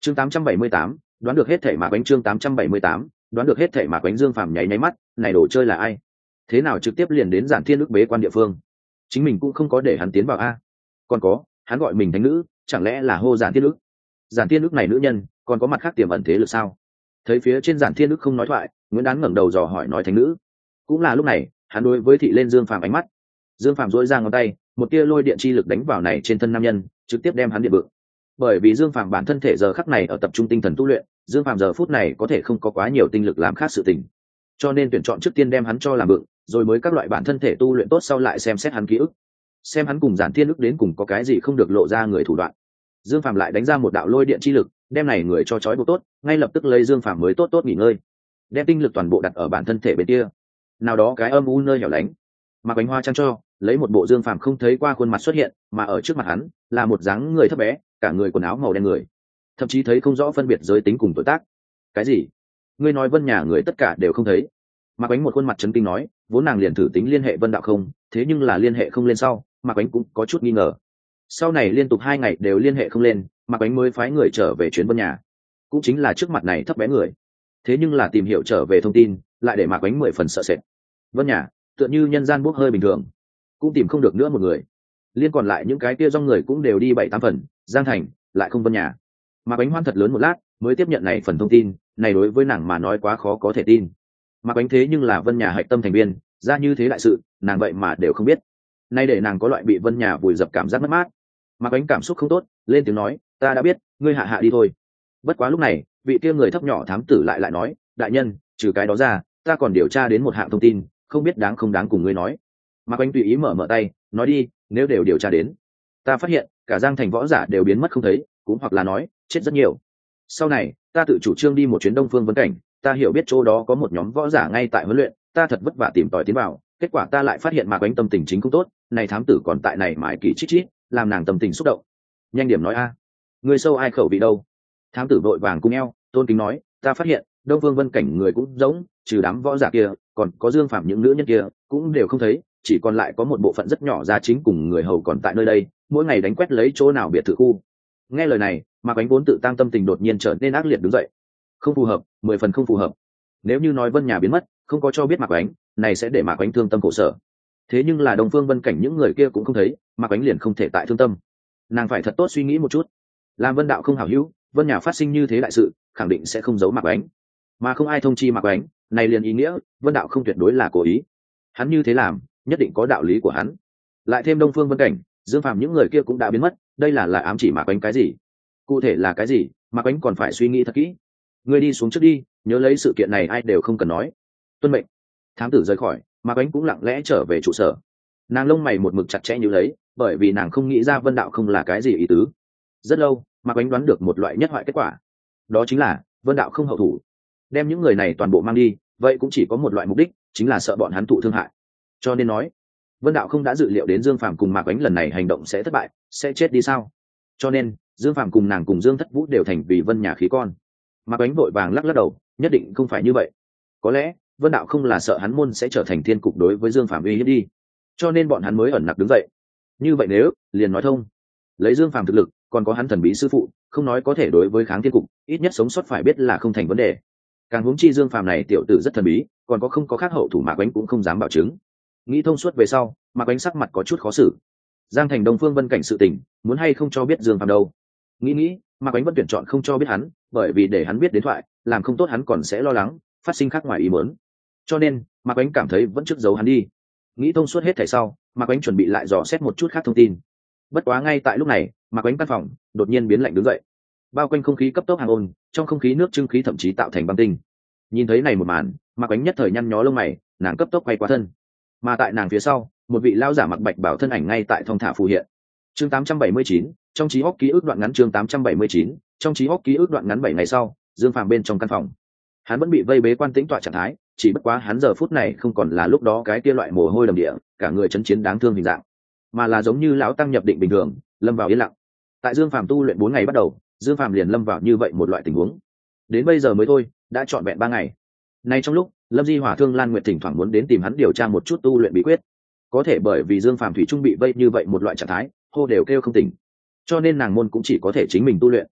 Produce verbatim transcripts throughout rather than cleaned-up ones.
chương tám trăm bảy mươi tám, đoán được hết thể mà bánh chương tám trăm bảy mươi tám, đoán được hết thể mà bánh. Dương Phàm nháy nháy mắt, này đồ chơi là ai? Thế nào trực tiếp liền đến Giản Thiên Ức bế quan địa phương? Chính mình cũng không có để hắn tiến vào a. Còn có, hắn gọi mình thánh nữ, chẳng lẽ là hô Giản Thiên Ức? Giản Thiên Ức này nữ nhân, còn có mặt khác tiềm ẩn thế lực sao? Thấy phía trên Giản Thiên Ức không nói thoại, Nguyễn Đán ngẩng đầu dò hỏi nói thánh nữ. Cũng là lúc này, hắn đối với thị lên Dương Phàm ánh mắt. Dương Phàm duỗi ra ngón tay, một tia lôi điện chi lực đánh vào này trên thân nam nhân, trực tiếp đem hắn điện bự. Bởi vì Dương Phàm bản thân thể giờ khắc này ở tập trung tinh thần tu luyện, Dương Phàm giờ phút này có thể không có quá nhiều tinh lực làm khác sự tình, cho nên tuyển chọn trước tiên đem hắn cho làm bự, rồi mới các loại bản thân thể tu luyện tốt sau lại xem xét hắn ký ức, xem hắn cùng Giản Thiên Ức đến cùng có cái gì không được lộ ra người thủ đoạn. Dương Phàm lại đánh ra một đạo lôi điện chi lực, đem này người cho trói buộc tốt, ngay lập tức lấy Dương Phàm mới tốt tốt nghỉ ngơi, đem tinh lực toàn bộ đặt ở bản thân thể bên kia, nào đó cái âm u nơi hẻo lánh. Mặc Bánh Hoa Trang cho lấy một bộ Dương Phàm không thấy qua khuôn mặt xuất hiện, mà ở trước mặt hắn là một dáng người thấp bé, cả người quần áo màu đen người, thậm chí thấy không rõ phân biệt giới tính cùng tuổi tác. Cái gì? Ngươi nói Vân nhà người tất cả đều không thấy? Mạc Ánh một khuôn mặt chấn kinh nói, vốn nàng liền thử tính liên hệ Vân Đạo không, thế nhưng là liên hệ không lên sau, Mạc Ánh cũng có chút nghi ngờ. Sau này liên tục hai ngày đều liên hệ không lên, Mạc Ánh mới phái người trở về chuyến Vân nhà, cũng chính là trước mặt này thấp bé người. Thế nhưng là tìm hiểu trở về thông tin, lại để Mạc Ánh mười phần sợ sệt. Vân nhà, tựa như nhân gian bốc hơi bình thường, cũng tìm không được nữa một người. Liên còn lại những cái kia dòng người cũng đều đi bảy tám phần, Giang Thành lại không Vân nhà. Mạc Ánh hoan thật lớn một lát, mới tiếp nhận này phần thông tin, này đối với nàng mà nói quá khó có thể tin. Mạc Ánh thế nhưng là Vân nhà hạch tâm thành viên, ra như thế đại sự, nàng vậy mà đều không biết. Nay để nàng có loại bị Vân nhà vùi dập cảm giác mất mát. Mạc Ánh cảm xúc không tốt, lên tiếng nói, ta đã biết, ngươi hạ hạ đi thôi. Bất quá lúc này, vị kia người thấp nhỏ thám tử lại lại nói, đại nhân, trừ cái đó ra, ta còn điều tra đến một hạng thông tin, không biết đáng không đáng cùng ngươi nói. Mạc Ánh tùy ý mở mở tay, nói đi, nếu đều điều tra đến, ta phát hiện cả Giang Thành võ giả đều biến mất không thấy, cũng hoặc là nói chết rất nhiều. Sau này ta tự chủ trương đi một chuyến Đông Phương Vân Cảnh, ta hiểu biết chỗ đó có một nhóm võ giả ngay tại huấn luyện, ta thật vất vả tìm tòi tiến vào, kết quả ta lại phát hiện Mạc Ánh tâm tình chính không tốt, này thám tử còn tại này mãi kỳ chít chít, làm nàng tâm tình xúc động. Nhanh điểm nói a, à. Người sâu ai khẩu vị đâu? Thám tử vội vàng cung eo, tôn kính nói, ta phát hiện Đông Phương Vân Cảnh người cũng giống, trừ đám võ giả kia, còn có Dương Phạm những nữ nhân kia cũng đều không thấy, chỉ còn lại có một bộ phận rất nhỏ gia chính cùng người hầu còn tại nơi đây, mỗi ngày đánh quét lấy chỗ nào biệt thự khu. Nghe lời này, Mạc Ánh vốn tự tăng tâm tình đột nhiên trở nên ác liệt đứng dậy. Không phù hợp, mười phần không phù hợp. Nếu như nói Vân nhà biến mất, không có cho biết Mạc Ánh, này sẽ để Mạc Ánh thương tâm khổ sở. Thế nhưng là Đông Phương Vân Cảnh những người kia cũng không thấy, Mạc Ánh liền không thể tại thương tâm. Nàng phải thật tốt suy nghĩ một chút. Làm Vân đạo không hảo hữu, Vân nhà phát sinh như thế đại sự, khẳng định sẽ không giấu Mạc Ánh, mà không ai thông chi Mạc Ánh, này liền ý nghĩa Vân đạo không tuyệt đối là cố ý. Hắn như thế làm, nhất định có đạo lý của hắn. Lại thêm Đông Phương Vân Cảnh, Dương Phạm những người kia cũng đã biến mất, đây là là ám chỉ Mạc Ánh cái gì? Cụ thể là cái gì, Mạc Ánh còn phải suy nghĩ thật kỹ. Ngươi đi xuống trước đi, nhớ lấy sự kiện này ai đều không cần nói. Tuân mệnh. Thám tử rời khỏi, Mạc Ánh cũng lặng lẽ trở về trụ sở. Nàng lông mày một mực chặt chẽ như lấy, bởi vì nàng không nghĩ ra Vân đạo không là cái gì ý tứ. Rất lâu, Mạc Ánh đoán được một loại nhất hoại kết quả, đó chính là Vân đạo không hậu thủ, đem những người này toàn bộ mang đi, vậy cũng chỉ có một loại mục đích, chính là sợ bọn hắn thụ thương hại. Cho nên nói, Vân đạo không đã dự liệu đến Dương Phàm cùng Mạc Ánh lần này hành động sẽ thất bại, sẽ chết đi sao? Cho nên Dương Phàm cùng nàng cùng Dương Thất Vũ đều thành vì Vân nhà khí con. Mạc Ánh vội vàng lắc lắc đầu, nhất định không phải như vậy. Có lẽ Vân đạo không là sợ hắn môn sẽ trở thành thiên cục đối với Dương Phàm uy hiếp đi, cho nên bọn hắn mới ẩn nặc đứng dậy. Như vậy nếu liền nói thông, lấy Dương Phàm thực lực, còn có hắn thần bí sư phụ, không nói có thể đối với kháng thiên cục, ít nhất sống sót phải biết là không thành vấn đề. Càng huống chi Dương Phàm này tiểu tử rất thần bí, còn có không có khác hậu thủ Mạc Ánh cũng không dám bảo chứng. Nghĩ thông suốt về sau, Mạc Ánh sắc mặt có chút khó xử. Giang Thành Đông Phương Vân Cảnh sự tình, muốn hay không cho biết Dương Phàm đâu? Nghĩ nghĩ, Mạc Ánh vẫn tuyển chọn không cho biết hắn, bởi vì để hắn biết đến thoại, làm không tốt hắn còn sẽ lo lắng phát sinh khác ngoài ý muốn. Cho nên Mạc Ánh cảm thấy vẫn trước giấu hắn đi. Nghĩ thông suốt hết thảy sau, Mạc Ánh chuẩn bị lại dò xét một chút khác thông tin. Bất quá ngay tại lúc này, Mạc Ánh căn phòng đột nhiên biến lạnh đứng dậy, bao quanh không khí cấp tốc hàng ôn, trong không khí nước trưng khí thậm chí tạo thành băng tinh. Nhìn thấy này một màn, Mạc Ánh nhất thời nhăn nhó lông mày, nàng cấp tốc quay qua thân, mà tại nàng phía sau, một vị lão giả mặc bạch bảo thân ảnh ngay tại thong thả phù hiện. Chương tám trăm bảy mươi chín, trong trí óc ký ức đoạn ngắn. Chương tám trăm bảy mươi chín, trong trí óc ký ức đoạn ngắn. Bảy ngày sau, Dương Phàm bên trong căn phòng, hắn vẫn bị vây bế quan tĩnh tọa trạng thái, chỉ bất quá hắn giờ phút này không còn là lúc đó cái kia loại mồ hôi đầm địa, cả người chấn chiến đáng thương hình dạng, mà là giống như lão tăng nhập định bình thường, lâm vào yên lặng. Tại Dương Phàm tu luyện bốn ngày bắt đầu, Dương Phàm liền lâm vào như vậy một loại tình huống. Đến bây giờ mới thôi, đã trọn vẹn ba ngày. Nay trong lúc, Lâm Di Hỏa Thương Lan Nguyệt thỉnh thoảng muốn đến tìm hắn điều tra một chút tu luyện bí quyết, có thể bởi vì Dương Phàm thủy chung bị vây như vậy một loại trạng thái, hô đều kêu không tỉnh, cho nên nàng môn cũng chỉ có thể chính mình tu luyện.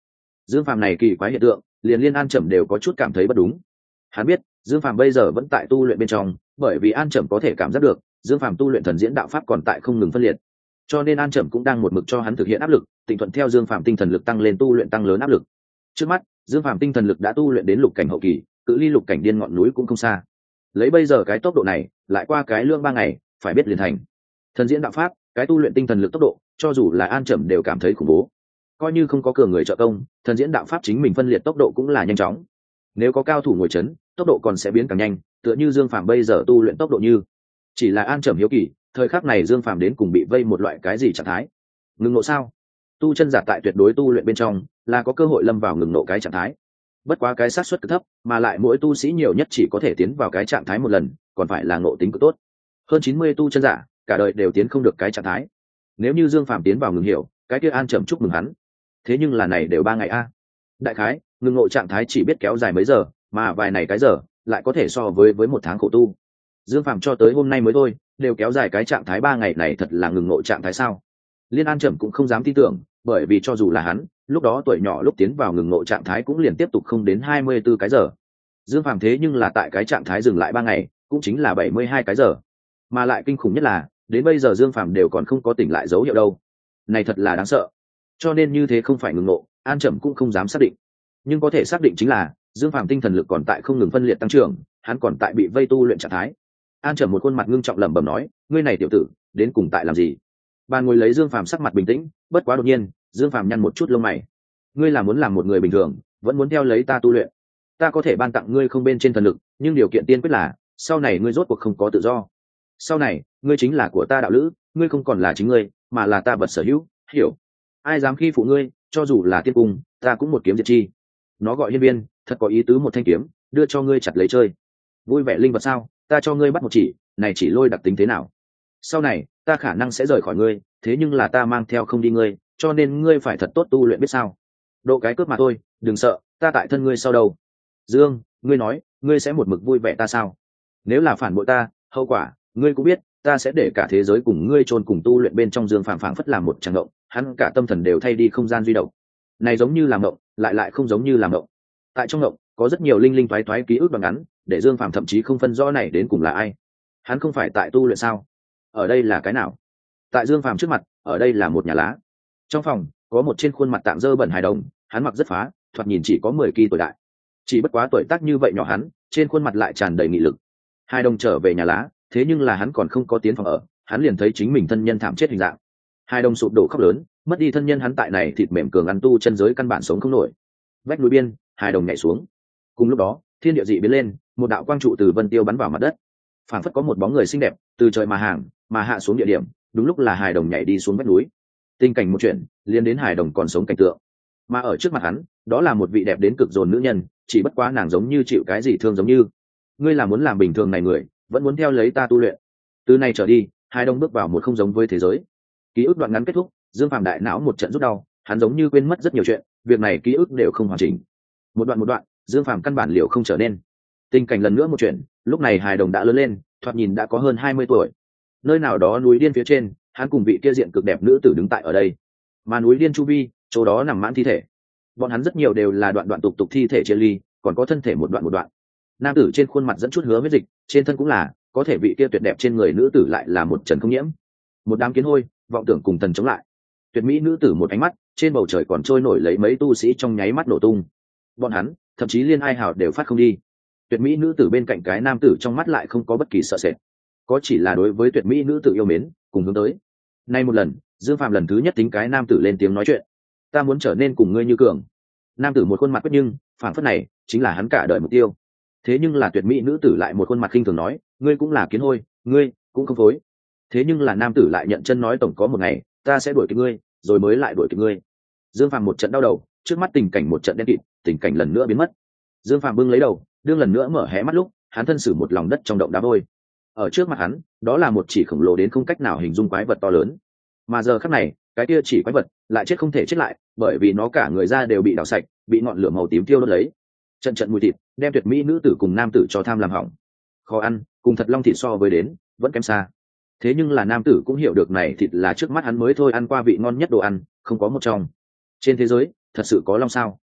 Dương Phàm này kỳ quái hiện tượng, liền liên An Trầm đều có chút cảm thấy bất đúng. Hắn biết Dương Phàm bây giờ vẫn tại tu luyện bên trong, bởi vì An Trầm có thể cảm giác được Dương Phàm tu luyện thần diễn đạo pháp còn tại không ngừng phân liệt, cho nên An Trầm cũng đang một mực cho hắn thực hiện áp lực, tịnh thuận theo Dương Phàm tinh thần lực tăng lên tu luyện tăng lớn áp lực. Trước mắt Dương Phàm tinh thần lực đã tu luyện đến lục cảnh hậu kỳ, cự ly lục cảnh điên ngọn núi cũng không xa. Lấy bây giờ cái tốc độ này, lại qua cái lương ba ngày, phải biết liền thành. Thần diễn đạo pháp, cái tu luyện tinh thần lực tốc độ, cho dù là An Trầm đều cảm thấy khủng bố. Coi như không có cường người trợ công, thần diễn đạo pháp chính mình phân liệt tốc độ cũng là nhanh chóng. Nếu có cao thủ ngồi chấn, tốc độ còn sẽ biến càng nhanh, tựa như Dương Phàm bây giờ tu luyện tốc độ như. Chỉ là An Trầm hiếu kỳ, thời khắc này Dương Phàm đến cùng bị vây một loại cái gì trạng thái? Ngừng nộ sao? Tu chân giả tại tuyệt đối tu luyện bên trong, là có cơ hội lâm vào ngừng nộ cái trạng thái. Bất quá cái xác suất cực thấp, mà lại mỗi tu sĩ nhiều nhất chỉ có thể tiến vào cái trạng thái một lần, còn phải là ngộ tính cực tốt. Hơn chín mươi tu chân giả, cả đời đều tiến không được cái trạng thái. Nếu như Dương Phàm tiến vào ngừng hiểu, cái kia An Trầm chúc mừng hắn. Thế nhưng là này đều ba ngày a. Đại khái, ngừng ngộ trạng thái chỉ biết kéo dài mấy giờ, mà vài này cái giờ lại có thể so với với một tháng khổ tu. Dương Phàm cho tới hôm nay mới thôi, đều kéo dài cái trạng thái ba ngày này thật là ngừng ngộ trạng thái sao? Liên An Trầm cũng không dám tin tưởng, bởi vì cho dù là hắn, lúc đó tuổi nhỏ lúc tiến vào ngừng ngộ trạng thái cũng liền tiếp tục không đến hai mươi tư cái giờ. Dương Phàm thế nhưng là tại cái trạng thái dừng lại ba ngày, cũng chính là bảy mươi hai cái giờ. Mà lại kinh khủng nhất là, đến bây giờ Dương Phàm đều còn không có tỉnh lại dấu hiệu đâu. Này thật là đáng sợ. Cho nên như thế không phải ngừng ngộ, An Trầm cũng không dám xác định. Nhưng có thể xác định chính là, Dương Phàm tinh thần lực còn tại không ngừng phân liệt tăng trưởng, hắn còn tại bị vây tu luyện trạng thái. An Trầm một khuôn mặt ngưng trọng lẩm bẩm nói, ngươi này tiểu tử, đến cùng tại làm gì? Bàn ngồi lấy Dương Phàm sắc mặt bình tĩnh, bất quá đột nhiên, Dương Phàm nhăn một chút lông mày. Ngươi là muốn làm một người bình thường, vẫn muốn theo lấy ta tu luyện. Ta có thể ban tặng ngươi không bên trên thần lực, nhưng điều kiện tiên quyết là, sau này ngươi rốt cuộc không có tự do. Sau này, ngươi chính là của ta đạo lữ, ngươi không còn là chính ngươi, mà là ta vật sở hữu, hiểu? Ai dám khi phụ ngươi, cho dù là tiên cung, ta cũng một kiếm diệt chi. Nó gọi hiên viên, thật có ý tứ một thanh kiếm, đưa cho ngươi chặt lấy chơi. Vui vẻ linh vật sao? Ta cho ngươi bắt một chỉ, này chỉ lôi đặc tính thế nào? Sau này, ta khả năng sẽ rời khỏi ngươi, thế nhưng là ta mang theo không đi ngươi, cho nên ngươi phải thật tốt tu luyện biết sao? Độ cái cướp mà thôi, đừng sợ, ta tại thân ngươi sau đầu. Dương, ngươi nói, ngươi sẽ một mực vui vẻ ta sao? Nếu là phản bội ta, hậu quả, ngươi cũng biết, ta sẽ để cả thế giới cùng ngươi chôn cùng tu luyện bên trong Dương Phàm phảng phất làm một tràng động, hắn cả tâm thần đều thay đi không gian duy động. Này giống như làm động, lại lại không giống như làm động. Tại trong động, có rất nhiều linh linh toái toái ký ức đoạn ngắn, để Dương Phàm thậm chí không phân rõ này đến cùng là ai. Hắn không phải tại tu luyện sao? Ở đây là cái nào? Tại Dương Phàm trước mặt, ở đây là một nhà lá. Trong phòng, có một trên khuôn mặt tạng dơ bẩn hài đồng, hắn mặc rất phá, thoạt nhìn chỉ có mười kỳ tuổi đại. Chỉ bất quá tuổi tác như vậy nhỏ hắn, trên khuôn mặt lại tràn đầy nghị lực. Hài đồng trở về nhà lá, thế nhưng là hắn còn không có tiến phòng ở, hắn liền thấy chính mình thân nhân thảm chết hình dạng. Hài đồng sụp đổ khóc lớn, mất đi thân nhân hắn tại này thịt mềm cường ăn tu chân giới căn bản sống không nổi. Vách núi biên, hài đồng nhảy xuống. Cùng lúc đó, thiên địa dị biến lên, một đạo quang trụ từ vân tiêu bắn vào mặt đất. Phảng phất có một bóng người xinh đẹp từ trời mà hàng, mà hạ xuống địa điểm, đúng lúc là hài đồng nhảy đi xuống vách núi. Tình cảnh một chuyện, liên đến hài đồng còn sống cảnh tượng. Mà ở trước mặt hắn, đó là một vị đẹp đến cực dồn nữ nhân, chỉ bất quá nàng giống như chịu cái gì thương giống như. Ngươi là muốn làm bình thường này người, vẫn muốn theo lấy ta tu luyện. Từ nay trở đi, hài đồng bước vào một không giống với thế giới. Ký ức đoạn ngắn kết thúc, Dương Phàm đại não một trận rút đau, hắn giống như quên mất rất nhiều chuyện, việc này ký ức đều không hoàn chỉnh. Một đoạn một đoạn, Dương Phàm căn bản liệu không trở nên. Tình cảnh lần nữa một chuyện, lúc này hài đồng đã lớn lên, thoạt nhìn đã có hơn hai mươi tuổi. Nơi nào đó núi điên phía trên, hắn cùng vị kia diện cực đẹp nữ tử đứng tại ở đây. Mà núi điên chu vi, chỗ đó nằm mãn thi thể. Bọn hắn rất nhiều đều là đoạn đoạn tục tục thi thể chia ly, còn có thân thể một đoạn một đoạn. Nam tử trên khuôn mặt dẫn chút hứa huyết dịch, trên thân cũng là, có thể vị kia tuyệt đẹp trên người nữ tử lại là một trần không nhiễm. Một đám kiến hôi, vọng tưởng cùng thần chống lại. Tuyệt mỹ nữ tử một ánh mắt, trên bầu trời còn trôi nổi lấy mấy tu sĩ trong nháy mắt nổ tung. Bọn hắn, thậm chí liên ai hào đều phát không đi. Tuyệt mỹ nữ tử bên cạnh cái nam tử trong mắt lại không có bất kỳ sợ sệt, có chỉ là đối với tuyệt mỹ nữ tử yêu mến cùng hướng tới. Nay một lần, Dương Phàm lần thứ nhất tính cái nam tử lên tiếng nói chuyện. Ta muốn trở nên cùng ngươi như cường. Nam tử một khuôn mặt quyết nhưng phảng phất này chính là hắn cả đời mục tiêu. Thế nhưng là tuyệt mỹ nữ tử lại một khuôn mặt khinh thường nói, ngươi cũng là kiến hôi, ngươi cũng không phối. Thế nhưng là nam tử lại nhận chân nói tổng có một ngày ta sẽ đuổi kịp ngươi, rồi mới lại đuổi kịp ngươi. Dương Phàm một trận đau đầu, trước mắt tình cảnh một trận đen kịt, tình cảnh lần nữa biến mất. Dương Phàm bưng lấy đầu, đương lần nữa mở hé mắt lúc, hắn thân xử một lòng đất trong động đá vôi. Ở trước mặt hắn, đó là một chỉ khổng lồ đến không cách nào hình dung quái vật to lớn. Mà giờ khắc này, cái kia chỉ quái vật lại chết không thể chết lại, bởi vì nó cả người da đều bị đào sạch, bị ngọn lửa màu tím thiêu đốt lấy. Trận trận mùi thịt, đem tuyệt mỹ nữ tử cùng nam tử cho tham làm hỏng. Khó ăn, cùng thật long thịt so với đến, vẫn kém xa. Thế nhưng là nam tử cũng hiểu được này thịt là trước mắt hắn mới thôi ăn qua vị ngon nhất đồ ăn, không có một trong. Trên thế giới, thật sự có long sao?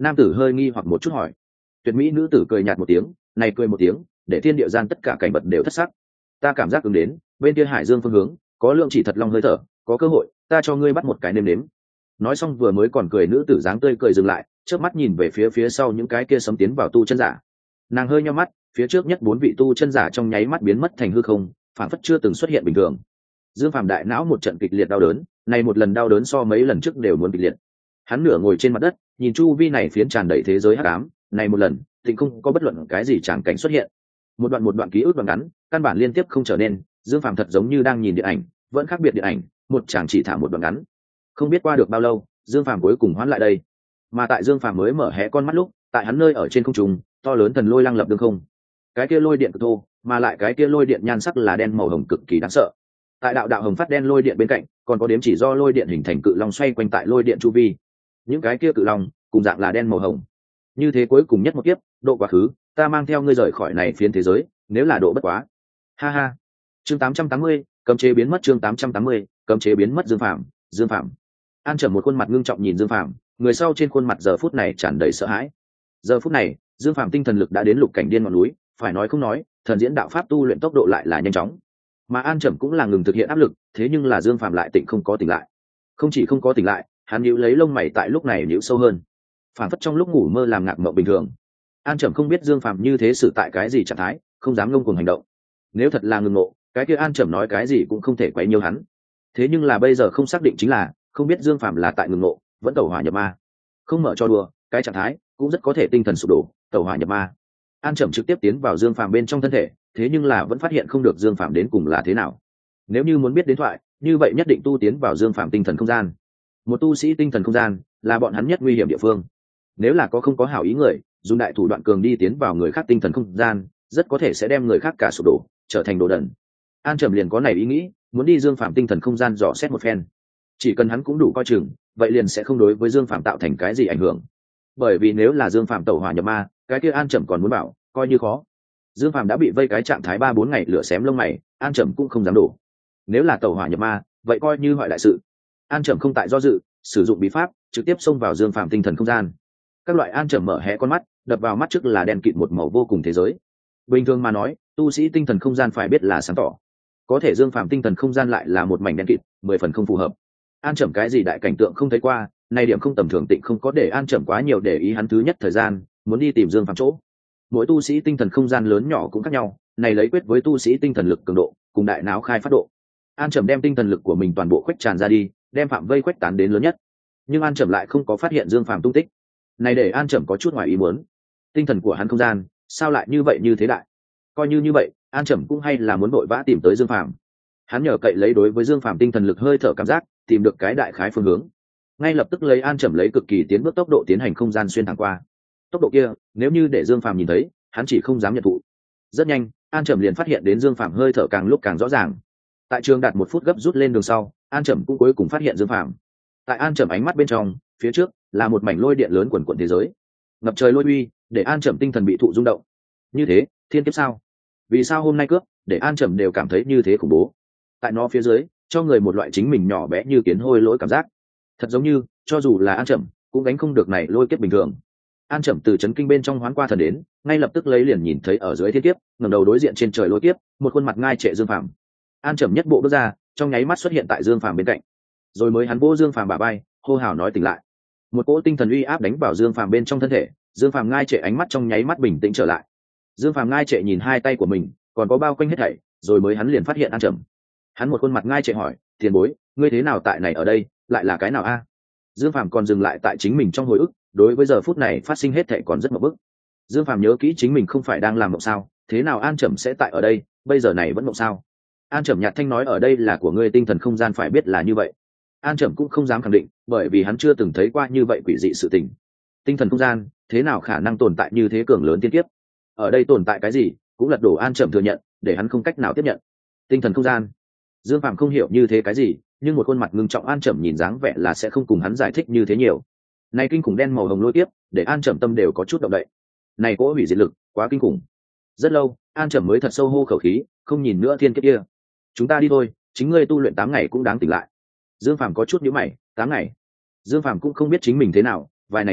Nam tử hơi nghi hoặc một chút hỏi. Tuyệt mỹ nữ tử cười nhạt một tiếng, này cười một tiếng để thiên địa gian tất cả cảnh vật đều thất sắc. Ta cảm giác ứng đến bên kia hải dương phương hướng có lượng chỉ thật long hơi thở, có cơ hội ta cho ngươi bắt một cái nêm nếm. Nói xong vừa mới còn cười nữ tử dáng tươi cười dừng lại, chớp mắt nhìn về phía phía sau những cái kia sấm tiến vào tu chân giả. Nàng hơi nheo mắt, phía trước nhất bốn vị tu chân giả trong nháy mắt biến mất thành hư không, phản phất chưa từng xuất hiện bình thường. Dương Phàm đại não một trận kịch liệt đau đớn, này một lần đau đớn so mấy lần trước đều muốn kịch liệt. Hắn nửa ngồi trên mặt đất, nhìn chu vi này phiến tràn đầy thế giới hắc ám, này một lần, tình không có bất luận cái gì tràng cảnh xuất hiện. Một đoạn một đoạn ký ức đoạn ngắn, căn bản liên tiếp không trở nên, Dương Phàm thật giống như đang nhìn điện ảnh, vẫn khác biệt điện ảnh, một chàng chỉ thả một đoạn ngắn. Không biết qua được bao lâu, Dương Phàm cuối cùng hoán lại đây. Mà tại Dương Phàm mới mở hé con mắt lúc, tại hắn nơi ở trên không trung, to lớn thần lôi lăng lập đường không. Cái kia lôi điện cực thô, mà lại cái kia lôi điện nhan sắc là đen màu hồng cực kỳ đáng sợ. Tại đạo đạo hồng phát đen lôi điện bên cạnh, còn có đếm chỉ do lôi điện hình thành cự long xoay quanh tại lôi điện chu vi. Những cái kia cự long cùng dạng là đen màu hồng. Như thế cuối cùng nhất một kiếp, độ quá khứ, ta mang theo ngươi rời khỏi này phiến thế giới, nếu là độ bất quá. Ha ha. Chương tám trăm tám mươi, cấm chế biến mất chương tám trăm tám mươi, cấm chế biến mất Dương Phàm, Dương Phàm. An Trầm một khuôn mặt ngưng trọng nhìn Dương Phàm, người sau trên khuôn mặt giờ phút này tràn đầy sợ hãi. Giờ phút này, Dương Phàm tinh thần lực đã đến lục cảnh điên ngọn núi, phải nói không nói, thần diễn đạo pháp tu luyện tốc độ lại là nhanh chóng. Mà An Trầm cũng là ngừng thực hiện áp lực, thế nhưng là Dương Phàm lại tỉnh không có tỉnh lại. Không chỉ không có tỉnh lại, hắn nhíu lấy lông mày tại lúc này nhíu sâu hơn. Phản phất trong lúc ngủ mơ làm ngạc mộng bình thường. An Trầm không biết Dương Phàm như thế xử tại cái gì trạng thái, không dám ngông cuồng hành động. Nếu thật là ngừng ngộ, cái kia An Trầm nói cái gì cũng không thể quấy nhiễu hắn. Thế nhưng là bây giờ không xác định chính là, không biết Dương Phàm là tại ngừng ngộ, vẫn tẩu hỏa nhập ma. Không mở cho đùa, cái trạng thái cũng rất có thể tinh thần sụp đổ, tẩu hỏa nhập ma. An Trầm trực tiếp tiến vào Dương Phàm bên trong thân thể, thế nhưng là vẫn phát hiện không được Dương Phàm đến cùng là thế nào. Nếu như muốn biết đến thoại, như vậy nhất định tu tiến vào Dương Phàm tinh thần không gian. Một tu sĩ tinh thần không gian là bọn hắn nhất nguy hiểm địa phương. Nếu là có không có hảo ý người, dùng đại thủ đoạn cường đi tiến vào người khác tinh thần không gian, rất có thể sẽ đem người khác cả sụp đổ, trở thành đồ đần. An Trầm liền có này ý nghĩ, muốn đi Dương Phàm tinh thần không gian dò xét một phen. Chỉ cần hắn cũng đủ coi chừng, vậy liền sẽ không đối với Dương Phàm tạo thành cái gì ảnh hưởng. Bởi vì nếu là Dương Phàm tẩu hỏa nhập ma, cái kia An Trầm còn muốn bảo, coi như khó. Dương Phàm đã bị vây cái trạng thái ba bốn ngày lửa xém lông mày, An Trầm cũng không dám đổ. Nếu là tẩu hỏa nhập ma, vậy coi như hoại đại sự. An Trầm không tại do dự, sử dụng bí pháp, trực tiếp xông vào Dương Phàm tinh thần không gian. Các loại An Trầm mở hé con mắt, đập vào mắt trước là đen kịt một màu vô cùng thế giới. Bình thường mà nói, tu sĩ tinh thần không gian phải biết là sáng tỏ. Có thể Dương Phàm tinh thần không gian lại là một mảnh đen kịt, mười phần không phù hợp. An Trầm cái gì đại cảnh tượng không thấy qua, này điểm không tầm thường tịnh không có để An Trầm quá nhiều để ý hắn thứ nhất thời gian, muốn đi tìm Dương Phàm chỗ. Mỗi tu sĩ tinh thần không gian lớn nhỏ cũng khác nhau, này lấy quyết với tu sĩ tinh thần lực cường độ, cùng đại não khai phát độ. An Trầm đem tinh thần lực của mình toàn bộ khuếch tràn ra đi, đem phạm vây khuếch tán đến lớn nhất. Nhưng An Trầm lại không có phát hiện Dương Phàm tung tích. Này để An Trầm có chút ngoài ý muốn. Tinh thần của hắn không gian, sao lại như vậy như thế đại? Coi như như vậy, An Trầm cũng hay là muốn vội vã tìm tới Dương Phàm. Hắn nhờ cậy lấy đối với Dương Phàm tinh thần lực hơi thở cảm giác, tìm được cái đại khái phương hướng. Ngay lập tức lấy An Trầm lấy cực kỳ tiến bước tốc độ tiến hành không gian xuyên thẳng qua. Tốc độ kia, nếu như để Dương Phàm nhìn thấy, hắn chỉ không dám nhận thụ. Rất nhanh, An Trầm liền phát hiện đến Dương Phàm hơi thở càng lúc càng rõ ràng. Tại trường đạt một phút gấp rút lên đường sau, An Trầm cũng cuối cùng phát hiện Dương Phàm. Tại An Trầm ánh mắt bên trong, phía trước là một mảnh lôi điện lớn quần quần thế giới, ngập trời lôi uy, để An Trầm tinh thần bị thụ rung động. Như thế, thiên kiếp sao? Vì sao hôm nay cướp, để An Trầm đều cảm thấy như thế khủng bố. Tại nó phía dưới, cho người một loại chính mình nhỏ bé như kiến hôi lỗi cảm giác. Thật giống như, cho dù là An Trầm, cũng gánh không được này lôi kiếp bình thường. An Trầm từ chấn kinh bên trong hoán qua thần đến, ngay lập tức lấy liền nhìn thấy ở dưới thiên kiếp, ngẩng đầu đối diện trên trời lôi kiếp, một khuôn mặt ngai trệ Dương Phàm. An Trầm nhất bộ bước ra, trong nháy mắt xuất hiện tại Dương Phàm bên cạnh. Rồi mới hắn vỗ Dương Phàm bả vai, hô hào nói tỉnh lại. Một cỗ tinh thần uy áp đánh vào Dương Phàm bên trong thân thể, Dương Phàm ngai trệ ánh mắt trong nháy mắt bình tĩnh trở lại. Dương Phàm ngai trệ nhìn hai tay của mình, còn có bao quanh hết thảy, rồi mới hắn liền phát hiện An Trầm. Hắn một khuôn mặt ngai trệ hỏi, tiền bối, ngươi thế nào tại này ở đây, lại là cái nào a? Dương Phàm còn dừng lại tại chính mình trong hồi ức, đối với giờ phút này phát sinh hết thảy còn rất mộng bức. Dương Phàm nhớ kỹ chính mình không phải đang làm mộng sao, thế nào An Trầm sẽ tại ở đây, bây giờ này vẫn mộng sao? An Trầm nhạt thanh nói ở đây là của ngươi tinh thần không gian phải biết là như vậy. An Trầm cũng không dám khẳng định, bởi vì hắn chưa từng thấy qua như vậy quỷ dị sự tình. Tinh thần không gian, thế nào khả năng tồn tại như thế cường lớn tiên kiếp? Ở đây tồn tại cái gì, cũng lật đổ An Trầm thừa nhận, để hắn không cách nào tiếp nhận. Tinh thần không gian. Dương Phàm không hiểu như thế cái gì, nhưng một khuôn mặt ngưng trọng An Trầm nhìn dáng vẻ là sẽ không cùng hắn giải thích như thế nhiều. Này kinh khủng đen màu hồng lôi tiếp, để An Trầm tâm đều có chút động đậy. Này cỗ hủy diệt lực, quá kinh khủng. Rất lâu, An Trầm mới thật sâu hô khẩu khí, không nhìn nữa thiên kiếp kia. Chúng ta đi thôi, chính ngươi tu luyện tám ngày cũng đáng tỉnh lại. Dương Phàm có chút nhíu mày, tám ngày. Dương Phàm cũng không biết chính mình thế nào, vài ngày trời,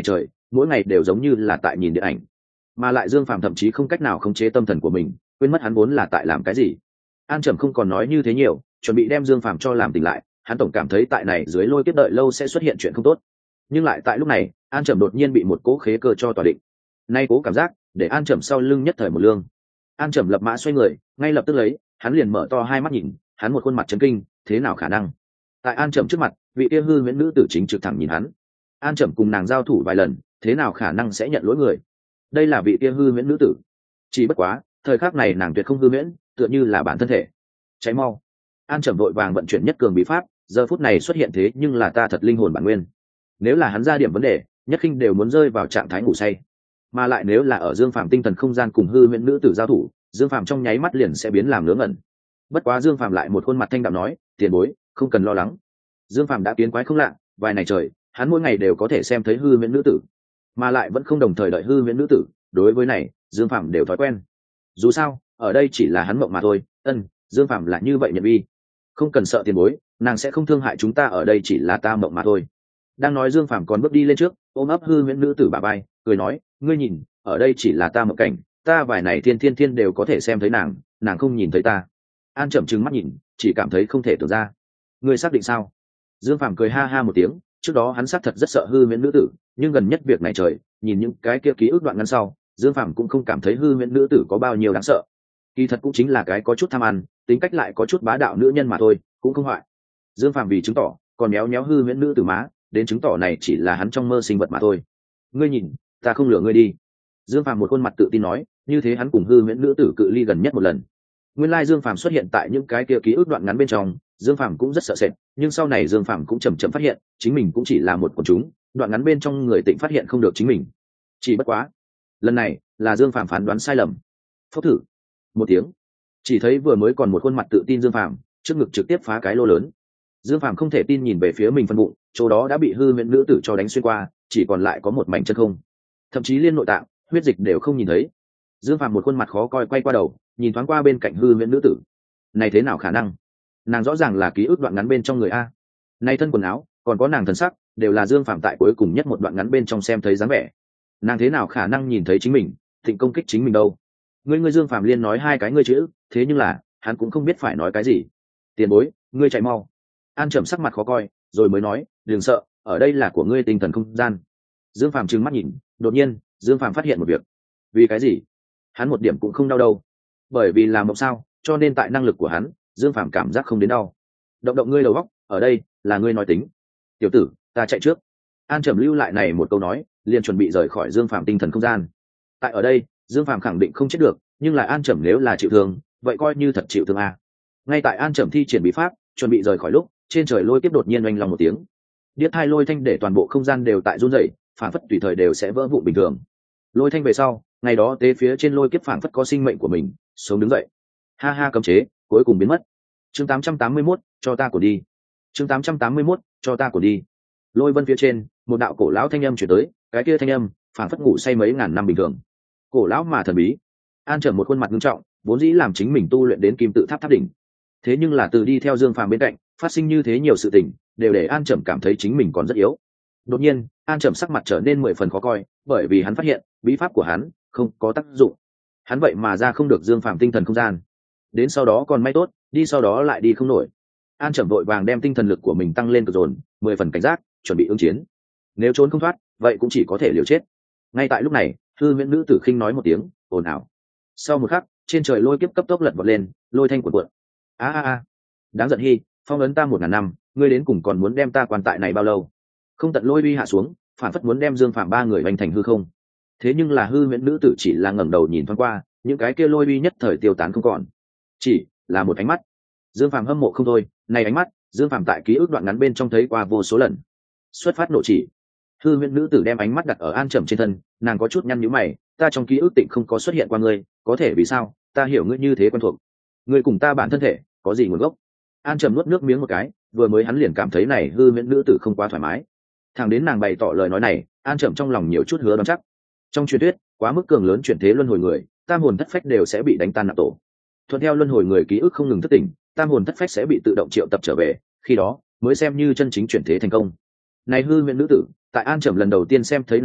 mỗi ngày đều giống như là tại nhìn điện ảnh. Mà lại Dương Phàm thậm chí không cách nào khống chế tâm thần của mình, quên mất hắn vốn là tại làm cái gì. An Trầm không còn nói như thế nhiều, chuẩn bị đem Dương Phàm cho làm tỉnh lại. Hắn tổng cảm thấy tại này dưới lôi kiếp đợi lâu sẽ xuất hiện chuyện không tốt. Nhưng lại tại lúc này, An Trầm đột nhiên bị một cố khế cơ cho tỏa định. Nay cố cảm giác để An Trầm sau lưng nhất thời một lương. An Trầm lập mã xoay người, ngay lập tức lấy, hắn liền mở to hai mắt nhìn, hắn một khuôn mặt chấn kinh, thế nào khả năng? Tại An Trầm trước mặt, vị kia hư huyễn nữ tử chính trực thẳng nhìn hắn. An Trầm cùng nàng giao thủ vài lần, thế nào khả năng sẽ nhận lỗi người? Đây là vị kia hư huyễn nữ tử. Chỉ bất quá, thời khắc này nàng tuyệt không hư huyễn, tựa như là bản thân thể. Cháy mau! An Trầm vội vàng vận chuyển nhất cường bí pháp, giờ phút này xuất hiện thế nhưng là ta thật linh hồn bản nguyên. Nếu là hắn ra điểm vấn đề, nhất khinh đều muốn rơi vào trạng thái ngủ say. Mà lại nếu là ở Dương Phàm tinh thần không gian cùng hư huyễn nữ tử giao thủ, Dương Phàm trong nháy mắt liền sẽ biến làm ngớ ngẩn. Bất quá Dương Phàm lại một khuôn mặt thanh đạm nói, tiền bối, không cần lo lắng. Dương Phàm đã kiến quái không lạ, vài ngày trời, hắn mỗi ngày đều có thể xem thấy hư huyễn nữ tử, mà lại vẫn không đồng thời đợi hư huyễn nữ tử. Đối với này, Dương Phàm đều thói quen. Dù sao, ở đây chỉ là hắn mộng mà thôi. Ân, Dương Phàm là như vậy nhận vi. Không cần sợ tiền bối, nàng sẽ không thương hại chúng ta, ở đây chỉ là ta mộng mà thôi. Đang nói Dương Phàm còn bước đi lên trước, ôm ấp hư huyễn nữ tử bả vai, cười nói, ngươi nhìn, ở đây chỉ là ta mộng cảnh, ta vài này thiên thiên thiên đều có thể xem thấy nàng, nàng không nhìn thấy ta. An Trầm trừng mắt nhìn, chỉ cảm thấy không thể tưởng ra. Ngươi xác định sao? Dương Phàm cười ha ha một tiếng, trước đó hắn xác thật rất sợ hư huyễn nữ tử, nhưng gần nhất việc này trời, nhìn những cái kia ký ức đoạn ngắn sau, Dương Phàm cũng không cảm thấy hư huyễn nữ tử có bao nhiêu đáng sợ. Kỳ thật cũng chính là cái có chút tham ăn, tính cách lại có chút bá đạo nữ nhân mà thôi, cũng không hoại. Dương Phàm vì chứng tỏ, còn méo méo hư huyễn nữ tử má, đến chứng tỏ này chỉ là hắn trong mơ sinh vật mà thôi. Ngươi nhìn, ta không lừa ngươi đi. Dương Phàm một khuôn mặt tự tin nói, như thế hắn cùng hư huyễn nữ tử cự ly gần nhất một lần. Nguyên lai Dương Phàm xuất hiện tại những cái kia ký ức đoạn ngắn bên trong, Dương Phàm cũng rất sợ sệt, nhưng sau này Dương Phàm cũng chậm chậm phát hiện, chính mình cũng chỉ là một quần chúng, đoạn ngắn bên trong người tịnh phát hiện không được chính mình. Chỉ bất quá, lần này là Dương Phàm phán đoán sai lầm. Phốc thử một tiếng, chỉ thấy vừa mới còn một khuôn mặt tự tin Dương Phàm, trước ngực trực tiếp phá cái lô lớn. Dương Phàm không thể tin nhìn về phía mình phân bụng, chỗ đó đã bị hư huyễn nữ tử cho đánh xuyên qua, chỉ còn lại có một mảnh chân không, thậm chí liên nội tạng, huyết dịch đều không nhìn thấy. Dương Phàm một khuôn mặt khó coi quay qua đầu, nhìn thoáng qua bên cạnh hư huyễn nữ tử. Này thế nào khả năng? Nàng rõ ràng là ký ức đoạn ngắn bên trong người a. Này thân quần áo, còn có nàng thần sắc, đều là Dương Phàm tại cuối cùng nhất một đoạn ngắn bên trong xem thấy dáng vẻ. Nàng thế nào khả năng nhìn thấy chính mình, thịnh công kích chính mình đâu? Ngươi ngươi Dương Phàm liên nói hai cái ngươi chữ, thế nhưng là, hắn cũng không biết phải nói cái gì. Tiền bối, ngươi chạy mau. An Trầm sắc mặt khó coi, rồi mới nói, đừng sợ, ở đây là của ngươi tinh thần không gian. Dương Phàm trừng mắt nhìn, đột nhiên, Dương Phàm phát hiện một việc. Vì cái gì? Hắn một điểm cũng không đau đâu. Bởi vì là mộng sao, cho nên tại năng lực của hắn, Dương Phàm cảm giác không đến đau. Động động ngươi đầu óc, ở đây là ngươi nói tính. Tiểu tử, ta chạy trước. An Trầm lưu lại này một câu nói, liền chuẩn bị rời khỏi Dương Phàm tinh thần không gian. Tại ở đây, Dương Phàm khẳng định không chết được, nhưng lại An Trầm nếu là chịu thương, vậy coi như thật chịu thương a. Ngay tại An Trầm thi triển bí pháp, chuẩn bị rời khỏi lúc, trên trời lôi tiếp đột nhiên oanh long một tiếng. Điếc thai lôi thanh để toàn bộ không gian đều tại run rẩy, phản phất tùy thời đều sẽ vỡ vụn bình thường. Lôi thanh về sau, ngày đó tế phía trên lôi kiếp phản phất có sinh mệnh của mình, sống đứng dậy. Ha ha, cấm chế cuối cùng biến mất. Chương tám trăm tám mươi mốt, cho ta của đi. Chương tám trăm tám mươi mốt, cho ta của đi. Lôi vân phía trên, một đạo cổ lão thanh âm truyền tới, cái kia thanh âm, phản phất ngủ say mấy ngàn năm bình thường. Cổ lão mà thần bí. An Trầm một khuôn mặt nghiêm trọng, vốn dĩ làm chính mình tu luyện đến kim tự tháp tháp đỉnh. Thế nhưng là từ đi theo Dương Phàm bên cạnh, phát sinh như thế nhiều sự tình, đều để An Trầm cảm thấy chính mình còn rất yếu. Đột nhiên, An Trầm sắc mặt trở nên mười phần khó coi, bởi vì hắn phát hiện, bí pháp của hắn không có tác dụng. Hắn vậy mà ra không được Dương Phàm tinh thần không gian. Đến sau đó còn may tốt, đi sau đó lại đi không nổi. An Trầm vội vàng đem tinh thần lực của mình tăng lên cực dồn, mười phần cảnh giác, chuẩn bị ứng chiến. Nếu trốn không thoát, vậy cũng chỉ có thể liều chết. Ngay tại lúc này, hư huyễn nữ tử khinh nói một tiếng, ồn ào. Sau một khắc, trên trời lôi kiếp cấp tốc lật vọt lên, lôi thanh cuộn cuộn. A a a, đáng giận hi, phong ấn ta một ngàn năm, ngươi đến cùng còn muốn đem ta quan tại này bao lâu? Không tận lôi uy hạ xuống, phản phất muốn đem Dương Phàm ba người vành thành hư không. Thế nhưng là hư huyễn nữ tử chỉ là ngẩng đầu nhìn thoáng qua, những cái kia lôi uy nhất thời tiêu tán không còn, chỉ là một ánh mắt. Dương Phàm hâm mộ không thôi, này ánh mắt, Dương Phàm tại ký ức đoạn ngắn bên trong thấy qua vô số lần. Xuất phát nộ chỉ. Hư huyễn nữ tử đem ánh mắt đặt ở An Trầm trên thân, nàng có chút nhăn nhíu mày, ta trong ký ức tịnh không có xuất hiện qua ngươi, có thể vì sao? Ta hiểu ngươi như thế quen thuộc. Ngươi cùng ta bản thân thể, có gì nguồn gốc? An Trầm nuốt nước miếng một cái, vừa mới hắn liền cảm thấy này hư huyễn nữ tử không quá thoải mái. Thằng đến nàng bày tỏ lời nói này, An Trầm trong lòng nhiều chút hứa đoán chắc. Trong truyền thuyết, quá mức cường lớn chuyển thế luân hồi người, tam hồn thất phách đều sẽ bị đánh tan nạp tổ. Thuận theo luân hồi người ký ức không ngừng thất tỉnh, tam hồn thất phách sẽ bị tự động triệu tập trở về, khi đó mới xem như chân chính chuyển thế thành công. Này hư huyễn nữ tử, tại An Trầm lần đầu tiên xem thấy nàng lúc,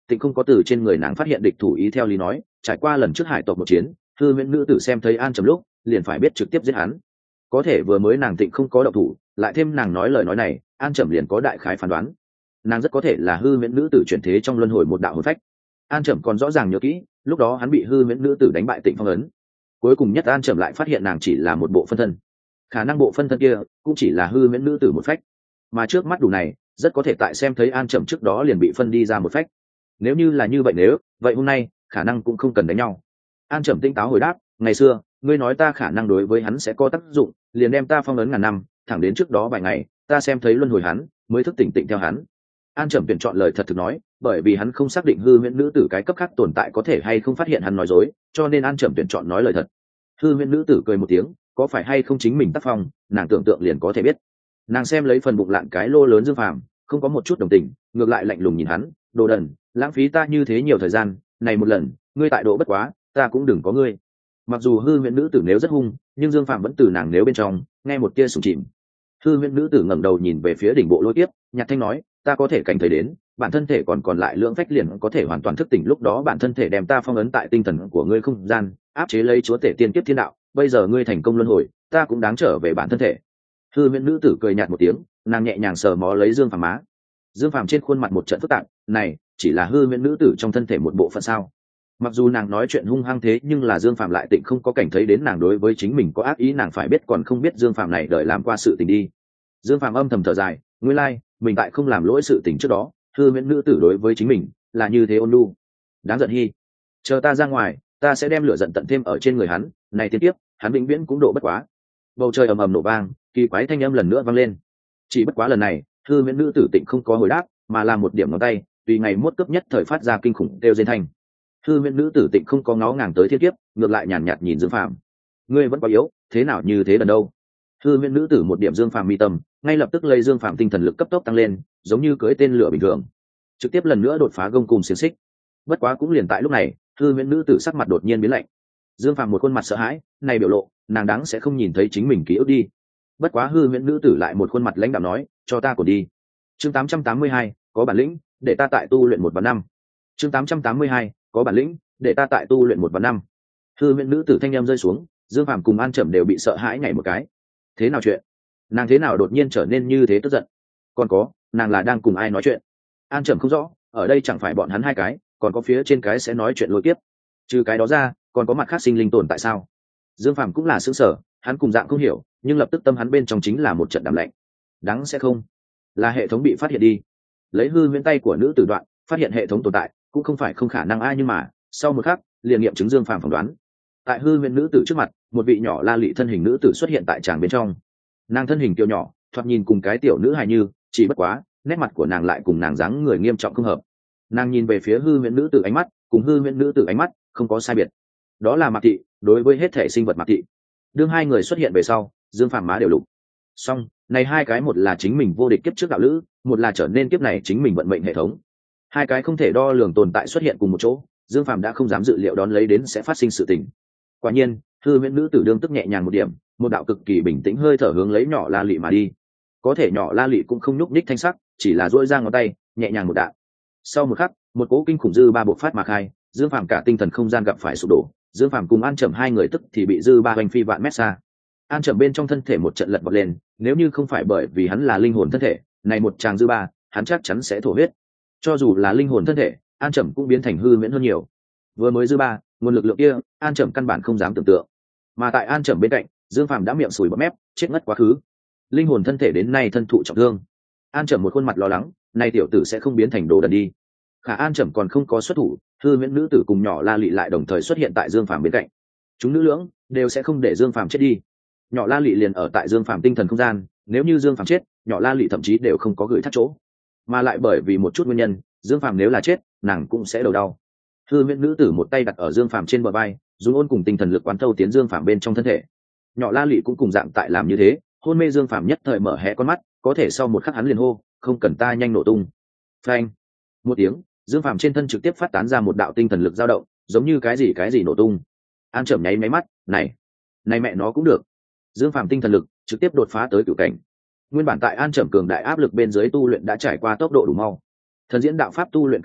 tịnh không có từ trên người nàng phát hiện địch thủ ý. Theo lý nói, trải qua lần trước hải tộc một chiến, hư huyễn nữ tử xem thấy An Trầm lúc liền phải biết trực tiếp giết hắn. Có thể vừa mới nàng tịnh không có động thủ, lại thêm nàng nói lời nói này, An Trầm liền có đại khái phán đoán, nàng rất có thể là hư huyễn nữ tử chuyển thế trong luân hồi một đạo hồn phách. An Trầm còn rõ ràng nhớ kỹ, lúc đó hắn bị hư huyễn nữ tử đánh bại Tịnh Phong ấn, cuối cùng nhất An Trầm lại phát hiện nàng chỉ là một bộ phân thân, khả năng bộ phân thân kia cũng chỉ là hư huyễn nữ tử một phách, mà trước mắt đủ này rất có thể tại xem thấy An Trầm trước đó liền bị phân đi ra một phách. Nếu như là như vậy, nếu vậy hôm nay khả năng cũng không cần đánh nhau. An Trầm tinh táo hồi đáp, ngày xưa ngươi nói ta khả năng đối với hắn sẽ có tác dụng, liền đem ta phong ấn ngàn năm, thẳng đến trước đó vài ngày ta xem thấy luân hồi hắn mới thức tỉnh tịnh theo hắn. An Trầm tuyển chọn lời thật thực nói, bởi vì hắn không xác định hư huyễn nữ tử cái cấp khác tồn tại có thể hay không phát hiện hắn nói dối, cho nên An Trầm tuyển chọn nói lời thật. Hư huyễn nữ tử cười một tiếng, có phải hay không chính mình tác phong, nàng tưởng tượng liền có thể biết. Nàng xem lấy phần bụng lạn cái lô lớn Dương Phàm, không có một chút đồng tình, ngược lại lạnh lùng nhìn hắn, đồ đần, lãng phí ta như thế nhiều thời gian, này một lần ngươi tại độ bất quá, ta cũng đừng có ngươi. Mặc dù hư huyễn nữ tử nếu rất hung, nhưng Dương Phàm vẫn từ nàng nếu bên trong nghe một tia sùng chìm. Hư huyễn nữ tử ngẩng đầu nhìn về phía đỉnh bộ lôi kiếp, nhạt thanh nói, ta có thể cảnh thấy đến bản thân thể còn còn lại lượng phách liền có thể hoàn toàn thức tỉnh, lúc đó bản thân thể đem ta phong ấn tại tinh thần của ngươi không gian, áp chế lấy chúa tể tiên kiếp thiên đạo, bây giờ ngươi thành công luân hồi, ta cũng đáng trở về bản thân thể. Hư huyễn nữ tử cười nhạt một tiếng, nàng nhẹ nhàng sờ mó lấy Dương Phàm má. Dương Phàm trên khuôn mặt một trận phức tạp, này chỉ là hư huyễn nữ tử trong thân thể một bộ phận sao? Mặc dù nàng nói chuyện hung hăng thế, nhưng là Dương Phàm lại tịnh không có cảnh thấy đến nàng đối với chính mình có ác ý, nàng phải biết còn không biết Dương Phàm này đợi làm qua sự tình đi. Dương Phàm âm thầm thở dài, nguyên lai mình tại không làm lỗi sự tình trước đó, hư huyễn nữ tử đối với chính mình là như thế ôn nhu. Đáng giận hi, chờ ta ra ngoài, ta sẽ đem lửa giận tận thêm ở trên người hắn, này tiếp tiếp hắn vĩnh viễn cũng độ bất quá. Bầu trời ầm ầm nổ vang, kỳ quái thanh âm lần nữa vang lên. Chỉ bất quá lần này hư huyễn nữ tử tịnh không có hồi đáp, mà là một điểm ngón tay tùy ngày mốt cấp nhất thời phát ra kinh khủng kêu dên thanh. Hư huyễn nữ tử tịnh không có ngó ngàng tới thiên kiếp, ngược lại nhàn nhạt, nhạt nhìn Dương Phàm, ngươi vẫn quá yếu, thế nào như thế lần đâu. Hư huyễn nữ tử một điểm Dương Phàm mi tâm, ngay lập tức lấy Dương Phàm tinh thần lực cấp tốc tăng lên, giống như cưỡi tên lửa bình thường, trực tiếp lần nữa đột phá gông cùng xiềng xích. Bất quá cũng liền tại lúc này, hư huyễn nữ tử sắc mặt đột nhiên biến lạnh. Dương Phàm một khuôn mặt sợ hãi, này biểu lộ nàng đáng sẽ không nhìn thấy chính mình ký ức đi. Bất quá hư huyễn nữ tử lại một khuôn mặt lãnh đạm nói, cho ta còn đi. Chương tám trăm tám mươi hai, có bản lĩnh để ta tại tu luyện một vạn năm. Chương tám trăm tám mươi hai, có bản lĩnh để ta tại tu luyện một vạn năm. Hư huyễn nữ tử thanh em rơi xuống, Dương Phàm cùng An Trầm đều bị sợ hãi nhảy một cái. Thế nào chuyện? Nàng thế nào đột nhiên trở nên như thế tức giận? Còn có, nàng là đang cùng ai nói chuyện? An Trầm không rõ, ở đây chẳng phải bọn hắn hai cái, còn có phía trên cái sẽ nói chuyện lôi tiếp. Trừ cái đó ra, còn có mặt khác sinh linh tồn tại sao? Dương Phàm cũng là sững sờ, hắn cùng dạng không hiểu, nhưng lập tức tâm hắn bên trong chính là một trận đạm lạnh. Đáng sẽ không là hệ thống bị phát hiện đi. Lấy hư huyễn tay của nữ tử đoạn, phát hiện hệ thống tồn tại, cũng không phải không khả năng ai, nhưng mà sau một khắc liền nghiệm chứng Dương Phàm phỏng đoán. Tại hư huyễn nữ tử trước mặt, một vị nhỏ la lị thân hình nữ tử xuất hiện tại tràng bên trong. Nàng thân hình kiều nhỏ, thoạt nhìn cùng cái tiểu nữ hài như, chỉ bất quá nét mặt của nàng lại cùng nàng dáng người nghiêm trọng không hợp. Nàng nhìn về phía hư huyễn nữ tử ánh mắt, cùng hư huyễn nữ tử ánh mắt không có sai biệt, đó là Mạc Thị đối với hết thể sinh vật Mạc Thị. Đương hai người xuất hiện về sau, Dương Phàm má đều lục. Song này hai cái, một là chính mình vô địch kiếp trước đạo lữ, một là trở nên kiếp này chính mình vận mệnh hệ thống. Hai cái không thể đo lường tồn tại xuất hiện cùng một chỗ, Dương Phàm đã không dám dự liệu đón lấy đến sẽ phát sinh sự tình. Quả nhiên hư huyễn nữ tử đương tức nhẹ nhàng một điểm, một đạo cực kỳ bình tĩnh hơi thở hướng lấy nhỏ la lị mà đi. Có thể nhỏ la lị cũng không nhúc nhích thanh sắc, chỉ là duỗi ra ngón tay nhẹ nhàng một đạo. Sau một khắc, một cỗ kinh khủng dư ba bộc phát mà khai, Dương Phàm cả tinh thần không gian gặp phải sụp đổ. Dương Phàm cùng An Trầm hai người tức thì bị dư ba hoành phi vạn mét xa. An Trầm bên trong thân thể một trận lật bật lên, nếu như không phải bởi vì hắn là linh hồn thân thể, này một tràng dư ba hắn chắc chắn sẽ thổ huyết. Cho dù là linh hồn thân thể, An Trầm cũng biến thành hư miễn hơn nhiều. Vừa mới dư ba, nguồn lực lượng kia An Trầm căn bản không dám tưởng tượng. Mà tại An Trầm bên cạnh, Dương Phàm đã miệng sùi bọt mép, chết ngất quá khứ. Linh hồn thân thể đến nay thân thụ trọng thương. An Trầm một khuôn mặt lo lắng, nay tiểu tử sẽ không biến thành đồ đần đi. Khả An Trầm còn không có xuất thủ, hư miễn nữ tử cùng nhỏ la lị lại đồng thời xuất hiện tại Dương Phàm bên cạnh. Chúng nữ lưỡng đều sẽ không để Dương Phàm chết đi. Nhỏ la lị liền ở tại Dương Phàm tinh thần không gian, nếu như Dương Phàm chết, nhỏ la lị thậm chí đều không có gửi thắt chỗ. Mà lại bởi vì một chút nguyên nhân, Dương Phàm nếu là chết, nàng cũng sẽ đầu đau. Hư miễn nữ tử một tay đặt ở Dương Phàm trên bờ vai, dùng ôn cùng tinh thần lực quán thâu tiến Dương Phàm bên trong thân thể. Nhỏ la lị cũng cùng dạng tại làm như thế, hôn mê Dương Phàm nhất thời mở hé con mắt, có thể sau một khắc hắn liền hô, không cần ta nhanh nổ tung. Phanh! Một tiếng, Dương Phàm trên thân trực tiếp phát tán ra một đạo tinh thần lực dao động, giống như cái gì cái gì nổ tung. An Trầm nháy máy mắt, này, này mẹ nó cũng được. Dương Phàm tinh thần lực trực tiếp đột phá tới cửu cảnh. Nguyên bản tại An Trầm cường đại áp lực bên dưới tu luyện đã trải qua tốc độ đủ mau. Thần diễn đạo pháp tu luyện càng nhanh,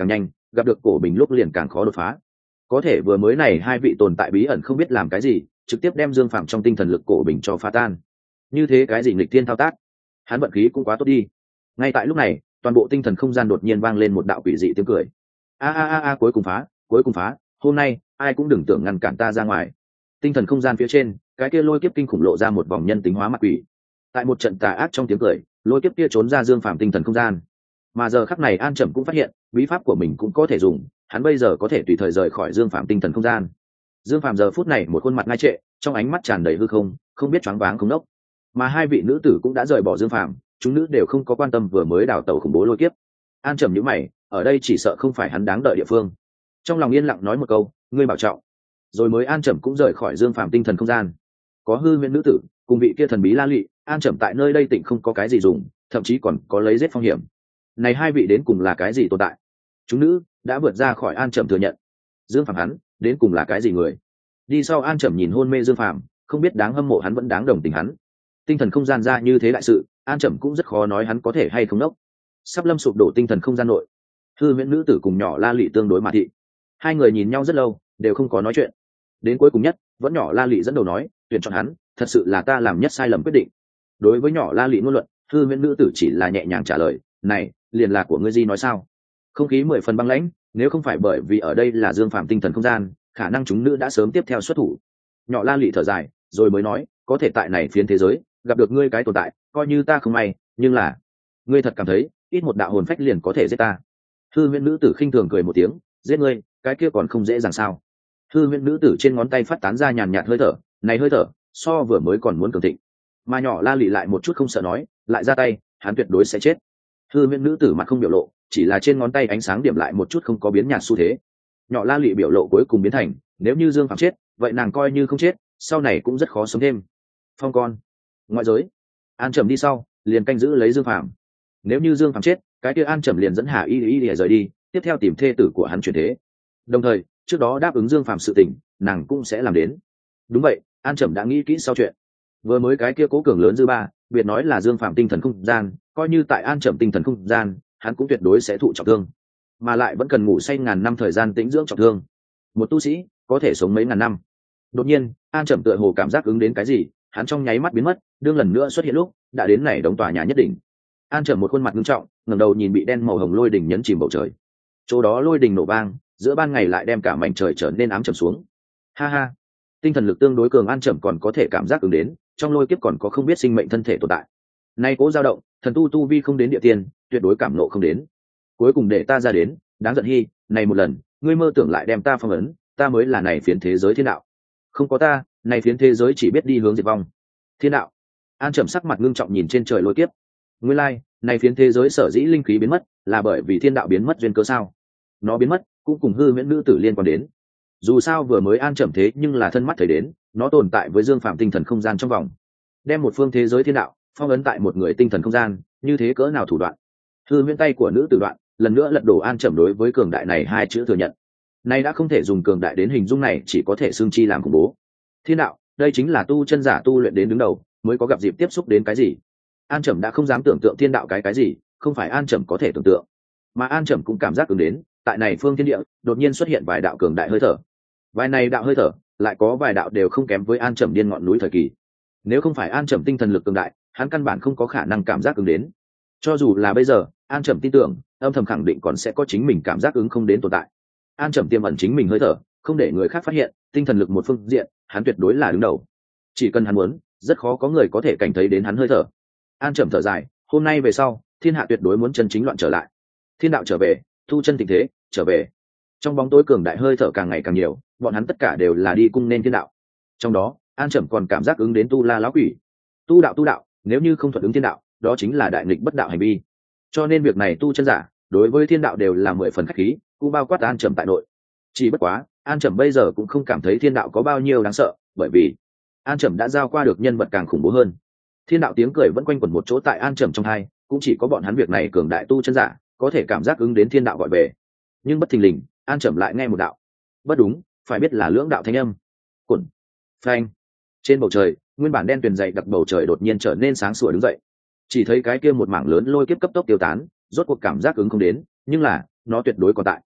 gặp được cổ bình lúc liền càng khó đột phá. Có thể vừa mới này hai vị tồn tại bí ẩn không biết làm cái gì, trực tiếp đem Dương Phàm trong tinh thần lực cổ bình cho phá tan. Như thế cái gì nghịch thiên thao tác, hắn vận khí cũng quá tốt đi. Ngay tại lúc này, toàn bộ tinh thần không gian đột nhiên vang lên một đạo quỷ dị tiếng cười. A a a a, cuối cùng phá, cuối cùng phá, hôm nay ai cũng đừng tưởng ngăn cản ta ra ngoài. Tinh thần không gian phía trên, cái kia lôi kiếp kinh khủng lộ ra một vòng nhân tính hóa mặt quỷ. Tại một trận tà ác trong tiếng cười, lôi kiếp kia trốn ra Dương Phàm tinh thần không gian. Mà giờ khắc này An Trầm cũng phát hiện, bí pháp của mình cũng có thể dùng, hắn bây giờ có thể tùy thời rời khỏi Dương Phàm tinh thần không gian. Dương Phàm giờ phút này một khuôn mặt ngai trệ, trong ánh mắt tràn đầy hư không, không biết choáng váng không nốc. Mà hai vị nữ tử cũng đã rời bỏ Dương Phàm, chúng nữ đều không có quan tâm vừa mới đào tẩu khủng bố lôi kiếp. An Trầm nhíu mày, ở đây chỉ sợ không phải hắn đáng đợi địa phương. Trong lòng yên lặng nói một câu, ngươi bảo trọng. Rồi mới An Trầm cũng rời khỏi Dương Phàm tinh thần không gian. Có hư huyễn nữ tử, cùng vị kia thần bí La Lị, An Trầm tại nơi đây tỉnh không có cái gì dùng, thậm chí còn có lấy giết phong hiểm. Này hai vị đến cùng là cái gì tồn tại? Chúng nữ đã vượt ra khỏi An Trầm thừa nhận. Dương Phàm hắn, đến cùng là cái gì người? Đi sau An Trầm nhìn hôn mê Dương Phàm, không biết đáng hâm mộ hắn vẫn đáng đồng tình hắn. Tinh thần không gian ra như thế đại sự, An Trầm cũng rất khó nói hắn có thể hay không nốc. Sắp lâm sụp đổ tinh thần không gian nội, hư huyễn nữ tử cùng nhỏ La Lị tương đối mà thị. Hai người nhìn nhau rất lâu, đều không có nói chuyện. Đến cuối cùng nhất, vẫn nhỏ La Lị dẫn đầu nói, tuyển chọn hắn, thật sự là ta làm nhất sai lầm quyết định. Đối với nhỏ La Lị ngôn luận, hư huyễn nữ tử chỉ là nhẹ nhàng trả lời, này liền là của ngươi gì nói sao? Không khí mười phần băng lãnh, nếu không phải bởi vì ở đây là Dương Phàm tinh thần không gian, khả năng chúng nữ đã sớm tiếp theo xuất thủ. Nhỏ La Lị thở dài, rồi mới nói, có thể tại này phiến thế giới gặp được ngươi cái tồn tại, coi như ta không may, nhưng là ngươi thật cảm thấy ít một đạo hồn phách liền có thể giết ta? Hư huyễn nữ tử khinh thường cười một tiếng, giết ngươi, cái kia còn không dễ dàng sao? Hư huyễn nữ tử trên ngón tay phát tán ra nhàn nhạt hơi thở, này hơi thở so vừa mới còn muốn cường thịnh. Mà nhỏ La Lị lại một chút không sợ nói, lại ra tay, hắn tuyệt đối sẽ chết. Hư huyễn nữ tử mặt không biểu lộ, chỉ là trên ngón tay ánh sáng điểm lại một chút không có biến nhạt xu thế. Nhỏ La Lị biểu lộ cuối cùng biến thành, nếu như Dương Phàm chết, vậy nàng coi như không chết, sau này cũng rất khó sống thêm. Phong con, ngoại giới, An Trầm đi sau, liền canh giữ lấy Dương Phàm. Nếu như Dương Phàm chết, cái kia An Trầm liền dẫn Hà Y Y để rời đi, tiếp theo tìm thê tử của hắn chuyển thế. Đồng thời, trước đó đáp ứng Dương Phàm sự tình, nàng cũng sẽ làm đến. Đúng vậy, An Trầm đã nghĩ kỹ sau chuyện. Vừa mới cái kia cố cường lớn dư ba, biệt nói là Dương Phàm tinh thần không gian, coi như tại An Trầm tinh thần không gian, hắn cũng tuyệt đối sẽ thụ trọng thương, mà lại vẫn cần ngủ say ngàn năm thời gian tĩnh dưỡng trọng thương. Một tu sĩ có thể sống mấy ngàn năm. Đột nhiên, An Trầm tựa hồ cảm giác ứng đến cái gì, hắn trong nháy mắt biến mất, đương lần nữa xuất hiện lúc đã đến này đống tòa nhà nhất định. An Trầm một khuôn mặt nghiêm trọng, ngẩng đầu nhìn bị đen màu hồng lôi đỉnh nhấn chìm bầu trời. Chỗ đó lôi đỉnh nổ vang, giữa ban ngày lại đem cả mảnh trời trở nên ám trầm xuống. Ha ha, tinh thần lực tương đối cường, An Trầm còn có thể cảm giác ứng đến, trong lôi kiếp còn có không biết sinh mệnh thân thể tồn tại. Nay cố dao động, thần tu tu vi không đến địa tiên, tuyệt đối cảm nộ không đến. Cuối cùng để ta ra đến, đáng giận Hi, này một lần, ngươi mơ tưởng lại đem ta phong ấn, ta mới là này phiến thế giới thiên đạo. Không có ta, này phiến thế giới chỉ biết đi hướng diệt vong. Thiên đạo. An Trầm sắc mặt ngưng trọng nhìn trên trời lôi kiếp. Nguyên lai, like, này phiến thế giới sở dĩ linh khí biến mất, là bởi vì thiên đạo biến mất duyên cớ sao? Nó biến mất, cũng cùng hư huyễn nữ tử liên quan đến. Dù sao vừa mới An Trầm thế nhưng là thân mắt thấy đến, nó tồn tại với Dương Phàm tinh thần không gian trong vòng. Đem một phương thế giới thiên đạo phong ấn tại một người tinh thần không gian, như thế cỡ nào thủ đoạn? Hư huyễn tay của nữ tử đoạn, lần nữa lật đổ An Trầm đối với cường đại này hai chữ thừa nhận. Nay đã không thể dùng cường đại đến hình dung này, chỉ có thể xương chi làm khủng bố. Thiên đạo, đây chính là tu chân giả tu luyện đến đứng đầu, mới có gặp dịp tiếp xúc đến cái gì. An Trầm đã không dám tưởng tượng thiên đạo cái cái gì, không phải An Trầm có thể tưởng tượng. Mà An Trầm cũng cảm giác ứng đến, tại này phương thiên địa, đột nhiên xuất hiện vài đạo cường đại hơi thở. Vài này đạo hơi thở, lại có vài đạo đều không kém với An Trầm điên ngọn núi thời kỳ. Nếu không phải An Trầm tinh thần lực cường đại, hắn căn bản không có khả năng cảm giác ứng đến. Cho dù là bây giờ, An Trầm tin tưởng, âm thầm khẳng định còn sẽ có chính mình cảm giác ứng không đến tồn tại. An Trầm tiềm ẩn chính mình hơi thở, không để người khác phát hiện, tinh thần lực một phương diện, hắn tuyệt đối là đứng đầu. Chỉ cần hắn muốn, rất khó có người có thể cảnh thấy đến hắn hơi thở. An Trầm thở dài, hôm nay về sau, thiên hạ tuyệt đối muốn chân chính loạn trở lại. Thiên đạo trở về, thu chân tình thế, trở về. Trong bóng tối cường đại hơi thở càng ngày càng nhiều, bọn hắn tất cả đều là đi cung nên thiên đạo. Trong đó, An Trầm còn cảm giác ứng đến tu la lão quỷ. Tu đạo tu đạo, nếu như không thuận ứng thiên đạo, đó chính là đại nghịch bất đạo hành vi. Cho nên việc này tu chân giả, đối với thiên đạo đều là mười phần khách khí, cũng bao quát An Trầm tại nội. Chỉ bất quá, An Trầm bây giờ cũng không cảm thấy thiên đạo có bao nhiêu đáng sợ, bởi vì An Trầm đã giao qua được nhân vật càng khủng bố hơn. Thiên đạo tiếng cười vẫn quanh quẩn một chỗ tại An Trầm trong hai, cũng chỉ có bọn hắn việc này cường đại tu chân giả có thể cảm giác ứng đến thiên đạo gọi về. Nhưng bất thình lình, An Trầm lại nghe một đạo. Bất đúng, phải biết là lưỡng đạo thanh âm. Cuộn, phanh. Trên bầu trời, nguyên bản đen tuyền dày đặc bầu trời đột nhiên trở nên sáng sủa đứng dậy. Chỉ thấy cái kia một mảng lớn lôi kiếp cấp tốc tiêu tán, rốt cuộc cảm giác ứng không đến, nhưng là nó tuyệt đối còn tại.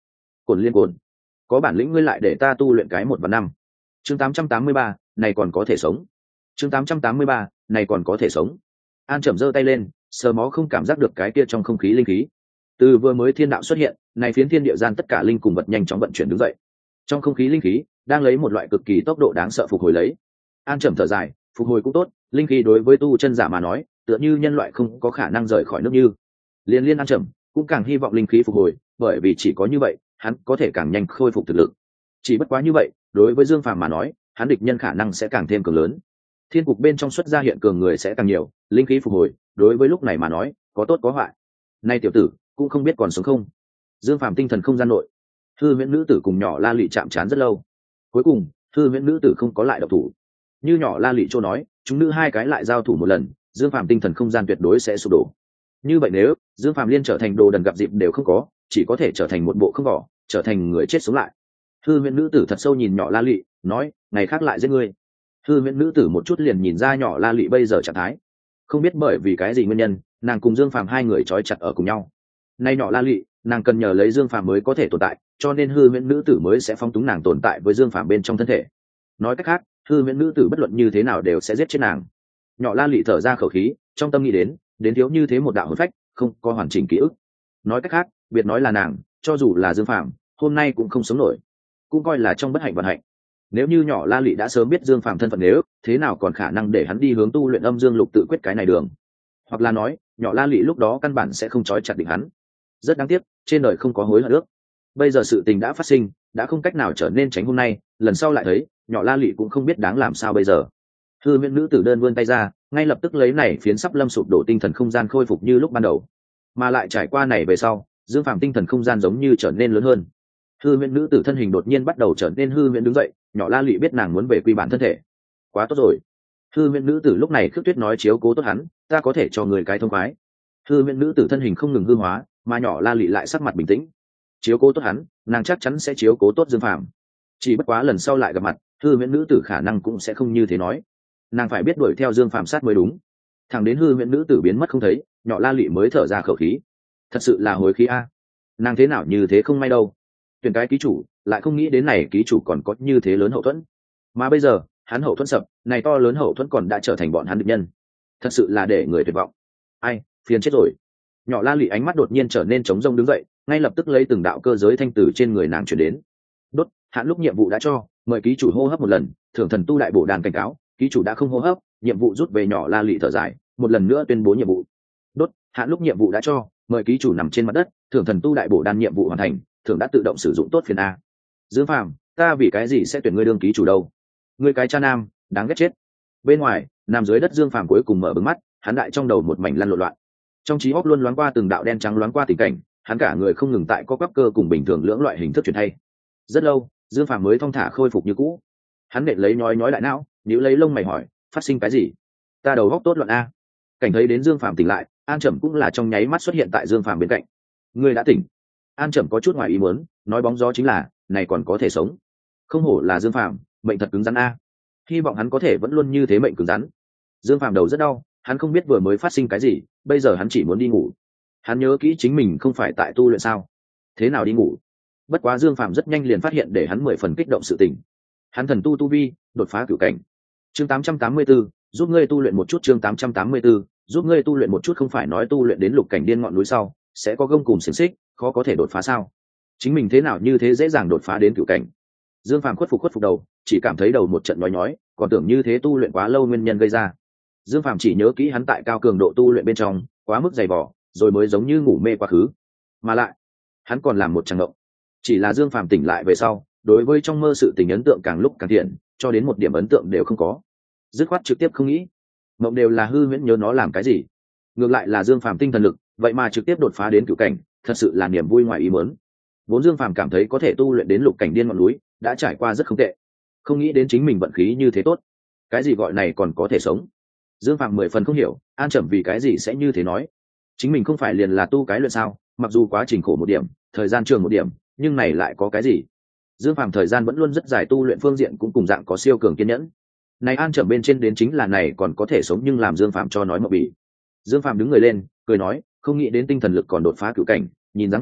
cồn liên cồn, có bản lĩnh ngươi lại để ta tu luyện cái một và năm. Chương tám trăm tám mươi ba, này còn có thể sống. Chương tám trăm tám mươi ba, này còn có thể sống. An Trầm giơ tay lên, sờ mó không cảm giác được cái kia trong không khí linh khí. Từ vừa mới thiên đạo xuất hiện, này phiến thiên địa gian tất cả linh cùng vật nhanh chóng vận chuyển đứng dậy. Trong không khí linh khí đang lấy một loại cực kỳ tốc độ đáng sợ phục hồi lấy. An Trầm thở dài, phục hồi cũng tốt, linh khí đối với tu chân giả mà nói, tựa như nhân loại không có khả năng rời khỏi nước như. Liên liên An Trầm cũng càng hy vọng linh khí phục hồi, bởi vì chỉ có như vậy, hắn có thể càng nhanh khôi phục thực lực. Chỉ bất quá như vậy, đối với Dương Phàm mà nói, hắn địch nhân khả năng sẽ càng thêm cường lớn. Thiên cục bên trong xuất ra hiện cường người sẽ càng nhiều, linh khí phục hồi, đối với lúc này mà nói, có tốt có hoại. Nay tiểu tử, cũng không biết còn sống không. Dương Phàm tinh thần không gian nội, Hư Huyễn nữ tử cùng nhỏ La Lị chạm trán rất lâu. Cuối cùng, Hư Huyễn nữ tử không có lại động thủ. Như nhỏ La Lị châu nói, chúng nữ hai cái lại giao thủ một lần, Dương Phàm tinh thần không gian tuyệt đối sẽ sụp đổ. Như vậy nếu Dương Phàm liên trở thành đồ đần gặp dịp đều không có, chỉ có thể trở thành một bộ không vỏ, trở thành người chết sống lại. Hư Huyễn nữ tử thật sâu nhìn nhỏ La Lị, nói, ngày khác lại giết ngươi. Hư Huyễn nữ tử một chút liền nhìn ra nhỏ La Lị bây giờ trạng thái, không biết bởi vì cái gì nguyên nhân, nàng cùng Dương Phàm hai người trói chặt ở cùng nhau. Nay nhỏ La Lị, nàng cần nhờ lấy Dương Phàm mới có thể tồn tại, cho nên Hư Huyễn nữ tử mới sẽ phóng túng nàng tồn tại với Dương Phàm bên trong thân thể. Nói cách khác, Hư Huyễn nữ tử bất luận như thế nào đều sẽ giết chết nàng. Nhỏ La Lị thở ra khẩu khí, trong tâm nghĩ đến, đến thiếu như thế một đạo hồn phách, không có hoàn chỉnh ký ức. Nói cách khác, biệt nói là nàng, cho dù là Dương Phàm, hôm nay cũng không sống nổi, cũng coi là trong bất hạnh vận hạnh. Nếu như nhỏ La Lị đã sớm biết Dương Phàm thân phận, nếu thế nào còn khả năng để hắn đi hướng tu luyện âm dương lục tự quyết cái này đường? Hoặc là nói, nhỏ La Lị lúc đó căn bản sẽ không trói chặt định hắn. Rất đáng tiếc, trên đời không có hối hận nước. Bây giờ sự tình đã phát sinh, đã không cách nào trở nên tránh hôm nay, lần sau lại thấy, nhỏ La Lị cũng không biết đáng làm sao bây giờ. Hư Huyễn nữ tử đơn vươn tay ra, ngay lập tức lấy này phiến sắp lâm sụp đổ tinh thần không gian khôi phục như lúc ban đầu. Mà lại trải qua này về sau, Dương Phàm tinh thần không gian giống như trở nên lớn hơn. Hư Huyễn nữ tử thân hình đột nhiên bắt đầu trở nên hư huyễn đứng dậy, nhỏ La Lị biết nàng muốn về quy bản thân thể. Quá tốt rồi. Hư Huyễn nữ tử lúc này khước tuyết nói chiếu cố tốt hắn, ta có thể cho người cái thông khoái. Hư Huyễn nữ tử thân hình không ngừng hư hóa, mà nhỏ La Lị lại sắc mặt bình tĩnh. Chiếu cố tốt hắn, nàng chắc chắn sẽ chiếu cố tốt Dương Phàm. Chỉ bất quá lần sau lại gặp mặt, Hư Huyễn nữ tử khả năng cũng sẽ không như thế nói. Nàng phải biết đuổi theo Dương Phàm sát mới đúng. Thằng đến Hư Huyễn nữ tử biến mất không thấy, nhỏ La Lị mới thở ra khẩu khí. Thật sự là hối khí a. Nàng thế nào như thế không may đâu. Tuyển cái ký chủ, lại không nghĩ đến này ký chủ còn có như thế lớn hậu thuẫn. Mà bây giờ, hắn hậu thuẫn sập, này to lớn hậu thuẫn còn đã trở thành bọn hắn địch nhân. Thật sự là để người tuyệt vọng. Ai, phiền chết rồi. Nhỏ La Lị ánh mắt đột nhiên trở nên trống rông đứng dậy, ngay lập tức lấy từng đạo cơ giới thanh tử trên người nàng chuyển đến. Đốt, hạn lúc nhiệm vụ đã cho, mời ký chủ hô hấp một lần, thưởng thần tu đại bổ đàn cảnh cáo, ký chủ đã không hô hấp, nhiệm vụ rút về. Nhỏ La Lị thở dài, một lần nữa tuyên bố nhiệm vụ. Đốt, hạn lúc nhiệm vụ đã cho, mời ký chủ nằm trên mặt đất, thưởng thần tu đại bổ đan nhiệm vụ hoàn thành, thưởng đã tự động sử dụng tốt phiền a. Dương Phàm, ta vì cái gì sẽ tuyển ngươi đương ký chủ đâu? Ngươi cái cha nam, đáng ghét chết. Bên ngoài, nằm dưới đất Dương Phàm cuối cùng mở bừng mắt, hắn đại trong đầu một mảnh lăn lộn loạn. Trong trí óc luôn loáng qua từng đạo đen trắng loáng qua tình cảnh, hắn cả người không ngừng tại có quắp cơ cùng bình thường lưỡng loại hình thức chuyển thay. Rất lâu, Dương Phàm mới thong thả khôi phục như cũ. Hắn nện lấy nhói nhói đại não, nhíu lấy lông mày hỏi, phát sinh cái gì? Ta đầu óc tốt loạn a. Cảnh thấy đến Dương Phàm tỉnh lại, An Trầm cũng là trong nháy mắt xuất hiện tại Dương Phàm bên cạnh. Ngươi đã tỉnh. An Trầm có chút ngoài ý muốn, nói bóng gió chính là, này còn có thể sống. Không hổ là Dương Phàm, mệnh thật cứng rắn a. Hy vọng hắn có thể vẫn luôn như thế mệnh cứng rắn. Dương Phàm đầu rất đau, hắn không biết vừa mới phát sinh cái gì, bây giờ hắn chỉ muốn đi ngủ. Hắn nhớ kỹ chính mình không phải tại tu luyện sao? Thế nào đi ngủ? Bất quá Dương Phàm rất nhanh liền phát hiện để hắn mười phần kích động sự tình. Hắn thần tu tu vi, đột phá cửu cảnh. Chương tám trăm tám mươi tám, giúp ngươi tu luyện một chút. Chương tám trăm tám mươi tám, giúp ngươi tu luyện một chút. Không phải nói tu luyện đến lục cảnh điên ngọn núi sau sẽ có gông cùng xiềng xích, khó có thể đột phá sao? Chính mình thế nào như thế dễ dàng đột phá đến cửu cảnh? Dương Phàm khuất phục khuất phục đầu, chỉ cảm thấy đầu một trận nhói nhói, còn tưởng như thế tu luyện quá lâu nguyên nhân gây ra. Dương Phàm chỉ nhớ kỹ hắn tại cao cường độ tu luyện bên trong quá mức dày vỏ, rồi mới giống như ngủ mê quá khứ. Mà lại, hắn còn làm một tràng ngộng. Chỉ là Dương Phàm tỉnh lại về sau, đối với trong mơ sự tình ấn tượng càng lúc càng thiện, cho đến một điểm ấn tượng đều không có. Dứt khoát trực tiếp không nghĩ, mộng đều là hư huyễn, nhớ nó làm cái gì. Ngược lại là Dương Phàm tinh thần lực, vậy mà trực tiếp đột phá đến cửu cảnh, thật sự là niềm vui ngoài ý muốn. Vốn Dương Phàm cảm thấy có thể tu luyện đến lục cảnh điên ngọn núi, đã trải qua rất không tệ. Không nghĩ đến chính mình vận khí như thế tốt. Cái gì gọi này còn có thể sống? Dương Phàm mười phần không hiểu, An Trầm vì cái gì sẽ như thế nói. Chính mình không phải liền là tu cái luyện sao? Mặc dù quá trình khổ một điểm, thời gian trường một điểm, nhưng này lại có cái gì? Dương Phàm thời gian vẫn luôn rất dài, tu luyện phương diện cũng cùng dạng có siêu cường kiên nhẫn. Này An Trầm bên trên đến chính là này còn có thể sống, nhưng làm Dương Phàm cho nói mộng bỉ. Dương Phàm đứng người lên, cười nói, không nghĩ đến tinh thần lực còn đột phá cửu cảnh, nhìn dáng vẻ,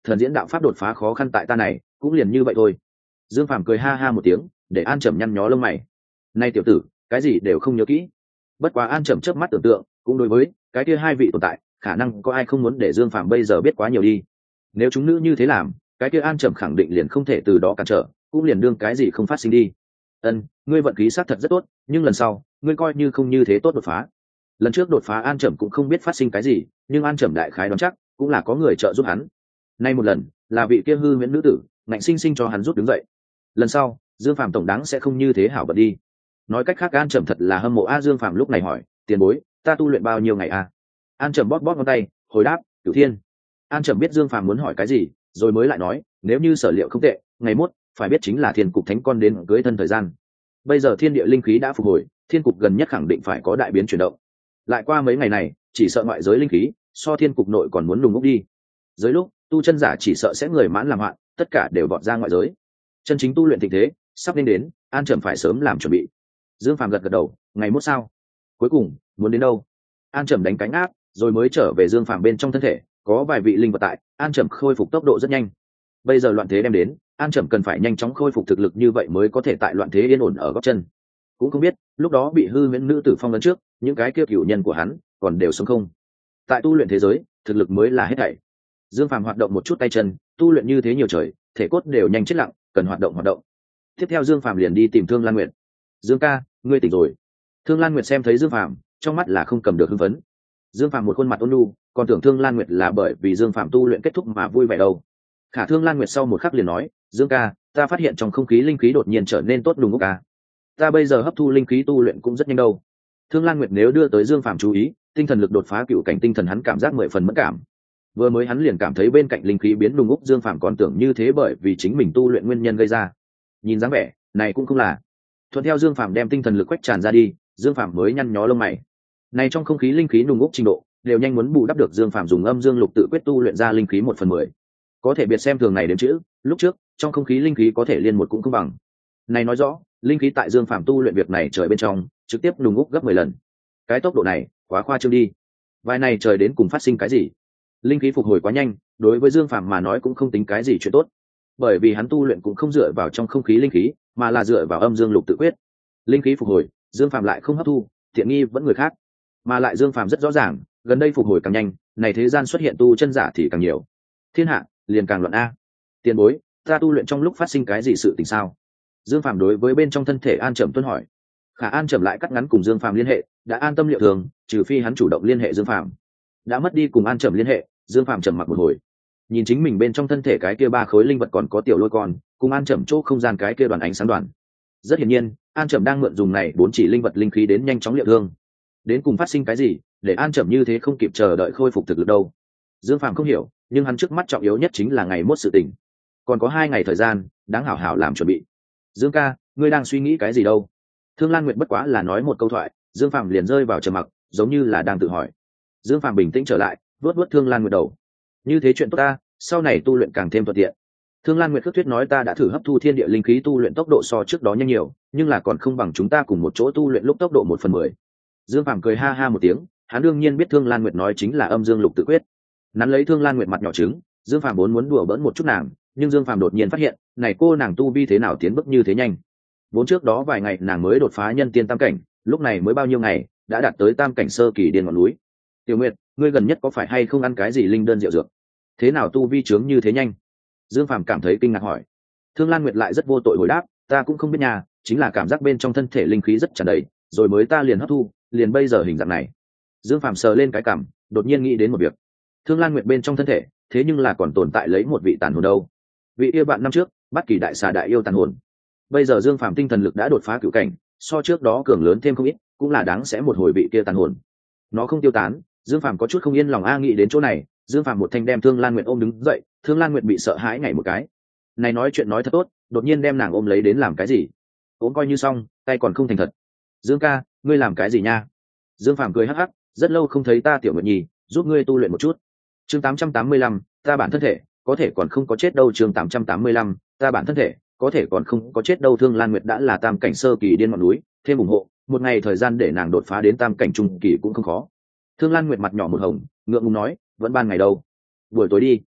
thần diễn đạo pháp đột phá khó khăn tại ta này cũng liền như vậy thôi. Dương Phàm cười ha ha một tiếng, để An Trầm nhăn nhó lông mày. Này tiểu tử, cái gì đều không nhớ kỹ. Bất quá An Trầm chớp mắt tưởng tượng, cũng đối với cái kia hai vị tồn tại, khả năng có ai không muốn để Dương Phàm bây giờ biết quá nhiều đi. Nếu chúng nữ như thế làm, cái kia An Trầm khẳng định liền không thể từ đó cản trở, cũng liền đương cái gì không phát sinh đi. Ân, ngươi vận khí xác thật rất tốt, nhưng lần sau, ngươi coi như không như thế tốt đột phá. Lần trước đột phá An Trầm cũng không biết phát sinh cái gì, nhưng An Trầm đại khái đoán chắc, cũng là có người trợ giúp hắn. Nay một lần, là vị kia hư huyễn nữ tử, ngạnh sinh sinh cho hắn rút đứng dậy. Lần sau, Dương Phàm tổng đáng sẽ không như thế hảo bật đi. Nói cách khác, An Trầm thật là hâm mộ a. Dương Phàm lúc này hỏi, tiền bối, ta tu luyện bao nhiêu ngày a? An Trầm bóp bóp ngón tay, hồi đáp, Cửu Thiên. An Trầm biết Dương Phàm muốn hỏi cái gì, rồi mới lại nói, nếu như sở liệu không tệ, ngày mốt phải biết chính là Thiên Cục Thánh Con đến cưới thân thời gian. Bây giờ thiên địa linh khí đã phục hồi, Thiên Cục gần nhất khẳng định phải có đại biến chuyển động. Lại qua mấy ngày này, chỉ sợ ngoại giới linh khí so Thiên Cục nội còn muốn đùng úc đi. Dưới lúc tu chân giả chỉ sợ sẽ người mãn làm hoạn, tất cả đều vọt ra ngoại giới. Chân chính tu luyện tình thế sắp nên đến, An Trầm phải sớm làm chuẩn bị. Dương Phàm gật gật đầu, ngày mốt sao? Cuối cùng muốn đến đâu? An Trầm đánh cánh áp, rồi mới trở về Dương Phàm bên trong thân thể, có vài vị linh vật tại, An Trầm khôi phục tốc độ rất nhanh. Bây giờ loạn thế đem đến, An Trầm cần phải nhanh chóng khôi phục thực lực, như vậy mới có thể tại loạn thế yên ổn ở gót chân. Cũng không biết lúc đó bị hư huyễn nữ tử phong ấn trước, những cái kia cửu nhân của hắn còn đều sống không. Tại tu luyện thế giới, thực lực mới là hết thảy. Dương Phàm hoạt động một chút tay chân, tu luyện như thế nhiều trời, thể cốt đều nhanh chết lặng, cần hoạt động hoạt động. Tiếp theo Dương Phàm liền đi tìm Thương Lan Nguyệt. Dương ca, ngươi tỉnh rồi. Thương Lan Nguyệt xem thấy Dương Phàm, trong mắt là không cầm được hưng phấn. Dương Phàm một khuôn mặt ôn nhu, còn tưởng Thương Lan Nguyệt là bởi vì Dương Phàm tu luyện kết thúc mà vui vẻ đâu. Khả Thương Lan Nguyệt sau một khắc liền nói, Dương ca, ta phát hiện trong không khí linh khí đột nhiên trở nên tốt đùng úc ca. Ta bây giờ hấp thu linh khí tu luyện cũng rất nhanh đâu. Thương Lan Nguyệt nếu đưa tới Dương Phàm chú ý, tinh thần lực đột phá cựu cảnh tinh thần, hắn cảm giác mười phần mất cảm. Vừa mới hắn liền cảm thấy bên cạnh linh khí biến đùng úc, Dương Phàm còn tưởng như thế bởi vì chính mình tu luyện nguyên nhân gây ra. Nhìn dáng vẻ này cũng không là. Thuận theo Dương Phàm đem tinh thần lực quét tràn ra đi, Dương Phàm mới nhăn nhó lông mày. Này trong không khí linh khí đùng úc trình độ đều nhanh muốn bù đắp được Dương Phàm dùng âm dương lục tự quyết tu luyện ra linh khí một phần mười. Có thể biệt xem thường này đến chữ, lúc trước trong không khí linh khí có thể liên một cũng không bằng. Này nói rõ linh khí tại Dương Phàm tu luyện việc này trời bên trong trực tiếp đùng úc gấp mười lần. Cái tốc độ này quá khoa trương đi. Vài này trời đến cùng phát sinh cái gì? Linh khí phục hồi quá nhanh, đối với Dương Phàm mà nói cũng không tính cái gì chuyện tốt, bởi vì hắn tu luyện cũng không dựa vào trong không khí linh khí, mà là dựa vào âm dương lục tự quyết. Linh khí phục hồi, Dương Phàm lại không hấp thu, tiện nghi vẫn người khác. Mà lại Dương Phàm rất rõ ràng, gần đây phục hồi càng nhanh, này thế gian xuất hiện tu chân giả thì càng nhiều, thiên hạ liền càng loạn a. Tiền bối, ta tu luyện trong lúc phát sinh cái gì sự tình sao? Dương Phàm đối với bên trong thân thể An Trầm tuân hỏi. Khả An Trầm lại cắt ngắn cùng Dương Phàm liên hệ, đã an tâm liệu thường, trừ phi hắn chủ động liên hệ Dương Phàm. Đã mất đi cùng An Trầm liên hệ, Dương Phàm trầm mặc một hồi, nhìn chính mình bên trong thân thể cái kia ba khối linh vật còn có tiểu lôi con, cùng An Trầm chỗ không gian cái kia đoàn ánh sáng đoàn. Rất hiển nhiên, An Trầm đang mượn dùng này bốn chỉ linh vật linh khí đến nhanh chóng liệu thương. Đến cùng phát sinh cái gì, để An Trầm như thế không kịp chờ đợi khôi phục thực lực đâu? Dương Phàm không hiểu, nhưng hắn trước mắt trọng yếu nhất chính là ngày mốt sự tình. Còn có hai ngày thời gian, đáng hảo hảo làm chuẩn bị. Dương ca, ngươi đang suy nghĩ cái gì đâu? Thương Lan Nguyệt bất quá là nói một câu thoại, Dương Phàm liền rơi vào trầm mặc, giống như là đang tự hỏi. Dương Phàm bình tĩnh trở lại, vuốt vuốt Thương Lan Nguyệt đầu. Như thế chuyện tốt ta, sau này tu luyện càng thêm thuận tiện. Thương Lan Nguyệt khước thuyết nói, ta đã thử hấp thu thiên địa linh khí tu luyện tốc độ so trước đó nhanh nhiều, nhưng là còn không bằng chúng ta cùng một chỗ tu luyện lúc tốc độ một phần mười. Dương Phàm cười ha ha một tiếng, hắn đương nhiên biết Thương Lan Nguyệt nói chính là âm dương lục tự quyết. Nắn lấy Thương Lan Nguyệt mặt nhỏ trứng, Dương Phàm vốn muốn đùa bỡn một chút nàng, nhưng Dương Phàm đột nhiên phát hiện, này cô nàng tu vi thế nào tiến bước như thế nhanh. Vốn trước đó vài ngày nàng mới đột phá nhân tiên tam cảnh, lúc này mới bao nhiêu ngày, đã đạt tới tam cảnh sơ kỳ điên ngọn núi. Tiểu Nguyệt, ngươi gần nhất có phải hay không ăn cái gì linh đơn diệu dược? Thế nào tu vi trướng như thế nhanh? Dương Phàm cảm thấy kinh ngạc hỏi. Thương Lan Nguyệt lại rất vô tội hồi đáp, ta cũng không biết nhà, chính là cảm giác bên trong thân thể linh khí rất tràn đầy, rồi mới ta liền hấp thu, liền bây giờ hình dạng này. Dương Phàm sờ lên cái cằm, đột nhiên nghĩ đến một việc. Thương Lan Nguyệt bên trong thân thể, thế nhưng là còn tồn tại lấy một vị tàn hồn đâu. Vị yêu bạn năm trước, Bất Kỳ đại xà đại yêu tàn hồn. Bây giờ Dương Phàm tinh thần lực đã đột phá cửu cảnh, so trước đó cường lớn thêm không ít, cũng là đáng sẽ một hồi vị kia tàn hồn. Nó không tiêu tán, Dương Phàm có chút không yên lòng a. Nghĩ đến chỗ này, Dương Phàm một thanh đem Thương Lan Nguyệt ôm đứng dậy. Thương Lan Nguyệt bị sợ hãi nhảy một cái. Này nói chuyện nói thật tốt, đột nhiên đem nàng ôm lấy đến làm cái gì? Ôm coi như xong, tay còn không thành thật. Dương ca, ngươi làm cái gì nha? Dương Phàm cười hắc hắc, rất lâu không thấy ta Tiểu Nguyệt Nhi, giúp ngươi tu luyện một chút. Chương tám trăm tám mươi lăm, ta bản thân thể, có thể còn không có chết đâu. Chương tám trăm tám mươi lăm, ta bản thân thể, có thể còn không có chết đâu. Thương Lan Nguyệt đã là tam cảnh sơ kỳ điên ngọn núi, thêm ủng hộ, một ngày thời gian để nàng đột phá đến tam cảnh trung kỳ cũng không khó. Thương Lan Nguyệt mặt nhỏ một hồng, ngượng ngùng nói, vẫn ban ngày đâu, buổi tối đi.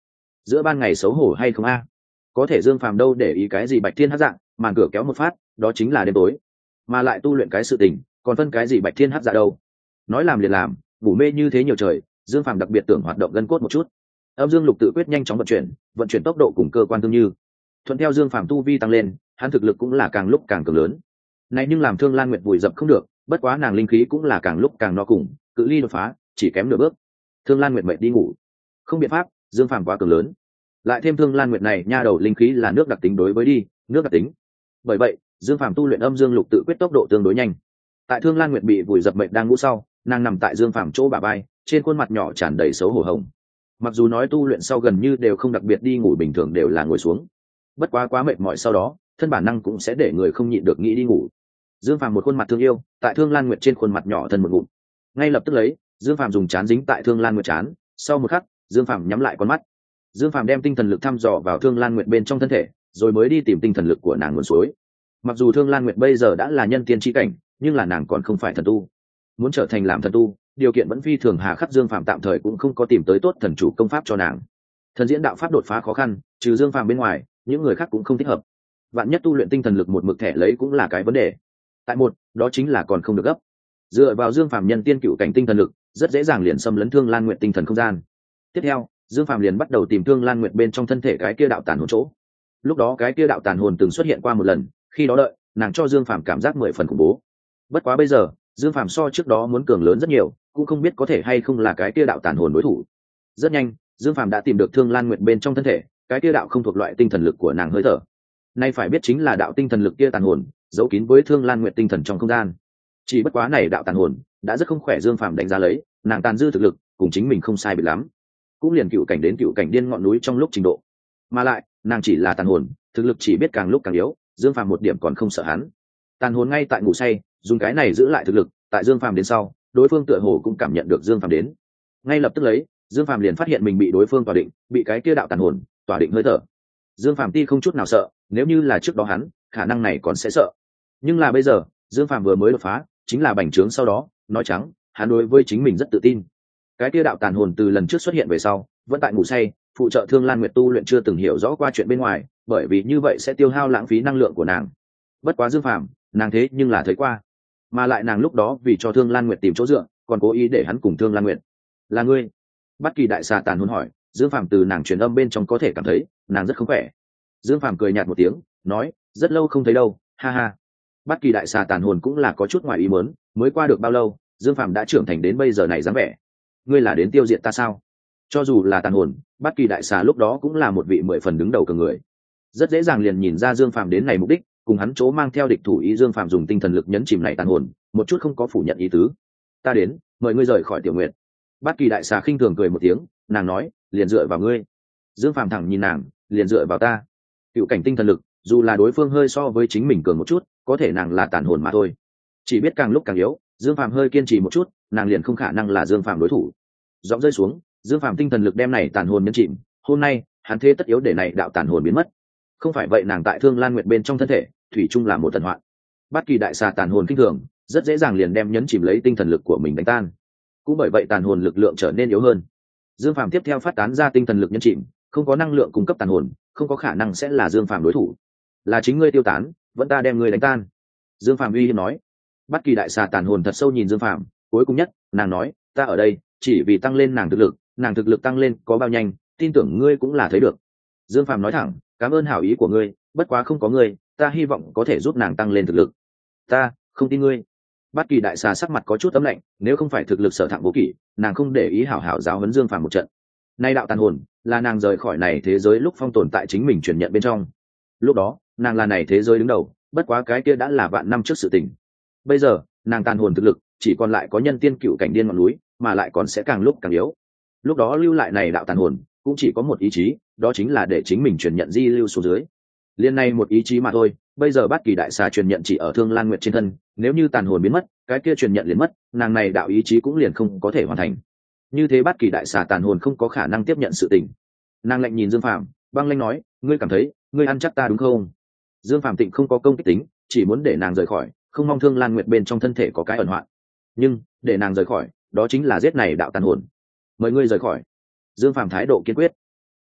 giữa ban ngày xấu hổ hay không a? Có thể Dương Phàm đâu để ý cái gì bạch thiên hắc dạng, màn cửa kéo một phát, đó chính là đêm tối. Mà lại tu luyện cái sự tình, còn phân cái gì bạch thiên hắc dạ đâu. Nói làm liền làm, ngủ mê như thế nhiều trời, Dương Phàm đặc biệt tưởng hoạt động gân cốt một chút. Âm Dương Lục tự quyết nhanh chóng vận chuyển, vận chuyển tốc độ cùng cơ quan tương như. Thuận theo Dương Phàm tu vi tăng lên, hắn thực lực cũng là càng lúc càng cường lớn. Này nhưng làm Thương Lan Nguyệt vùi dập không được, bất quá nàng linh khí cũng là càng lúc càng no cùng, cự ly đột phá, chỉ kém nửa bước. Thương Lan Nguyệt mệt đi ngủ. Không biện pháp, Dương Phàm quá cường lớn. Lại thêm Thương Lan Nguyệt này nha đầu linh khí là nước đặc tính đối với đi, nước đặc tính. Bởi vậy, Dương Phàm tu luyện Âm Dương Lục tự quyết tốc độ tương đối nhanh. Tại Thương Lan Nguyệt bị vùi dập mệt đang ngủ sau, nàng nằm tại Dương Phàm chỗ bả vai, trên khuôn mặt nhỏ tràn đầy xấu hổ hồng. Mặc dù nói tu luyện sau gần như đều không đặc biệt đi ngủ, bình thường đều là ngồi xuống. Bất quá quá mệt mỏi sau đó, thân bản năng cũng sẽ để người không nhịn được nghĩ đi ngủ. Dương Phàm một khuôn mặt thương yêu, tại Thương Lan Nguyệt trên khuôn mặt nhỏ thân một ngụm. Ngay lập tức lấy, Dương Phàm dùng chán dính tại Thương Lan Nguyệt chán, sau một khắc, Dương Phàm nhắm lại con mắt. Dương Phàm đem tinh thần lực thăm dò vào Thương Lan Nguyệt bên trong thân thể, rồi mới đi tìm tinh thần lực của nàng nguồn suối. Mặc dù Thương Lan Nguyệt bây giờ đã là nhân tiên chi cảnh, nhưng là nàng còn không phải thần tu. Muốn trở thành làm thần tu, điều kiện vẫn phi thường hà khắc, Dương Phàm tạm thời cũng không có tìm tới tốt thần chủ công pháp cho nàng. Thần diễn đạo pháp đột phá khó khăn, trừ Dương Phàm bên ngoài, những người khác cũng không thích hợp. Vạn nhất tu luyện tinh thần lực một mực thẻ lấy cũng là cái vấn đề. Tại một, đó chính là còn không được gấp. Dựa vào Dương Phàm nhân tiên cựu cảnh tinh thần lực, rất dễ dàng liền xâm lấn Thương Lan Nguyệt tinh thần không gian. Tiếp theo, Dương Phàm liền bắt đầu tìm Thương Lan Nguyệt bên trong thân thể cái kia đạo tàn hồn chỗ. Lúc đó cái kia đạo tàn hồn từng xuất hiện qua một lần, khi đó đợi, nàng cho Dương Phàm cảm giác mười phần khủng bố. Bất quá bây giờ, Dương Phàm so trước đó muốn cường lớn rất nhiều, cũng không biết có thể hay không là cái kia đạo tàn hồn đối thủ. Rất nhanh, Dương Phàm đã tìm được Thương Lan Nguyệt bên trong thân thể, cái kia đạo không thuộc loại tinh thần lực của nàng hơi thở. Nay phải biết chính là đạo tinh thần lực kia tàn hồn, giấu kín với Thương Lan Nguyệt tinh thần trong không gian. Chỉ bất quá này đạo tàn hồn đã rất không khỏe, Dương Phàm đánh giá lấy, nàng tàn dư thực lực, cùng chính mình không sai biệt lắm. Cũng liền cựu cảnh đến cựu cảnh điên ngọn núi trong lúc trình độ. Mà lại, nàng chỉ là tàn hồn, thực lực chỉ biết càng lúc càng yếu, Dương Phàm một điểm còn không sợ hắn. Tàn hồn ngay tại ngủ say, dùng cái này giữ lại thực lực, tại Dương Phàm đến sau, đối phương tựa hồ cũng cảm nhận được Dương Phàm đến. Ngay lập tức lấy, Dương Phàm liền phát hiện mình bị đối phương tỏa định, bị cái kia đạo tàn hồn tỏa định hơi thở. Dương Phàm ti không chút nào sợ, nếu như là trước đó hắn, khả năng này còn sẽ sợ. Nhưng là bây giờ, Dương Phàm vừa mới đột phá, chính là bành trướng sau đó, nói trắng, hắn đối với chính mình rất tự tin. Cái kia đạo tàn hồn từ lần trước xuất hiện về sau, vẫn tại ngủ say, phụ trợ Thương Lan Nguyệt tu luyện chưa từng hiểu rõ qua chuyện bên ngoài, bởi vì như vậy sẽ tiêu hao lãng phí năng lượng của nàng. Bất quá Dương Phàm, nàng thế nhưng là thấy qua, mà lại nàng lúc đó vì cho Thương Lan Nguyệt tìm chỗ dựa, còn cố ý để hắn cùng Thương Lan Nguyệt. Là ngươi? Bất Kỳ đại xà tàn hồn hỏi. Dương Phàm từ nàng truyền âm bên trong có thể cảm thấy nàng rất không khỏe. Dương Phàm cười nhạt một tiếng, nói, rất lâu không thấy đâu, ha ha. Bất Kỳ đại xà tàn hồn cũng là có chút ngoài ý muốn, mới qua được bao lâu, Dương Phàm đã trưởng thành đến bây giờ này dáng vẻ. Ngươi là đến tiêu diệt ta sao? Cho dù là tàn hồn, Bất Kỳ đại xà lúc đó cũng là một vị mười phần đứng đầu cường người, rất dễ dàng liền nhìn ra Dương Phàm đến này mục đích, cùng hắn chỗ mang theo địch thủ ý. Dương Phàm dùng tinh thần lực nhấn chìm này tàn hồn, một chút không có phủ nhận ý tứ. Ta đến, mời ngươi rời khỏi Tiểu Nguyệt. Bất Kỳ đại xà khinh thường cười một tiếng, nàng nói, liền dựa vào ngươi. Dương Phàm thẳng nhìn nàng, liền dựa vào ta? Cựu cảnh tinh thần lực, dù là đối phương hơi so với chính mình cường một chút, có thể nàng là tàn hồn mà thôi, chỉ biết càng lúc càng yếu. Dương Phàm hơi kiên trì một chút, nàng liền không khả năng là Dương Phàm đối thủ. Giọng rơi xuống, Dương Phàm tinh thần lực đem này tàn hồn nhấn chìm. Hôm nay, hắn thế tất yếu để này đạo tàn hồn biến mất. Không phải vậy nàng tại Thương Lan Nguyệt bên trong thân thể, thủy chung là một thần hoạn. Bất Kỳ đại xà tàn hồn kinh thường, rất dễ dàng liền đem nhấn chìm lấy tinh thần lực của mình đánh tan. Cũng bởi vậy tàn hồn lực lượng trở nên yếu hơn. Dương Phàm tiếp theo phát tán ra tinh thần lực nhấn chìm, không có năng lượng cung cấp tàn hồn, không có khả năng sẽ là Dương Phàm đối thủ. Là chính ngươi tiêu tán, vẫn ta đem ngươi đánh tan. Dương Phàm uy hiếp nói. Bất Kỳ đại xà tàn hồn thật sâu nhìn Dương Phàm, cuối cùng nhất, nàng nói, ta ở đây chỉ vì tăng lên nàng thực lực, nàng thực lực tăng lên có bao nhanh, tin tưởng ngươi cũng là thấy được. Dương Phàm nói thẳng, cảm ơn hảo ý của ngươi, bất quá không có ngươi, ta hy vọng có thể giúp nàng tăng lên thực lực. Ta không tin ngươi. Bất Kỳ đại xà sắc mặt có chút ấm lạnh, nếu không phải thực lực sở thạng vô kỷ, nàng không để ý hảo hảo giáo huấn Dương Phàm một trận. Nay đạo tàn hồn là nàng rời khỏi này thế giới lúc phong tồn tại chính mình truyền nhận bên trong. Lúc đó, nàng là này thế giới đứng đầu, bất quá cái kia đã là vạn năm trước sự tình. Bây giờ, nàng tàn hồn thực lực chỉ còn lại có nhân tiên cựu cảnh điên ngọn núi, mà lại còn sẽ càng lúc càng yếu. Lúc đó lưu lại này đạo tàn hồn cũng chỉ có một ý chí, đó chính là để chính mình truyền nhận di lưu xuống dưới. Liên này một ý chí mà thôi. Bây giờ Bất Kỳ đại xà truyền nhận chỉ ở Thương Lan Nguyệt trên thân, nếu như tàn hồn biến mất, cái kia truyền nhận liền mất, nàng này đạo ý chí cũng liền không có thể hoàn thành. Như thế Bất Kỳ đại xà tàn hồn không có khả năng tiếp nhận sự tình. Nàng lạnh nhìn Dương Phàm, băng lãnh nói, ngươi cảm thấy ngươi ăn chắc ta đúng không? Dương Phàm Tịnh không có công kích tính, chỉ muốn để nàng rời khỏi, không mong Thương Lan Nguyệt bên trong thân thể có cái ẩn hoạn. Nhưng để nàng rời khỏi, đó chính là giết này đạo tàn hồn. Mời ngươi rời khỏi. Dương Phàm thái độ kiên quyết.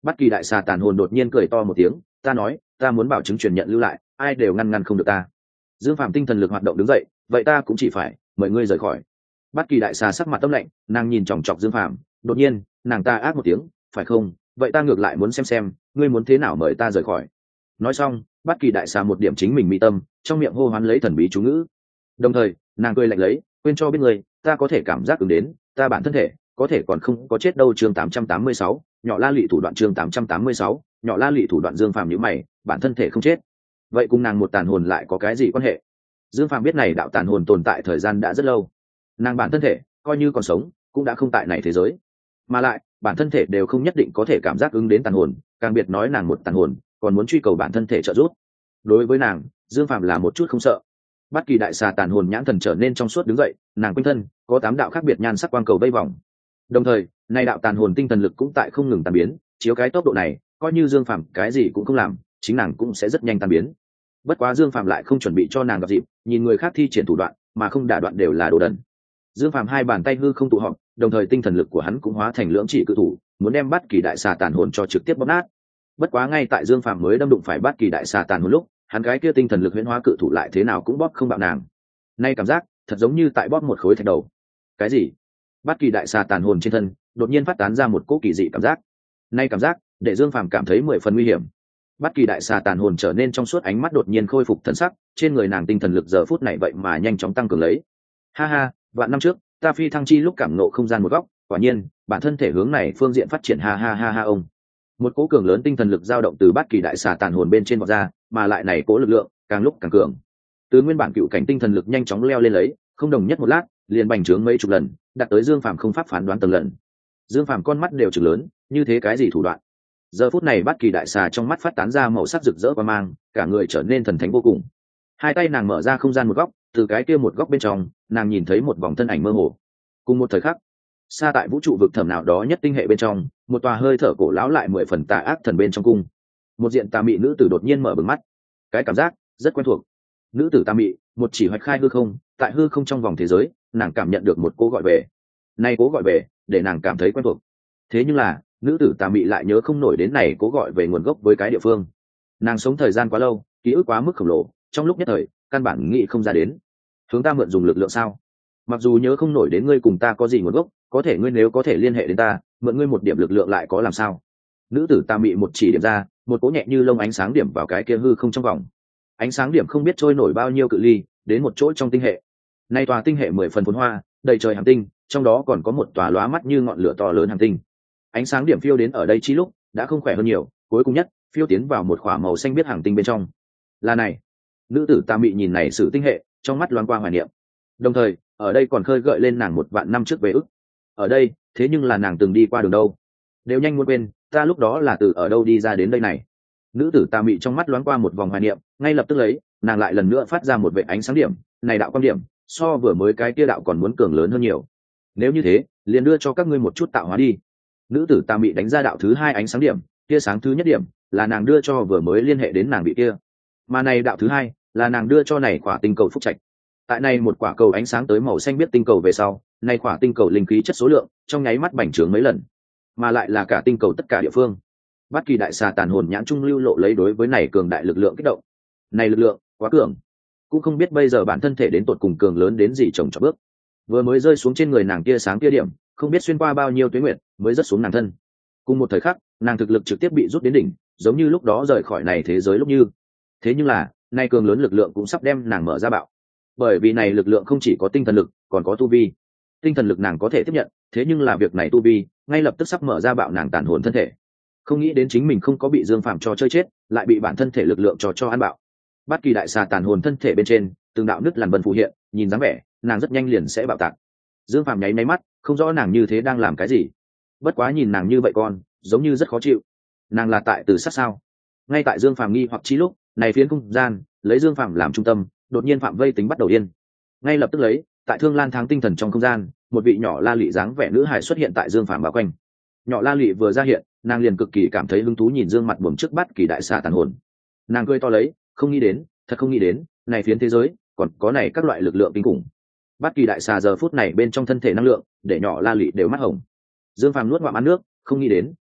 Bất kỳ đại xà tàn hồn đột nhiên cười to một tiếng, ta nói, ta muốn bảo chứng truyền nhận lưu lại, ai đều ngăn ngăn không được ta. Dương Phàm tinh thần lực hoạt động đứng dậy, vậy ta cũng chỉ phải mời ngươi rời khỏi. Bất kỳ đại xà sắc mặt tâm lạnh, nàng nhìn chòng chọc Dương Phàm, đột nhiên, nàng ta ác một tiếng, phải không? Vậy ta ngược lại muốn xem xem, ngươi muốn thế nào mời ta rời khỏi. Nói xong, Bất kỳ đại xà một điểm chính mình mỹ tâm, trong miệng hô hoán lấy thần bí chú ngữ. Đồng thời, nàng cười lạnh lấy, quên cho biết người, ta có thể cảm giác ứng đến, ta bản thân thể có thể còn không có chết đâu. Chương tám trăm tám mươi sáu, nhỏ la lị thủ đoạn. Chương tám trăm tám mươi sáu, nhỏ la lị thủ đoạn. Dương Phàm nhíu mày, bản thân thể không chết, vậy cùng nàng một tàn hồn lại có cái gì quan hệ? Dương Phàm biết này đạo tàn hồn tồn tại thời gian đã rất lâu, nàng bản thân thể coi như còn sống cũng đã không tại này thế giới, mà lại bản thân thể đều không nhất định có thể cảm giác ứng đến tàn hồn, càng biệt nói nàng một tàn hồn còn muốn truy cầu bản thân thể trợ giúp. Đối với nàng, Dương Phàm là một chút không sợ. Bất kỳ đại xà tàn hồn nhãn thần trở nên trong suốt đứng dậy, nàng quanh thân có tám đạo khác biệt nhan sắc quang cầu vây vòng, đồng thời nay đạo tàn hồn tinh thần lực cũng tại không ngừng tan biến, chiếu cái tốc độ này coi như Dương Phàm cái gì cũng không làm, chính nàng cũng sẽ rất nhanh tan biến. Bất quá Dương Phàm lại không chuẩn bị cho nàng gặp dịp, nhìn người khác thi triển thủ đoạn mà không đả đoạn đều là đồ đần. Dương Phàm hai bàn tay hư không tụ họp, đồng thời tinh thần lực của hắn cũng hóa thành lưỡng chỉ cự thủ, muốn đem Bất kỳ đại xà tàn hồn cho trực tiếp bóp nát. Bất quá ngay tại Dương Phàm mới đâm đụng phải Bất kỳ đại xà tàn hồn lúc, hắn cái kia tinh thần lực huyễn hóa cự thủ lại thế nào cũng bóp không bạo nàng. Nay cảm giác thật giống như tại bóp một khối thạch đầu. Cái gì? Bất kỳ đại xà tàn hồn trên thân đột nhiên phát tán ra một cỗ kỳ dị cảm giác. Nay cảm giác để Dương Phàm cảm thấy mười phần nguy hiểm. Bất kỳ đại xà tàn hồn trở nên trong suốt, ánh mắt đột nhiên khôi phục thần sắc, trên người nàng tinh thần lực giờ phút này vậy mà nhanh chóng tăng cường lấy. Ha ha, vạn năm trước ta phi thăng chi lúc cảm ngộ không gian một góc, quả nhiên bản thân thể hướng này phương diện phát triển. Ha ha ha ha ông. Một cỗ cường lớn tinh thần lực dao động từ Bất kỳ đại xà tàn hồn bên trên vọt ra, mà lại này cỗ lực lượng càng lúc càng cường. Từ nguyên bản cựu cảnh tinh thần lực nhanh chóng leo lên lấy, không đồng nhất một lát, liền bành trướng mấy chục lần, đạt tới Dương Phàm không pháp phán đoán tầng lần. Dương Phàm con mắt đều trừng lớn, như thế cái gì thủ đoạn? Giờ phút này Bất kỳ đại xà trong mắt phát tán ra màu sắc rực rỡ qua mang, cả người trở nên thần thánh vô cùng. Hai tay nàng mở ra không gian một góc, từ cái kia một góc bên trong, nàng nhìn thấy một vòng thân ảnh mơ hồ. Cùng một thời khắc, xa tại vũ trụ vực thẳm nào đó nhất tinh hệ bên trong, một tòa hơi thở cổ lão lại mười phần tà ác thần bên trong cung, một diện tà mị nữ tử đột nhiên mở bừng mắt. Cái cảm giác rất quen thuộc. Nữ tử tà mị, một chỉ hoạch khai hư không, tại hư không trong vòng thế giới, nàng cảm nhận được một cố gọi về. Nay cố gọi về, để nàng cảm thấy quen thuộc. Thế nhưng là, nữ tử tà mị lại nhớ không nổi đến này cố gọi về nguồn gốc với cái địa phương. Nàng sống thời gian quá lâu, ký ức quá mức khổng lồ, trong lúc nhất thời căn bản nghĩ không ra đến. Hướng ta mượn dùng lực lượng sao? Mặc dù nhớ không nổi đến ngươi cùng ta có gì nguồn gốc, có thể ngươi nếu có thể liên hệ đến ta, mượn ngươi một điểm lực lượng lại có làm sao? Nữ tử tà mị một chỉ điểm ra, một cỗ nhẹ như lông ánh sáng điểm vào cái kia hư không trong vòng. Ánh sáng điểm không biết trôi nổi bao nhiêu cự ly, đến một chỗ trong tinh hệ. Nay tòa tinh hệ mười phần phồn hoa, đầy trời hành tinh, trong đó còn có một tòa lóa mắt như ngọn lửa to lớn hành tinh. Ánh sáng điểm phiêu đến ở đây chi lúc đã không khỏe hơn nhiều, cuối cùng nhất phiêu tiến vào một khỏa màu xanh biết hành tinh bên trong. Là này. Nữ tử tà mị nhìn này sự tinh hệ, trong mắt loáng qua hoài niệm. Đồng thời ở đây còn khơi gợi lên nàng một vạn năm trước về ức. Ở đây thế nhưng là nàng từng đi qua đường đâu, đều nhanh muốn quên ta lúc đó là từ ở đâu đi ra đến đây này. Nữ tử tà mị trong mắt loáng qua một vòng hoài niệm, ngay lập tức lấy nàng lại lần nữa phát ra một vệ ánh sáng điểm. Này đạo quan điểm so vừa mới cái kia đạo còn muốn cường lớn hơn nhiều. Nếu như thế liền đưa cho các ngươi một chút tạo hóa đi. Nữ tử tà mị đánh ra đạo thứ hai ánh sáng điểm, tia sáng thứ nhất điểm là nàng đưa cho vừa mới liên hệ đến nàng bị kia, mà này đạo thứ hai là nàng đưa cho này quả tinh cầu phúc trạch. Tại này một quả cầu ánh sáng tới màu xanh biết tinh cầu về sau, này quả tinh cầu linh khí chất số lượng trong nháy mắt bành trướng mấy lần, mà lại là cả tinh cầu tất cả địa phương. Bất kỳ đại xà tàn hồn nhãn trung lưu lộ lấy đối với này cường đại lực lượng kích động. Này lực lượng quá cường, cũng không biết bây giờ bản thân thể đến tột cùng cường lớn đến gì trồng trọt bước. Vừa mới rơi xuống trên người nàng tia sáng tia điểm, không biết xuyên qua bao nhiêu tuế nguyệt mới rớt xuống nàng thân. Cùng một thời khắc, nàng thực lực trực tiếp bị rút đến đỉnh, giống như lúc đó rời khỏi này thế giới lúc như. Thế nhưng là, nay cường lớn lực lượng cũng sắp đem nàng mở ra bạo. Bởi vì này lực lượng không chỉ có tinh thần lực, còn có tu vi. Tinh thần lực nàng có thể tiếp nhận, thế nhưng là việc này tu vi, ngay lập tức sắp mở ra bạo nàng tàn hồn thân thể. Không nghĩ đến chính mình không có bị Dương Phàm cho chơi chết, lại bị bản thân thể lực lượng cho cho ăn bạo. Bất kỳ đại xà tàn hồn thân thể bên trên, từng đạo nứt lằn vân phù hiện, nhìn dáng vẻ, nàng rất nhanh liền sẽ bạo tạc. Dương Phàm nháy máy mắt, không rõ nàng như thế đang làm cái gì. Bất quá nhìn nàng như vậy con, giống như rất khó chịu. Nàng là tại từ sát sao? Ngay tại Dương Phàm nghi hoặc chi lúc, này phiến không gian, lấy Dương Phàm làm trung tâm, đột nhiên phạm vây tính bắt đầu điên. Ngay lập tức lấy, tại Thương Lan Tháng tinh thần trong không gian, một vị nhỏ la lị dáng vẻ nữ hài xuất hiện tại Dương Phàm bao quanh. Nhỏ la lị vừa ra hiện, nàng liền cực kỳ cảm thấy hứng thú nhìn Dương mặt buồm trước Bất kỳ đại xà tàn hồn. Nàng cười to lấy, không nghĩ đến, thật không nghĩ đến, này phiến thế giới còn có này các loại lực lượng kinh khủng. Bất kỳ đại xà giờ phút này bên trong thân thể năng lượng, để nhỏ la lị đều mắt hồng. Dương Phàm nuốt ngụm ăn nước, không nghĩ đến,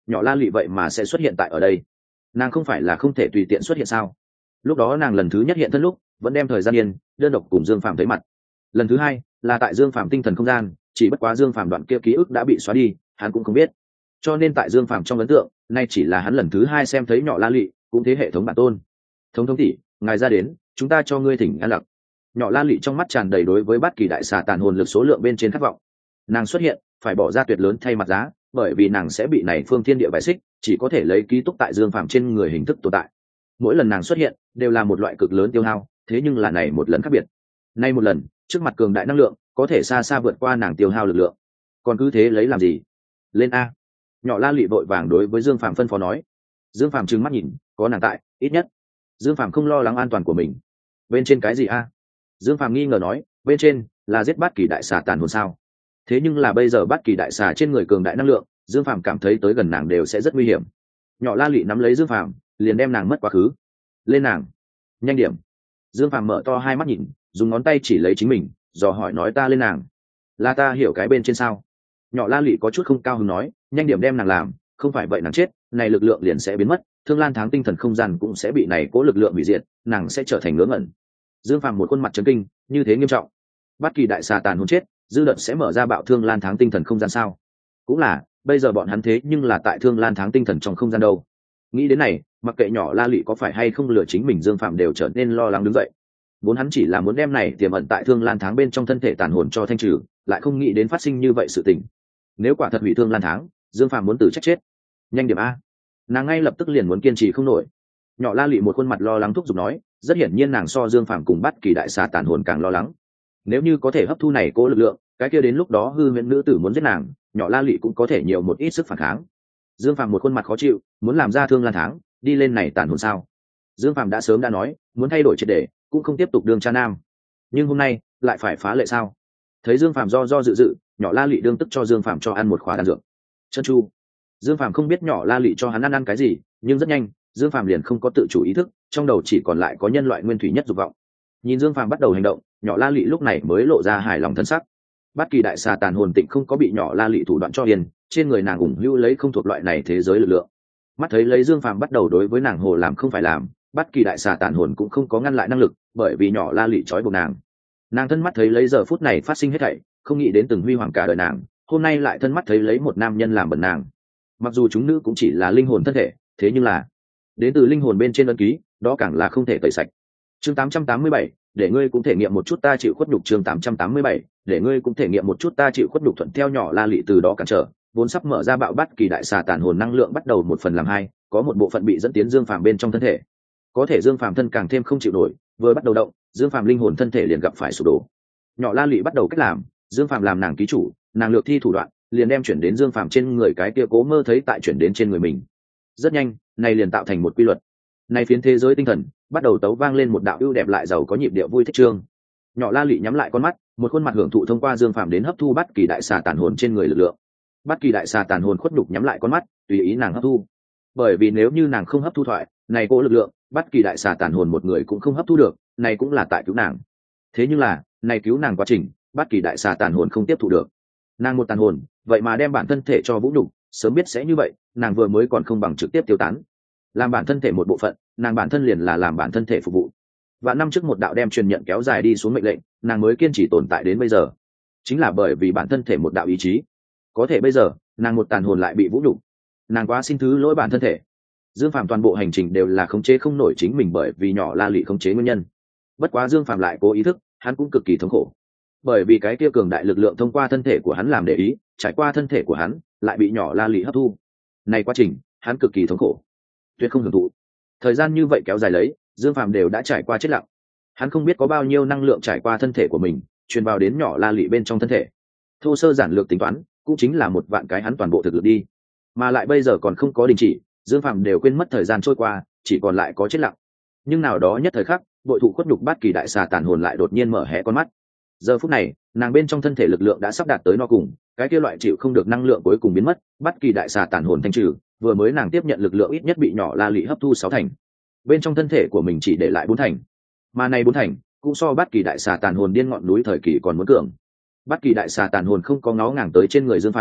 nhỏ la lị vậy mà sẽ xuất hiện tại ở đây. Nàng không phải là không thể tùy tiện xuất hiện sao? Lúc đó nàng lần thứ nhất hiện thân lúc vẫn đem thời gian yên đơn độc cùng Dương Phạm thấy mặt. Lần thứ hai là tại Dương Phạm tinh thần không gian, chỉ bất quá Dương Phạm đoạn kia ký ức đã bị xóa đi, hắn cũng không biết. Cho nên tại Dương Phạm trong ấn tượng, nay chỉ là hắn lần thứ hai xem thấy nhỏ la lị, cũng thế hệ thống bản tôn. Thống thống tỷ, ngài ra đến, chúng ta cho ngươi thỉnh an lặc. Nhỏ la lị trong mắt tràn đầy đối với bất kỳ đại xà tàn hồn lực số lượng bên trên khát vọng. Nàng xuất hiện phải bỏ ra tuyệt lớn thay mặt giá, bởi vì nàng sẽ bị này phương thiên địa bài xích, chỉ có thể lấy ký túc tại Dương Phạm trên người hình thức tồn tại. Mỗi lần nàng xuất hiện đều là một loại cực lớn tiêu hao, thế nhưng là này một lần khác biệt. Nay một lần trước mặt cường đại năng lượng có thể xa xa vượt qua nàng tiêu hao lực lượng. Còn cứ thế lấy làm gì? Lên a! Nhỏ la lị vội vàng đối với Dương Phạm phân phó nói. Dương Phạm trừng mắt nhìn, có nàng tại, ít nhất Dương Phạm không lo lắng an toàn của mình. Bên trên cái gì a? Dương Phạm nghi ngờ nói, bên trên là giết bát kỳ đại xà tàn hồn sao? Thế nhưng là bây giờ bát kỳ đại xà trên người cường đại năng lượng, Dương Phạm cảm thấy tới gần nàng đều sẽ rất nguy hiểm. Nhỏ la lị nắm lấy Dương Phạm, liền đem nàng mất quá khứ. Lên nàng, nhanh điểm! Dương Phạm mở to hai mắt nhìn, dùng ngón tay chỉ lấy chính mình, dò hỏi nói ta lên nàng. Là ta hiểu cái bên trên sao? Nhỏ la lị có chút không cao hứng nói, nhanh điểm đem nàng làm, không phải vậy nàng chết, này lực lượng liền sẽ biến mất, Thương Lan Tháng tinh thần không gian cũng sẽ bị này cố lực lượng hủy diệt, nàng sẽ trở thành ngớ ngẩn. Dương Phạm một khuôn mặt chấn kinh, như thế nghiêm trọng. Bất kỳ đại xà tàn hồn chết, dư đợt sẽ mở ra bạo Thương Lan Tháng tinh thần không gian sao? Cũng là, bây giờ bọn hắn thế nhưng là tại Thương Lan Tháng tinh thần trong không gian đâu. Nghĩ đến này, mặc kệ nhỏ la lị có phải hay không lừa chính mình, Dương Phạm đều trở nên lo lắng đứng dậy. Vốn hắn chỉ là muốn đem này tiềm ẩn tại Thương Lan Tháng bên trong thân thể tàn hồn cho thanh trừ, lại không nghĩ đến phát sinh như vậy sự tình. Nếu quả thật hủy Thương Lan Tháng, Dương Phạm muốn tự trách chết. Nhanh điểm a! Nàng ngay lập tức liền muốn kiên trì không nổi. Nhỏ la lị một khuôn mặt lo lắng thúc giục nói, rất hiển nhiên nàng so Dương Phạm cùng bắt kỳ đại xà tàn hồn càng lo lắng. Nếu như có thể hấp thu này cố lực lượng, cái kia đến lúc đó hư huyễn nữ tử muốn giết nàng, nhỏ la lị cũng có thể nhiều một ít sức phản kháng. Dương Phạm một khuôn mặt khó chịu, muốn làm ra Thương Lan Tháng, đi lên này tàn hồn sao? Dương Phạm đã sớm đã nói, muốn thay đổi triệt để, cũng không tiếp tục đương cha nam. Nhưng hôm nay lại phải phá lệ sao? Thấy Dương Phạm do do dự dự, nhỏ la lị đương tức cho Dương Phạm cho ăn một khóa đan dược. Chân chu. Dương Phạm không biết nhỏ la lị cho hắn ăn ăn cái gì, nhưng rất nhanh, Dương Phạm liền không có tự chủ ý thức, trong đầu chỉ còn lại có nhân loại nguyên thủy nhất dục vọng. Nhìn Dương Phạm bắt đầu hành động, nhỏ la lị lúc này mới lộ ra hài lòng thân sắc. Bất kỳ đại xà tàn hồn tịnh không có bị nhỏ la lị thủ đoạn cho hiền, trên người nàng ủng hữu lấy không thuộc loại này thế giới lực lượng. Mắt thấy lấy Dương Phạm bắt đầu đối với nàng hồ làm không phải làm, bất kỳ đại xà tàn hồn cũng không có ngăn lại năng lực, bởi vì nhỏ la lị trói buộc nàng. Nàng thân mắt thấy lấy giờ phút này phát sinh hết thảy, không nghĩ đến từng huy hoàng cả đời nàng, hôm nay lại thân mắt thấy lấy một nam nhân làm bẩn nàng. Mặc dù chúng nữ cũng chỉ là linh hồn thân thể, thế nhưng là đến từ linh hồn bên trên ấn ký, đó càng là không thể tẩy sạch. Chương tám trăm tám mươi bảy, để ngươi cũng thể nghiệm một chút ta chịu khuất nhục. Chương tám trăm tám mươi bảy, để ngươi cũng thể nghiệm một chút ta chịu khuất nhục. Thuận theo nhỏ la lị từ đó cản trở, vốn sắp mở ra bạo bắt kỳ đại xà tàn hồn năng lượng bắt đầu một phần làm hai, có một bộ phận bị dẫn tiến Dương Phàm bên trong thân thể. Có thể Dương Phàm thân càng thêm không chịu nổi, vừa bắt đầu động, Dương Phàm linh hồn thân thể liền gặp phải sụp đổ. Nhỏ la lị bắt đầu cách làm, Dương Phàm làm nàng ký chủ, nàng lược thi thủ đoạn, liền đem chuyển đến Dương Phàm trên người cái kia cố mơ thấy tại chuyển đến trên người mình. Rất nhanh, này liền tạo thành một quy luật. Này phiến thế giới tinh thần bắt đầu tấu vang lên một đạo ưu đẹp lại giàu có nhịp điệu vui thích chương. Nhỏ la lị nhắm lại con mắt, một khuôn mặt hưởng thụ thông qua Dương Phàm đến hấp thu bắt kỳ đại xà tàn hồn trên người lực lượng. Bắt kỳ đại xà tàn hồn khuất nhục nhắm lại con mắt, tùy ý nàng hấp thu. Bởi vì nếu như nàng không hấp thu thoại, này cố lực lượng, bắt kỳ đại xà tàn hồn một người cũng không hấp thu được, này cũng là tại cứu nàng. Thế nhưng là, này cứu nàng quá trình, bắt kỳ đại xà tàn hồn không tiếp thu được. Nàng một tàn hồn, vậy mà đem bản thân thể cho vũ nhục, sớm biết sẽ như vậy, nàng vừa mới còn không bằng trực tiếp tiêu tán. Làm bản thân thể một bộ phận, nàng bản thân liền là làm bản thân thể phục vụ. Và năm trước một đạo đem truyền nhận kéo dài đi xuống mệnh lệnh, nàng mới kiên trì tồn tại đến bây giờ. Chính là bởi vì bản thân thể một đạo ý chí. Có thể bây giờ, nàng một tàn hồn lại bị vũ nhục. Nàng quá xin thứ lỗi bản thân thể. Dương Phàm toàn bộ hành trình đều là khống chế không nổi chính mình bởi vì nhỏ la lị khống chế nguyên nhân. Bất quá Dương Phàm lại cố ý thức, hắn cũng cực kỳ thống khổ. Bởi vì cái kia cường đại lực lượng thông qua thân thể của hắn làm để ý, trải qua thân thể của hắn, lại bị nhỏ la lị hấp thu. Này quá trình, hắn cực kỳ thống khổ, tuyệt không hưởng thụ. Thời gian như vậy kéo dài lấy, Dương Phàm đều đã trải qua chết lặng. Hắn không biết có bao nhiêu năng lượng trải qua thân thể của mình, truyền vào đến nhỏ la lị bên trong thân thể. Thô sơ giản lược tính toán, cũng chính là một vạn cái hắn toàn bộ thực lực đi. Mà lại bây giờ còn không có đình chỉ, Dương Phàm đều quên mất thời gian trôi qua, chỉ còn lại có chết lặng. Nhưng nào đó nhất thời khắc, bội thụ khuất nhục bát kỳ đại xà tàn hồn lại đột nhiên mở hé con mắt. Giờ phút này, nàng bên trong thân thể lực lượng đã sắp đạt tới no cùng, cái kia loại chịu không được năng lượng cuối cùng biến mất, bát kỳ đại xà tàn hồn thanh trừ, vừa mới nàng tiếp nhận lực lượng ít nhất bị nhỏ la lị hấp thu sáu thành. Bên trong thân thể của mình chỉ để lại bốn thành. Mà này bốn thành, cũng so bát kỳ đại xà tàn hồn điên ngọn núi thời kỳ còn muốn cường. Bát kỳ đại xà tàn hồn không có ngó ngàng tới trên người Dương Phàm,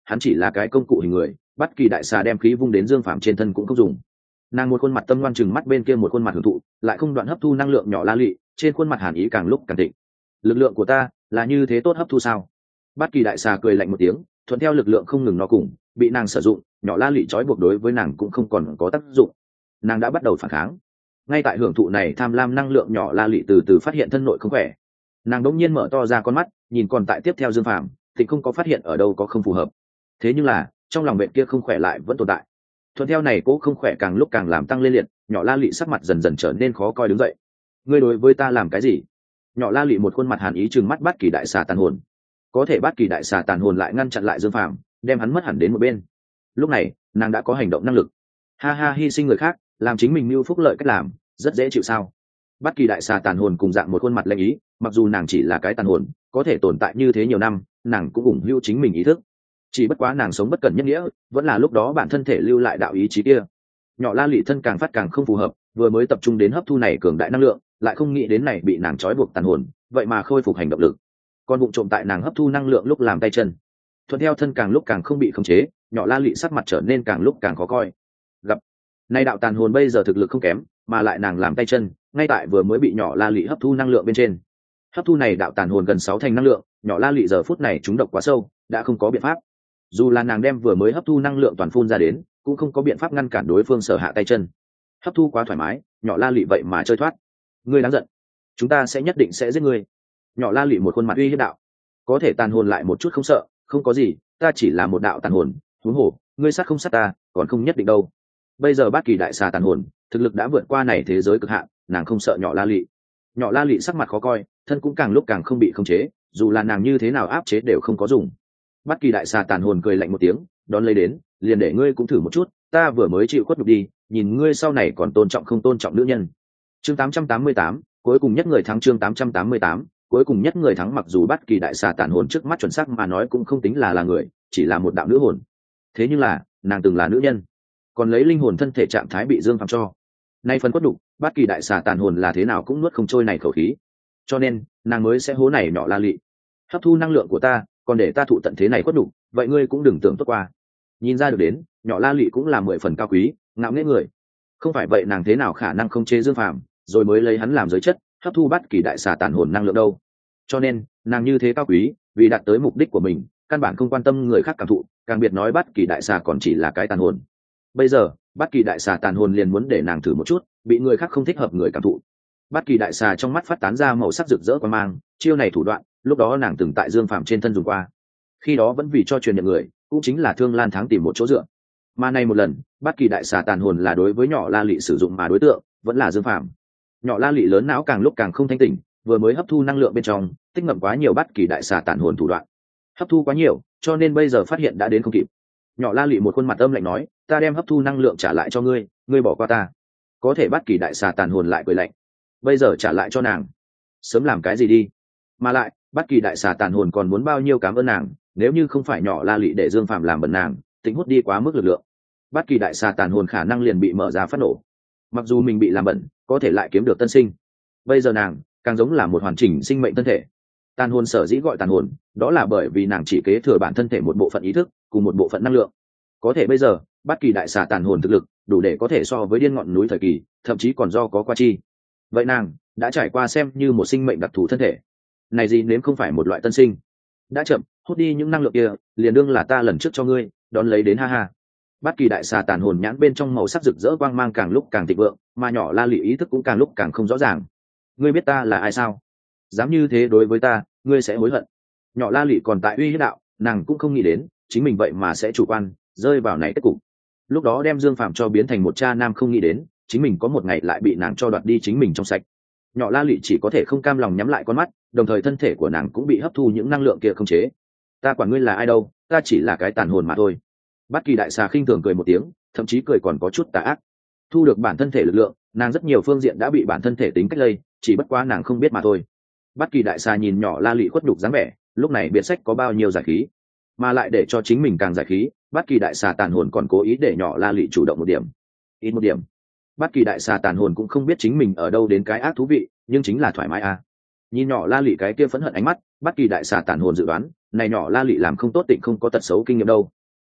hắn chỉ là cái công cụ hình người, bất kỳ đại xà đem khí vung đến Dương Phàm trên thân cũng không dùng. Nàng một khuôn mặt tâm ngoan chừng mắt bên kia một khuôn mặt hưởng thụ, lại không đoạn hấp thu năng lượng nhỏ la lị, trên khuôn mặt hàn ý càng lúc càng thịnh. Lực lượng của ta là như thế tốt hấp thu sao? Bất kỳ đại xà cười lạnh một tiếng, thuận theo lực lượng không ngừng nó cùng bị nàng sử dụng, nhỏ la lị trói buộc đối với nàng cũng không còn có tác dụng. Nàng đã bắt đầu phản kháng. Ngay tại hưởng thụ này tham lam năng lượng nhỏ la lị từ từ phát hiện thân nội không khỏe. Nàng đống nhiên mở to ra con mắt, nhìn còn tại tiếp theo Dương Phàm, thì không có phát hiện ở đâu có không phù hợp. Thế nhưng là trong lòng bệnh kia không khỏe lại vẫn tồn tại. Thuận theo này cố không khỏe càng lúc càng làm tăng lên liệt, nhỏ la lị sắc mặt dần dần trở nên khó coi đứng dậy. Ngươi đối với ta làm cái gì? Nhỏ la lị một khuôn mặt hàn ý trừng mắt Bát Kỳ đại xà tàn hồn. Có thể Bát Kỳ đại xà tàn hồn lại ngăn chặn lại Dương Phàm, đem hắn mất hẳn đến một bên. Lúc này nàng đã có hành động năng lực. Ha ha, hy sinh người khác làm chính mình mưu phúc lợi cách làm rất dễ chịu sao? Bát Kỳ đại xà tàn hồn cùng dạng một khuôn mặt lạnh ý, mặc dù nàng chỉ là cái tàn hồn, có thể tồn tại như thế nhiều năm, nàng cũng ủng hữu chính mình ý thức. Chỉ bất quá nàng sống bất cẩn nhất nghĩa, vẫn là lúc đó bản thân thể lưu lại đạo ý chí kia. Nhỏ la lị thân càng phát càng không phù hợp, vừa mới tập trung đến hấp thu này cường đại năng lượng, lại không nghĩ đến này bị nàng trói buộc tàn hồn, vậy mà khôi phục hành động lực. Còn bụng trộm tại nàng hấp thu năng lượng lúc làm tay chân, thuận theo thân càng lúc càng không bị khống chế, nhỏ la lị sắc mặt trở nên càng lúc càng khó coi. Gặp nay đạo tàn hồn bây giờ thực lực không kém, mà lại nàng làm tay chân, ngay tại vừa mới bị nhỏ la lị hấp thu năng lượng bên trên. Hấp thu này đạo tàn hồn gần sáu thành năng lượng, nhỏ la lị giờ phút này trúng độc quá sâu, đã không có biện pháp. Dù là nàng đem vừa mới hấp thu năng lượng toàn phun ra đến, cũng không có biện pháp ngăn cản đối phương sở hạ tay chân. Hấp thu quá thoải mái, nhỏ la lị vậy mà chơi thoát. Ngươi đáng giận, chúng ta sẽ nhất định sẽ giết ngươi. Nhỏ la lị một khuôn mặt uy hiếp đạo. Có thể tàn hồn lại một chút không sợ, không có gì, ta chỉ là một đạo tàn hồn, huống hồ ngươi sát không sát ta, còn không nhất định đâu. Bây giờ Bát Kỳ đại xà tàn hồn thực lực đã vượt qua này thế giới cực hạn, nàng không sợ nhỏ la lị. Nhỏ la lị sắc mặt khó coi, thân cũng càng lúc càng không bị khống chế, dù là nàng như thế nào áp chế đều không có dùng. Bát Kỳ đại xà tàn hồn cười lạnh một tiếng, đón lấy đến, liền để ngươi cũng thử một chút, ta vừa mới chịu khuất nhục đi, nhìn ngươi sau này còn tôn trọng không tôn trọng nữ nhân. Chương tám trăm tám mươi tám, cuối cùng nhất người thắng. Chương tám trăm tám mươi tám, cuối cùng nhất người thắng. Mặc dù Bát Kỳ đại xà tàn hồn trước mắt chuẩn xác mà nói cũng không tính là là người, chỉ là một đạo nữ hồn. Thế nhưng là, nàng từng là nữ nhân, còn lấy linh hồn thân thể trạng thái bị Dương Phàm cho. Nay phần khuất nhục, Bát Kỳ đại xà tàn hồn là thế nào cũng nuốt không trôi này khẩu khí. Cho nên, nàng mới sẽ hố này nhỏ la lị. Hấp thu năng lượng của ta, còn để ta thụ tận thế này khuất nhục, vậy ngươi cũng đừng tưởng tốt qua. Nhìn ra được đến, nhỏ la lị cũng là mười phần cao quý, ngạo nghễ người. Không phải vậy nàng thế nào khả năng không chế Dương Phàm, rồi mới lấy hắn làm giới chất, hấp thu Bát Kỳ đại xà tàn hồn năng lượng đâu. Cho nên, nàng như thế cao quý, vì đạt tới mục đích của mình, căn bản không quan tâm người khác cảm thụ, càng biệt nói Bát Kỳ đại xà còn chỉ là cái tàn hồn. Bây giờ, Bát Kỳ đại xà tàn hồn liền muốn để nàng thử một chút, bị người khác không thích hợp người cảm thụ. Bát Kỳ đại xà trong mắt phát tán ra màu sắc rực rỡ quan mang, chiêu này thủ đoạn, lúc đó nàng từng tại Dương Phàm trên thân dùng qua. Khi đó vẫn vì cho truyền nhận người, cũng chính là Thương Lan Tháng tìm một chỗ dựa. Mà nay một lần, Bát Kỳ đại xà tàn hồn là đối với nhỏ la lị sử dụng mà đối tượng vẫn là Dương Phàm. Nhỏ la lị lớn não càng lúc càng không thanh tỉnh, vừa mới hấp thu năng lượng bên trong, tích ngậm quá nhiều Bát Kỳ đại xà tàn hồn thủ đoạn. Hấp thu quá nhiều, cho nên bây giờ phát hiện đã đến không kịp. Nhỏ la lị một khuôn mặt âm lạnh nói, ta đem hấp thu năng lượng trả lại cho ngươi, ngươi bỏ qua ta. Có thể Bát Kỳ đại xà tàn hồn lại cười lạnh, bây giờ trả lại cho nàng, sớm làm cái gì đi. Mà lại Bát Kỳ đại xà tàn hồn còn muốn bao nhiêu cảm ơn nàng, nếu như không phải nhỏ la lị để Dương Phàm làm bẩn nàng, tính hút đi quá mức lực lượng, Bát Kỳ đại xà tàn hồn khả năng liền bị mở ra phát nổ. Mặc dù mình bị làm bẩn, có thể lại kiếm được tân sinh. Bây giờ nàng càng giống là một hoàn chỉnh sinh mệnh thân thể. Tàn hồn sở dĩ gọi tàn hồn, đó là bởi vì nàng chỉ kế thừa bản thân thể một bộ phận ý thức cùng một bộ phận năng lượng. Có thể bây giờ Bát Kỳ đại xà tàn hồn thực lực đủ để có thể so với điên ngọn núi thời kỳ, thậm chí còn do có qua chi. Vậy nàng đã trải qua xem như một sinh mệnh đặc thù thân thể. Này gì nếu không phải một loại tân sinh? Đã chậm, hút đi những năng lượng kia, liền đương là ta lần trước cho ngươi, đón lấy đến ha ha. Bát Kỳ đại xà tàn hồn nhãn bên trong màu sắc rực rỡ quang mang càng lúc càng thịnh vượng, mà nhỏ la lị ý thức cũng càng lúc càng không rõ ràng. Ngươi biết ta là ai sao? Dám như thế đối với ta, ngươi sẽ hối hận. Nhỏ la lị còn tại uy hiếp đạo, nàng cũng không nghĩ đến chính mình vậy mà sẽ chủ quan rơi vào này kết cục. Lúc đó đem Dương Phàm cho biến thành một cha nam, không nghĩ đến chính mình có một ngày lại bị nàng cho đoạt đi chính mình trong sạch. Nhỏ la lị chỉ có thể không cam lòng nhắm lại con mắt, đồng thời thân thể của nàng cũng bị hấp thu những năng lượng kia không chế. Ta quản ngươi là ai đâu, ta chỉ là cái tàn hồn mà thôi. Bát Kỳ đại xà khinh thường cười một tiếng, thậm chí cười còn có chút tà ác. Thu được bản thân thể lực lượng, nàng rất nhiều phương diện đã bị bản thân thể tính cách lây, chỉ bất quá nàng không biết mà thôi. Bát Kỳ đại xà nhìn nhỏ la lị khuất nhục dáng vẻ, lúc này biệt sách có bao nhiêu giải khí, mà lại để cho chính mình càng giải khí, Bát Kỳ đại xà tàn hồn còn cố ý để nhỏ la lị chủ động một điểm, ít một điểm. Bát Kỳ đại xà tàn hồn cũng không biết chính mình ở đâu đến cái ác thú vị, nhưng chính là thoải mái à. Nhìn nhỏ la lị cái kia phẫn hận ánh mắt, Bát Kỳ đại xà tàn hồn dự đoán, này nhỏ la lị làm không tốt tịnh không có tật xấu kinh nghiệm đâu,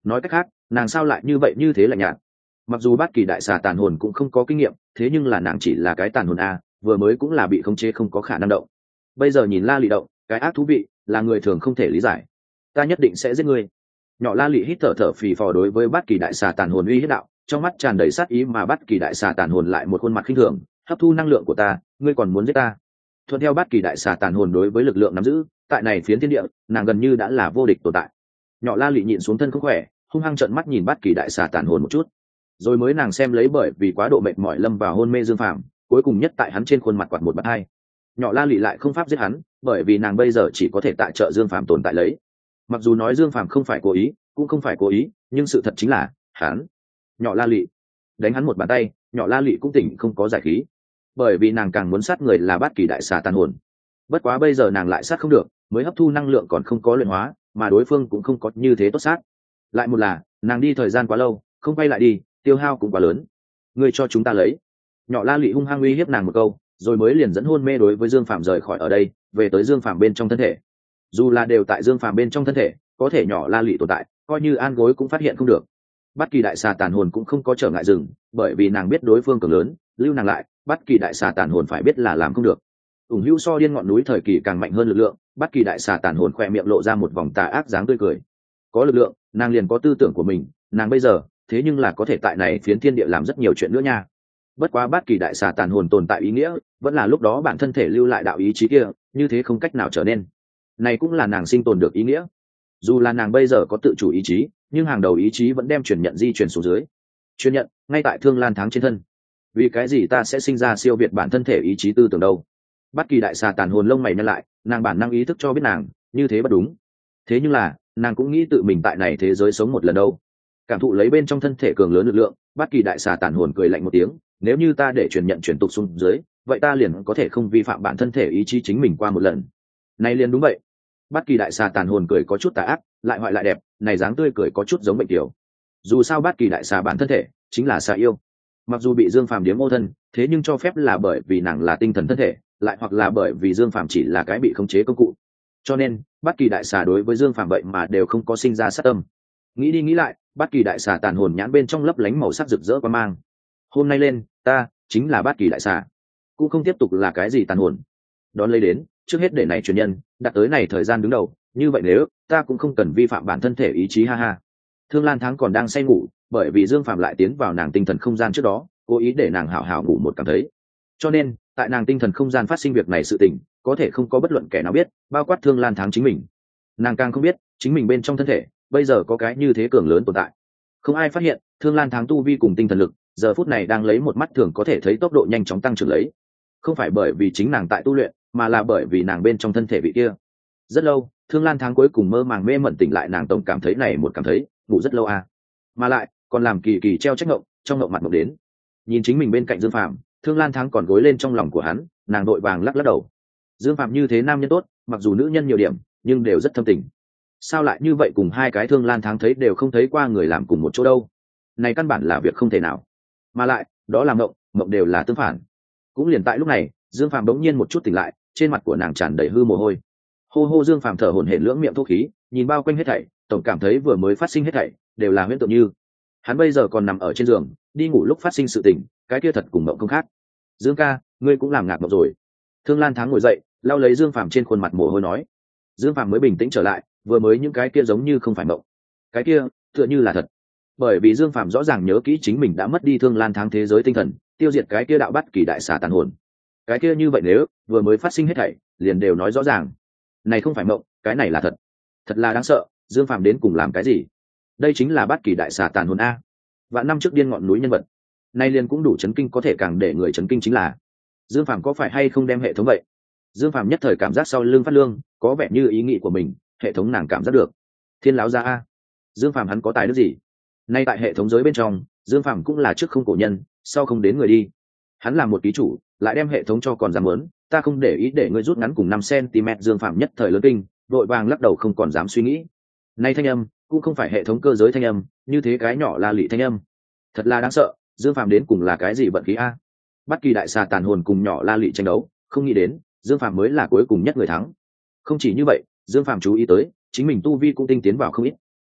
nói cách khác nàng sao lại như vậy như thế là nhạt. Mặc dù bát kỳ đại xà tàn hồn cũng không có kinh nghiệm, thế nhưng là nàng chỉ là cái tàn hồn a, vừa mới cũng là bị khống chế không có khả năng động. Bây giờ nhìn La Lị động, cái ác thú vị là người thường không thể lý giải. Ta nhất định sẽ giết ngươi. Nhỏ La Lị hít thở thở phì phò đối với bát kỳ đại xà tàn hồn uy hiếp đạo, trong mắt tràn đầy sát ý, mà bát kỳ đại xà tàn hồn lại một khuôn mặt khinh thường, hấp thu năng lượng của ta, ngươi còn muốn giết ta? Thuận theo bát kỳ đại xà tàn hồn đối với lực lượng nắm giữ, tại này phiến thiên địa, nàng gần như đã là vô địch tồn tại. Nhỏ La Lị nhịn xuống thân không khỏe, hung hăng trợn mắt nhìn bát kỳ đại xà tàn hồn một chút, rồi mới nàng xem lấy bởi vì quá độ mệt mỏi lâm vào hôn mê Dương Phàm, cuối cùng nhất tại hắn trên khuôn mặt quạt một bát hai. Nhỏ La Lị lại không pháp giết hắn, bởi vì nàng bây giờ chỉ có thể tại trợ Dương Phàm tồn tại lấy. Mặc dù nói Dương Phàm không phải cố ý, cũng không phải cố ý, nhưng sự thật chính là hắn. Nhỏ La Lị đánh hắn một bàn tay, Nhỏ La Lị cũng tỉnh không có giải khí, bởi vì nàng càng muốn sát người là bát kỳ đại xà tàn hồn. Bất quá bây giờ nàng lại sát không được, mới hấp thu năng lượng còn không có luyện hóa, mà đối phương cũng không có như thế tốt sát. Lại một là nàng đi thời gian quá lâu, không quay lại đi, tiêu hao cũng quá lớn. Ngươi cho chúng ta lấy. Nhỏ La Lị hung hăng uy hiếp nàng một câu, rồi mới liền dẫn hôn mê đối với Dương Phàm rời khỏi ở đây, về tới Dương Phàm bên trong thân thể. Dù là đều tại Dương Phàm bên trong thân thể, có thể Nhỏ La Lị tồn tại, coi như an gối cũng phát hiện không được. Bát kỳ đại xà tàn hồn cũng không có trở ngại dừng, bởi vì nàng biết đối phương cường lớn, lưu nàng lại, Bát kỳ đại xà tàn hồn phải biết là làm không được. ủng hữu so điên ngọn núi thời kỳ càng mạnh hơn lực lượng, Bát kỳ đại xà tàn hồn khỏe miệng lộ ra một vòng tà ác dáng tươi cười. Có lực lượng, nàng liền có tư tưởng của mình, nàng bây giờ thế nhưng là có thể tại này phiến thiên địa làm rất nhiều chuyện nữa nha. Bất quá bát kỳ đại xà tàn hồn tồn tại ý nghĩa vẫn là lúc đó bản thân thể lưu lại đạo ý chí kia, như thế không cách nào trở nên. Này cũng là nàng sinh tồn được ý nghĩa. Dù là nàng bây giờ có tự chủ ý chí, nhưng hàng đầu ý chí vẫn đem truyền nhận di truyền xuống dưới. Truyền nhận ngay tại Thương Lan Tháng trên thân. Vì cái gì ta sẽ sinh ra siêu việt bản thân thể ý chí tư tưởng đâu? Bát kỳ đại xà tàn hồn lông mày nhăn lại, nàng bản năng ý thức cho biết nàng như thế bất đúng. Thế nhưng là nàng cũng nghĩ tự mình tại này thế giới sống một lần đâu. Cảm thụ lấy bên trong thân thể cường lớn lực lượng, bát kỳ đại xà tàn hồn cười lạnh một tiếng, nếu như ta để truyền nhận truyền tục xuống dưới, vậy ta liền có thể không vi phạm bản thân thể ý chí chính mình qua một lần. Này liền đúng vậy. Bát kỳ đại xà tàn hồn cười có chút tà ác, lại hoại lại đẹp, này dáng tươi cười có chút giống bệnh tiểu. Dù sao bát kỳ đại xà bản thân thể chính là xà yêu, mặc dù bị Dương Phàm điếm ô thân, thế nhưng cho phép là bởi vì nàng là tinh thần thân thể, lại hoặc là bởi vì Dương Phàm chỉ là cái bị khống chế công cụ. Cho nên bát kỳ đại xà đối với Dương Phàm vậy mà đều không có sinh ra sát tâm. Nghĩ đi nghĩ lại, bát kỳ đại xà tàn hồn nhãn bên trong lấp lánh màu sắc rực rỡ qua mang. Hôm nay lên, ta chính là bát kỳ đại xà, cũng không tiếp tục là cái gì tàn hồn. Đón lấy đến, trước hết để này truyền nhân đặt tới này thời gian đứng đầu, như vậy nếu ta cũng không cần vi phạm bản thân thể ý chí, ha ha. Thương Lan Thắng còn đang say ngủ, bởi vì Dương Phàm lại tiến vào nàng tinh thần không gian trước đó, cố ý để nàng hảo hảo ngủ một cảm thấy. Cho nên, tại nàng tinh thần không gian phát sinh việc này sự tình, có thể không có bất luận kẻ nào biết, bao quát Thương Lan Thắng chính mình. Nàng càng không biết, chính mình bên trong thân thể bây giờ có cái như thế cường lớn tồn tại. Không ai phát hiện, Thương Lan Thắng tu vi cùng tinh thần lực, giờ phút này đang lấy một mắt thường có thể thấy tốc độ nhanh chóng tăng trưởng lấy. Không phải bởi vì chính nàng tại tu luyện, mà là bởi vì nàng bên trong thân thể vị kia. Rất lâu, Thương Lan Thắng cuối cùng mơ màng mê mẩn tỉnh lại, nàng tổng cảm thấy này một cảm thấy, ngủ rất lâu à. Mà lại, còn làm kỳ kỳ treo trách ngộng, trong ngộng mặt ngộng đến. Nhìn chính mình bên cạnh Dương Phàm, Thương Lan Thắng còn gối lên trong lòng của hắn, nàng đội vàng lắc lắc đầu. Dương Phàm như thế nam nhân tốt, mặc dù nữ nhân nhiều điểm, nhưng đều rất thâm tình. Sao lại như vậy, cùng hai cái Thương Lan Thắng thấy đều không thấy qua người làm cùng một chỗ đâu? Này căn bản là việc không thể nào. Mà lại, đó là mộng, mộng đều là tương phản. Cũng liền tại lúc này, Dương Phàm bỗng nhiên một chút tỉnh lại, trên mặt của nàng tràn đầy hư mồ hôi. Hô hô, Dương Phàm thở hổn hển lưỡng miệng thô khí, nhìn bao quanh hết thảy, tổng cảm thấy vừa mới phát sinh hết thảy đều là huyễn tượng như. Hắn bây giờ còn nằm ở trên giường, đi ngủ lúc phát sinh sự tình, cái kia thật cùng mộng không khác. Dương ca, ngươi cũng làm ngạc mộng rồi. Thương Lan Thắng ngồi dậy, lau lấy Dương Phàm trên khuôn mặt mồ hôi nói. Dương Phàm mới bình tĩnh trở lại, vừa mới những cái kia giống như không phải mộng, cái kia tựa như là thật. Bởi vì Dương Phàm rõ ràng nhớ kỹ chính mình đã mất đi Thương Lan Thắng thế giới tinh thần, tiêu diệt cái kia đạo bắt kỳ đại xà tàn hồn. Cái kia như vậy nếu vừa mới phát sinh hết thảy, liền đều nói rõ ràng. Này không phải mộng, cái này là thật. Thật là đáng sợ, Dương Phàm đến cùng làm cái gì? Đây chính là bắt kỳ đại xà tàn hồn a. Vạn năm trước điên ngọn núi nhân vật. Nay liền cũng đủ chấn kinh, có thể càng để người chấn kinh chính là Dương Phàm có phải hay không đem hệ thống vậy. Dương Phàm nhất thời cảm giác sau lưng phát lương, có vẻ như ý nghĩ của mình, hệ thống nàng cảm giác được. Thiên láo ra a. Dương Phàm hắn có tài đức gì? Nay tại hệ thống giới bên trong, Dương Phàm cũng là trước không cổ nhân, sau không đến người đi. Hắn là một ký chủ, lại đem hệ thống cho còn dám muốn, ta không để ý để ngươi rút ngắn cùng năm xăng-ti-mét. Dương Phàm nhất thời lớn kinh, vội vàng lắc đầu không còn dám suy nghĩ. Nay thanh âm cũng không phải hệ thống cơ giới thanh âm, như thế cái nhỏ La Lị thanh âm. Thật là đáng sợ, Dương Phàm đến cùng là cái gì vận khí a? Bắt kỳ đại xà tàn hồn cùng nhỏ La Lị tranh đấu, không nghĩ đến Dương Phàm mới là cuối cùng nhất người thắng. Không chỉ như vậy, Dương Phàm chú ý tới chính mình tu vi cũng tinh tiến vào không ít.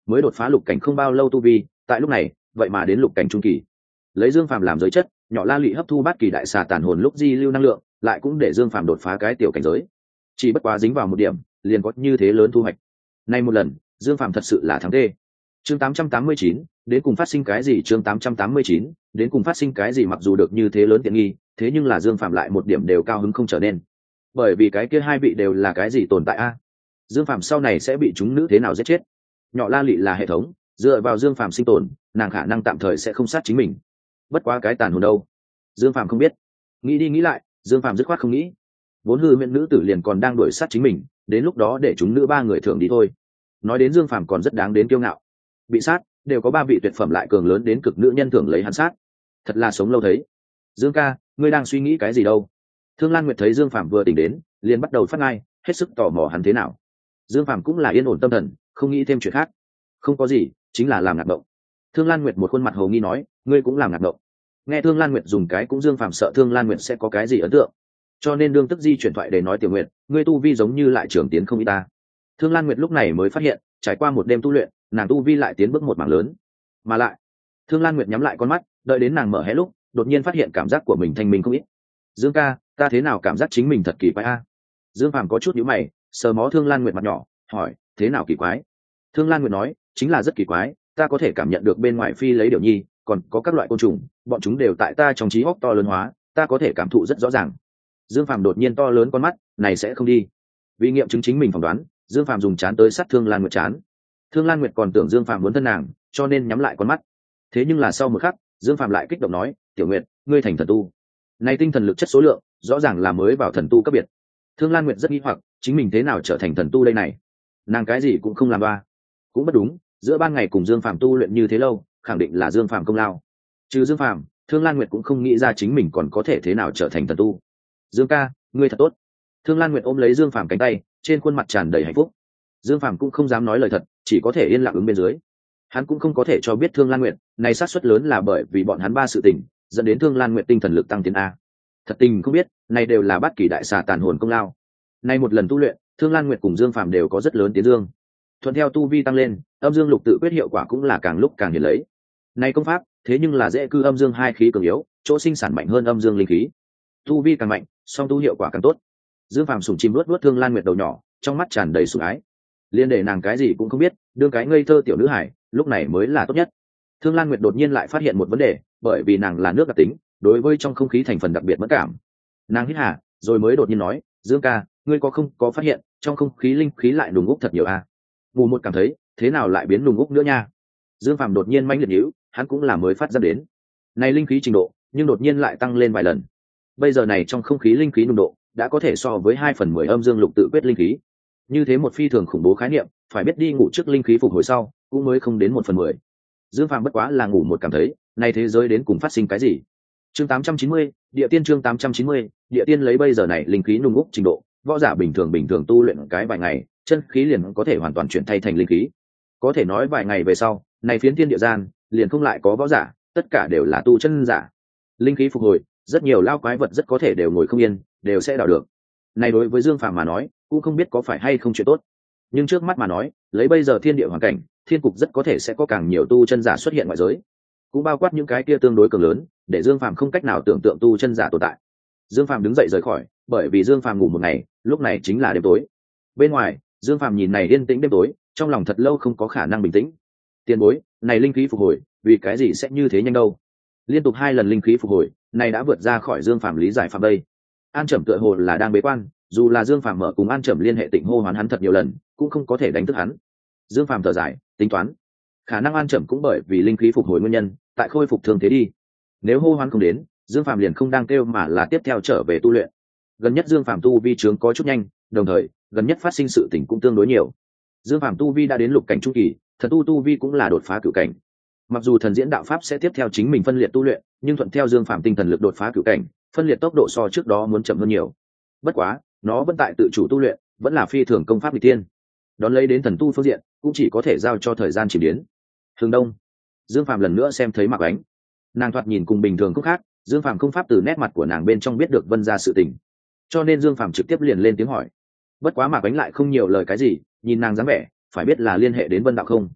mới đột phá lục cảnh không bao lâu tu vi, tại lúc này vậy mà đến lục cảnh trung kỳ. Lấy Dương Phàm làm giới chất, nhỏ La Lụy hấp thu bát kỳ đại xà tàn hồn lúc di lưu năng lượng, lại cũng để Dương Phàm đột phá cái tiểu cảnh giới. Chỉ bất quá dính vào một điểm, liền có như thế lớn thu hoạch. Nay một lần, Dương Phàm thật sự là thắng tê. Chương tám trăm tám mươi chín, đến cùng phát sinh cái gì? Chương tám trăm tám mươi chín, đến cùng phát sinh cái gì? Mặc dù được như thế lớn tiện nghi, thế nhưng là Dương Phàm lại một điểm đều cao hứng không trở nên. Bởi vì cái kia hai vị đều là cái gì tồn tại a? Dương Phàm sau này sẽ bị chúng nữ thế nào giết chết? Nhỏ La Lụy là hệ thống, dựa vào Dương Phàm sinh tồn, nàng khả năng tạm thời sẽ không sát chính mình. Bất quá cái tàn hồn đâu? Dương Phàm không biết. Nghĩ đi nghĩ lại, Dương Phàm dứt khoát không nghĩ. Vốn hư miễn nữ tử liền còn đang đuổi sát chính mình, đến lúc đó để chúng nữ ba người thưởng đi thôi. Nói đến Dương Phàm còn rất đáng đến kiêu ngạo. Bị sát, đều có ba vị tuyệt phẩm lại cường lớn đến cực nữ nhân thưởng lấy hắn sát. Thật là sống lâu thấy. Dương ca, ngươi đang suy nghĩ cái gì đâu? Thương Lan Nguyệt thấy Dương Phàm vừa tỉnh đến, liền bắt đầu phát ngai, hết sức tò mò hắn thế nào. Dương Phàm cũng là yên ổn tâm thần, không nghĩ thêm chuyện khác. Không có gì, chính là làm ngạc động. Thương Lan Nguyệt một khuôn mặt hồ nghi nói, ngươi cũng làm ngạc động. Nghe Thương Lan Nguyệt dùng cái cũng Dương Phàm sợ Thương Lan Nguyệt sẽ có cái gì ấn tượng, cho nên đương tức di chuyển thoại để nói Tiểu Nguyệt, ngươi tu vi giống như lại trưởng tiến không ít ta. Thương Lan Nguyệt lúc này mới phát hiện, trải qua một đêm tu luyện, nàng tu vi lại tiến bước một mảng lớn. Mà lại, Thương Lan Nguyệt nhắm lại con mắt, đợi đến nàng mở hé lúc, đột nhiên phát hiện cảm giác của mình thanh minh không ít. Dương ca, ta thế nào cảm giác chính mình thật kỳ quái a? Dương Phàm có chút nhíu mày, sờ mó Thương Lan Nguyệt mặt nhỏ, hỏi, thế nào kỳ quái? Thương Lan Nguyệt nói, chính là rất kỳ quái, ta có thể cảm nhận được bên ngoài phi lấy điều nhi, còn có các loại côn trùng, bọn chúng đều tại ta trong trí óc to lớn hóa, ta có thể cảm thụ rất rõ ràng. Dương Phàm đột nhiên to lớn con mắt, này sẽ không đi. Vì nghiệm chứng chính mình phỏng đoán, Dương Phàm dùng chán tới sát Thương Lan Nguyệt chán. Thương Lan Nguyệt còn tưởng Dương Phàm muốn thân nàng, cho nên nhắm lại con mắt. Thế nhưng là sau một khắc, Dương Phàm lại kích động nói, "Tiểu Nguyệt, ngươi thành thần tu." Này tinh thần lực chất số lượng, rõ ràng là mới vào thần tu cấp biệt. Thương Lan Nguyệt rất nghi hoặc, chính mình thế nào trở thành thần tu đây này? Nàng cái gì cũng không làm ba. Cũng bất đúng, giữa ban ngày cùng Dương Phàm tu luyện như thế lâu, khẳng định là Dương Phàm công lao. Trừ Dương Phàm, Thương Lan Nguyệt cũng không nghĩ ra chính mình còn có thể thế nào trở thành thần tu. Dương ca, ngươi thật tốt. Thương Lan Nguyệt ôm lấy Dương Phàm cánh tay, trên khuôn mặt tràn đầy hạnh phúc. Dương Phàm cũng không dám nói lời thật, chỉ có thể yên lặng ứng bên dưới. Hắn cũng không có thể cho biết Thương Lan Nguyệt, này xác suất lớn là bởi vì bọn hắn ba sự tình, dẫn đến Thương Lan Nguyệt tinh thần lực tăng tiến a. Thật tình không biết, này đều là bát kỳ đại xà tàn hồn công lao. Nay một lần tu luyện, Thương Lan Nguyệt cùng Dương Phàm đều có rất lớn tiến dương. Thuận theo tu vi tăng lên, âm dương lục tự quyết hiệu quả cũng là càng lúc càng hiển lấy. Này công pháp, thế nhưng là dễ cư âm dương hai khí cường yếu, chỗ sinh sản mạnh hơn âm dương linh khí. Tu vi càng mạnh, song tu hiệu quả càng tốt. Dương Phàm sủng chim luốt luốt Thương Lan Nguyệt đầu nhỏ, trong mắt tràn đầy sủng ái. Liên để nàng cái gì cũng không biết, đương cái ngây thơ tiểu nữ hải, lúc này mới là tốt nhất. Thương Lan Nguyệt đột nhiên lại phát hiện một vấn đề, bởi vì nàng là nước đặc tính, đối với trong không khí thành phần đặc biệt mẫn cảm. Nàng hít hà, rồi mới đột nhiên nói, Dương ca, ngươi có không có phát hiện trong không khí linh khí lại nùng úc thật nhiều à? Mù một cảm thấy, thế nào lại biến nùng úc nữa nha? Dương Phàm đột nhiên manh liệt nhíu, hắn cũng là mới phát ra đến. Này linh khí trình độ, nhưng đột nhiên lại tăng lên vài lần. Bây giờ này trong không khí linh khí nồng độ đã có thể so với hai phần mười âm dương lục tự quyết linh khí. Như thế một phi thường khủng bố khái niệm, phải biết đi ngủ trước linh khí phục hồi sau, cũng mới không đến một phần mười. Dương Phàm bất quá là ngủ một cảm thấy, này thế giới đến cùng phát sinh cái gì? Chương tám trăm chín mươi, địa tiên chương tám trăm chín mươi, địa tiên lấy bây giờ này linh khí nung úc trình độ, võ giả bình thường bình thường tu luyện cái vài ngày, chân khí liền có thể hoàn toàn chuyển thay thành linh khí. Có thể nói vài ngày về sau, này phiến thiên địa gian, liền không lại có võ giả, tất cả đều là tu chân giả. Linh khí phục hồi, rất nhiều lao quái vật rất có thể đều ngồi không yên, đều sẽ đào được. Này đối với Dương Phàm mà nói, cũng không biết có phải hay không chuyện tốt. Nhưng trước mắt mà nói, lấy bây giờ thiên địa hoàn cảnh, thiên cục rất có thể sẽ có càng nhiều tu chân giả xuất hiện ngoại giới, cũng bao quát những cái kia tương đối cường lớn, để Dương Phàm không cách nào tưởng tượng tu chân giả tồn tại. Dương Phàm đứng dậy rời khỏi, bởi vì Dương Phàm ngủ một ngày, lúc này chính là đêm tối. Bên ngoài, Dương Phàm nhìn này yên tĩnh đêm tối, trong lòng thật lâu không có khả năng bình tĩnh. Tiền bối, này linh khí phục hồi, vì cái gì sẽ như thế nhanh đâu? Liên tục hai lần linh khí phục hồi, này đã vượt ra khỏi Dương Phàm lý giải phạm đây. An Trầm tựa hồ là đang bế quan, dù là Dương Phàm mở cùng An Trầm liên hệ tịnh hô hoán hắn thật nhiều lần, cũng không có thể đánh thức hắn. Dương Phàm thở dài, tính toán, khả năng An Trầm cũng bởi vì linh khí phục hồi nguyên nhân, tại khôi phục thương thế đi. Nếu hô hoán không đến, Dương Phàm liền không đang kêu mà là tiếp theo trở về tu luyện. Gần nhất Dương Phàm tu vi trướng có chút nhanh, đồng thời gần nhất phát sinh sự tình cũng tương đối nhiều. Dương Phàm tu vi đã đến lục cảnh trung kỳ, thần tu tu vi cũng là đột phá cửu cảnh. Mặc dù thần diễn đạo pháp sẽ tiếp theo chính mình phân liệt tu luyện, nhưng thuận theo Dương Phàm tinh thần lực đột phá cửu cảnh, phân liệt tốc độ so trước đó muốn chậm hơn nhiều. Bất quá, nó vẫn tại tự chủ tu luyện, vẫn là phi thường công pháp nghịch tiên. Đón lấy đến thần tu phương diện, cũng chỉ có thể giao cho thời gian chìm biến. Hướng đông, Dương Phàm lần nữa xem thấy Mạc Ánh. Nàng thoạt nhìn cùng bình thường cũng khác, Dương Phàm không pháp từ nét mặt của nàng bên trong biết được Vân gia sự tình, cho nên Dương Phàm trực tiếp liền lên tiếng hỏi. Bất quá Mạc Ánh lại không nhiều lời cái gì, nhìn nàng dáng vẻ, phải biết là liên hệ đến Vân đạo không.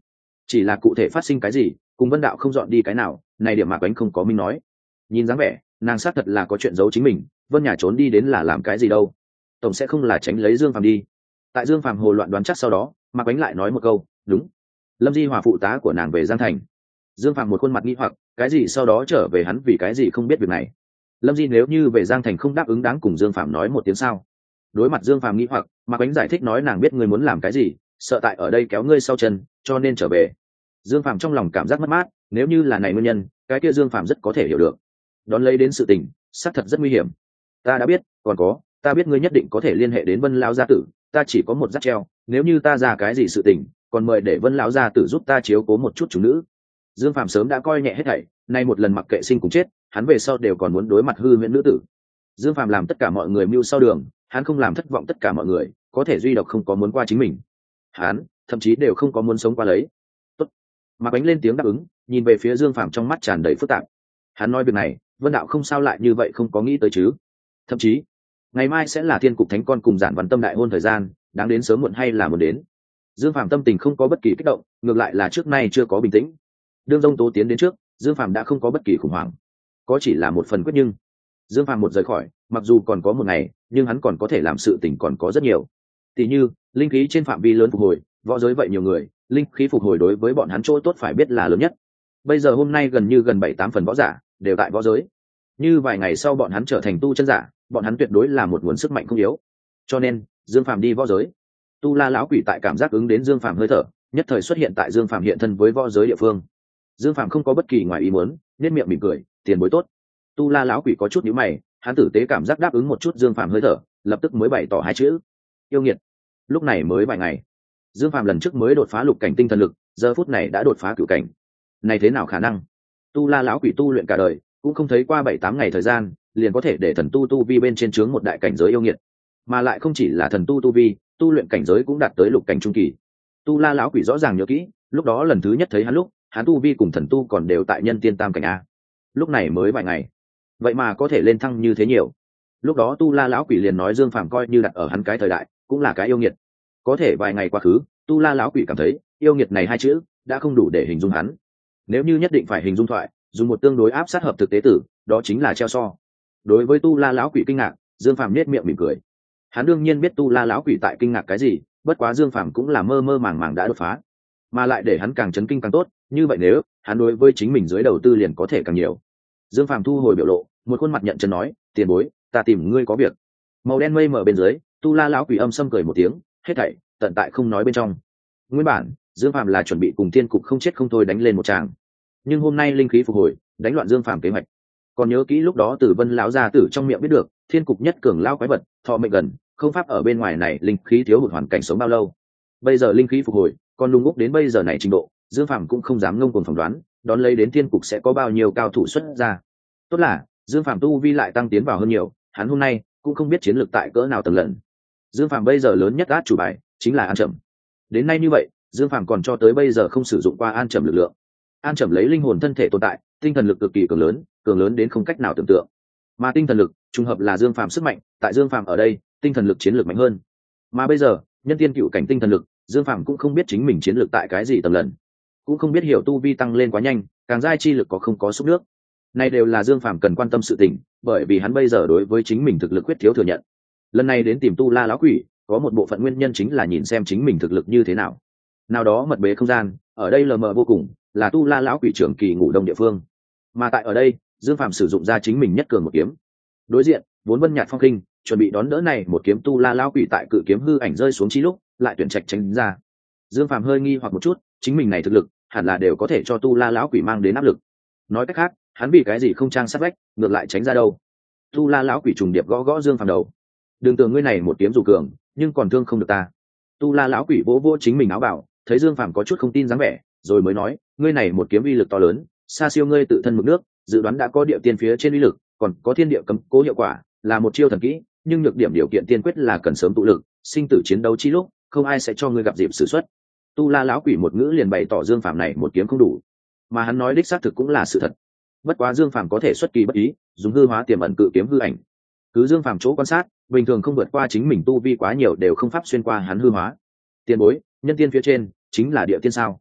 chỉ là cụ thể phát sinh cái gì cùng vân đạo không dọn đi cái nào này điểm mạc ánh không có minh nói. Nhìn dáng vẻ nàng xác thật là có chuyện giấu chính mình, vân nhà trốn đi đến là làm cái gì đâu, tổng sẽ không là tránh lấy Dương Phàm đi. Tại Dương Phàm hồ loạn đoán chắc sau đó, mạc ánh lại nói một câu đúng, Lâm Di Hòa phụ tá của nàng về Giang Thành. Dương Phàm một khuôn mặt nghi hoặc, cái gì sau đó trở về hắn vì cái gì không biết việc này. Lâm Di nếu như về Giang Thành không đáp ứng đáng cùng Dương Phàm nói một tiếng sao. Đối mặt Dương Phàm nghi hoặc, mạc ánh giải thích nói nàng biết ngươi muốn làm cái gì, sợ tại ở đây kéo ngươi sau chân cho nên trở về. Dương Phàm trong lòng cảm giác mất mát, nếu như là này nguyên nhân cái kia Dương Phàm rất có thể hiểu được. Đón lấy đến sự tình xác thật rất nguy hiểm. Ta đã biết, còn có ta biết ngươi nhất định có thể liên hệ đến Vân lão gia tử, ta chỉ có một giáp treo, nếu như ta ra cái gì sự tình còn mời để Vân lão gia tử giúp ta chiếu cố một chút chủ nữ. Dương Phàm sớm đã coi nhẹ hết thảy, nay một lần mặc kệ sinh cùng chết hắn về sau đều còn muốn đối mặt hư huyễn nữ tử. Dương Phàm làm tất cả mọi người mưu sau đường, hắn không làm thất vọng tất cả mọi người, có thể duy độc không có muốn qua chính mình. Hắn thậm chí đều không có muốn sống qua lấy. Tốt. Mạc Ánh lên tiếng đáp ứng, nhìn về phía Dương Phàm trong mắt tràn đầy phức tạp. Hắn nói việc này Vân đạo không sao lại như vậy không có nghĩ tới chứ. Thậm chí ngày mai sẽ là thiên cục thánh con cùng giản văn tâm đại hôn thời gian, đáng đến sớm muộn hay là muốn đến. Dương Phàm tâm tình không có bất kỳ kích động, ngược lại là trước nay chưa có bình tĩnh. Đương Dông Tố tiến đến trước, Dương Phàm đã không có bất kỳ khủng hoảng, có chỉ là một phần quyết. Nhưng Dương Phàm một rời khỏi, mặc dù còn có một ngày nhưng hắn còn có thể làm sự tình còn có rất nhiều. Tỷ như linh khí trên phạm vi lớn phục hồi, võ giới vậy nhiều người, linh khí phục hồi đối với bọn hắn chỗ tốt phải biết là lớn nhất. Bây giờ hôm nay gần như gần bảy tám phần võ giả đều tại võ giới, như vài ngày sau bọn hắn trở thành tu chân giả, bọn hắn tuyệt đối là một nguồn sức mạnh không yếu. Cho nên Dương Phàm đi võ giới. Tu La lão quỷ tại cảm giác ứng đến Dương Phàm hơi thở, nhất thời xuất hiện tại Dương Phàm hiện thân với võ giới địa phương. Dương Phàm không có bất kỳ ngoài ý muốn, nét miệng mỉm cười, tiền bối tốt. Tu La lão quỷ có chút nhíu mày, hắn tử tế cảm giác đáp ứng một chút Dương Phàm hơi thở, lập tức mới bày tỏ hai chữ: yêu nghiệt. Lúc này mới vài ngày, Dương Phàm lần trước mới đột phá lục cảnh tinh thần lực, giờ phút này đã đột phá cửu cảnh. Này thế nào khả năng? Tu La lão quỷ tu luyện cả đời, cũng không thấy qua bảy tám ngày thời gian, liền có thể để thần tu tu vi bên trên chướng một đại cảnh giới yêu nghiệt, mà lại không chỉ là thần tu tu vi, tu luyện cảnh giới cũng đạt tới lục cảnh trung kỳ. Tu La lão quỷ rõ ràng nhớ kỹ, lúc đó lần thứ nhất thấy hắn lúc, hắn tu vi cùng thần tu còn đều tại nhân tiên tam cảnh a. Lúc này mới vài ngày, vậy mà có thể lên thăng như thế nhiều. Lúc đó Tu La lão quỷ liền nói Dương Phàm coi như đặt ở hắn cái thời đại, cũng là cái yêu nghiệt. Có thể vài ngày quá khứ, Tu La lão quỷ cảm thấy yêu nghiệt này hai chữ đã không đủ để hình dung hắn. Nếu như nhất định phải hình dung thoại, dùng một tương đối áp sát hợp thực tế tử, đó chính là treo so. Đối với Tu La lão quỷ kinh ngạc, Dương Phàm nhếch miệng mỉm cười. Hắn đương nhiên biết Tu La lão quỷ tại kinh ngạc cái gì, bất quá Dương Phàm cũng là mơ mơ màng màng đã đột phá, mà lại để hắn càng chấn kinh càng tốt, như vậy nếu hắn đối với chính mình dưới đầu tư liền có thể càng nhiều. Dương Phàm thu hồi biểu lộ, một khuôn mặt nhận chân nói: tiền bối, ta tìm ngươi có việc. Màu đen mây mờ bên dưới, Tu La lão quỷ âm sâm cười một tiếng, hết thảy tận tại không nói bên trong. Nguyên bản Dương Phàm là chuẩn bị cùng thiên cục không chết không thôi đánh lên một tràng, nhưng hôm nay linh khí phục hồi, đánh loạn Dương Phàm kế hoạch. Còn nhớ kỹ lúc đó Tử Vân lão gia tử trong miệng biết được, thiên cục nhất cường lao quái vật, thọ mệnh gần, không pháp ở bên ngoài này linh khí thiếu hụt hoàn cảnh sống bao lâu. Bây giờ linh khí phục hồi, còn lung úc đến bây giờ này trình độ, Dương Phàm cũng không dám ngông cuồng phỏng đoán, đón lấy đến thiên cục sẽ có bao nhiêu cao thủ xuất ra. Tốt là Dương Phàm tu vi lại tăng tiến vào hơn nhiều, hắn hôm nay cũng không biết chiến lược tại cỡ nào tầng lần. Dương Phàm bây giờ lớn nhất át chủ bài chính là an trầm. Đến nay như vậy, Dương Phàm còn cho tới bây giờ không sử dụng qua an trầm lực lượng. An trầm lấy linh hồn thân thể tồn tại, tinh thần lực cực kỳ cường lớn, cường lớn đến không cách nào tưởng tượng. Mà tinh thần lực trùng hợp là Dương Phàm sức mạnh, tại Dương Phàm ở đây, tinh thần lực chiến lược mạnh hơn. Mà bây giờ, nhân tiên cựu cảnh tinh thần lực, Dương Phàm cũng không biết chính mình chiến lược tại cái gì tầng lần, cũng không biết hiểu tu vi tăng lên quá nhanh, càng giai chi lực có không có xúc nước. Này đều là Dương Phàm cần quan tâm sự tình, bởi vì hắn bây giờ đối với chính mình thực lực quyết thiếu thừa nhận. Lần này đến tìm Tu La lão quỷ, có một bộ phận nguyên nhân chính là nhìn xem chính mình thực lực như thế nào. Nào đó mật bế không gian, ở đây lờ mờ vô cùng, là Tu La lão quỷ trưởng kỳ ngủ đông địa phương. Mà tại ở đây, Dương Phàm sử dụng ra chính mình nhất cường một kiếm. Đối diện, vốn Vân Nhạt Phong Kinh, chuẩn bị đón đỡ này một kiếm Tu La lão quỷ tại cự kiếm hư ảnh rơi xuống chi lúc, lại tuyển trạch tránh ra. Dương Phàm hơi nghi hoặc một chút, chính mình này thực lực, hẳn là đều có thể cho Tu La lão quỷ mang đến áp lực. Nói cách khác, hắn vì cái gì không trang sát vách, ngược lại tránh ra đâu? Tu La lão quỷ trùng điệp gõ gõ Dương Phàm đầu. Đừng tưởng ngươi này một kiếm dù cường, nhưng còn thương không được ta. Tu La lão quỷ vỗ vỗ chính mình áo bảo, thấy Dương Phàm có chút không tin dáng vẻ, rồi mới nói, ngươi này một kiếm uy lực to lớn, xa siêu ngươi tự thân mực nước, dự đoán đã có địa tiên phía trên uy lực, còn có thiên địa cấm cố hiệu quả, là một chiêu thần kỹ, nhưng nhược điểm điều kiện tiên quyết là cần sớm tụ lực, sinh tử chiến đấu chi lúc, không ai sẽ cho ngươi gặp dịp sử xuất. Tu La lão quỷ một ngữ liền bày tỏ Dương Phàm này một kiếm không đủ, mà hắn nói đích xác thực cũng là sự thật. Bất quá Dương Phàm có thể xuất kỳ bất ý, dùng hư hóa tiềm ẩn cự kiếm hư ảnh. Cứ Dương Phàm chỗ quan sát, bình thường không vượt qua chính mình tu vi quá nhiều đều không pháp xuyên qua hắn hư hóa. Tiền bối, nhân tiên phía trên chính là địa tiên sao?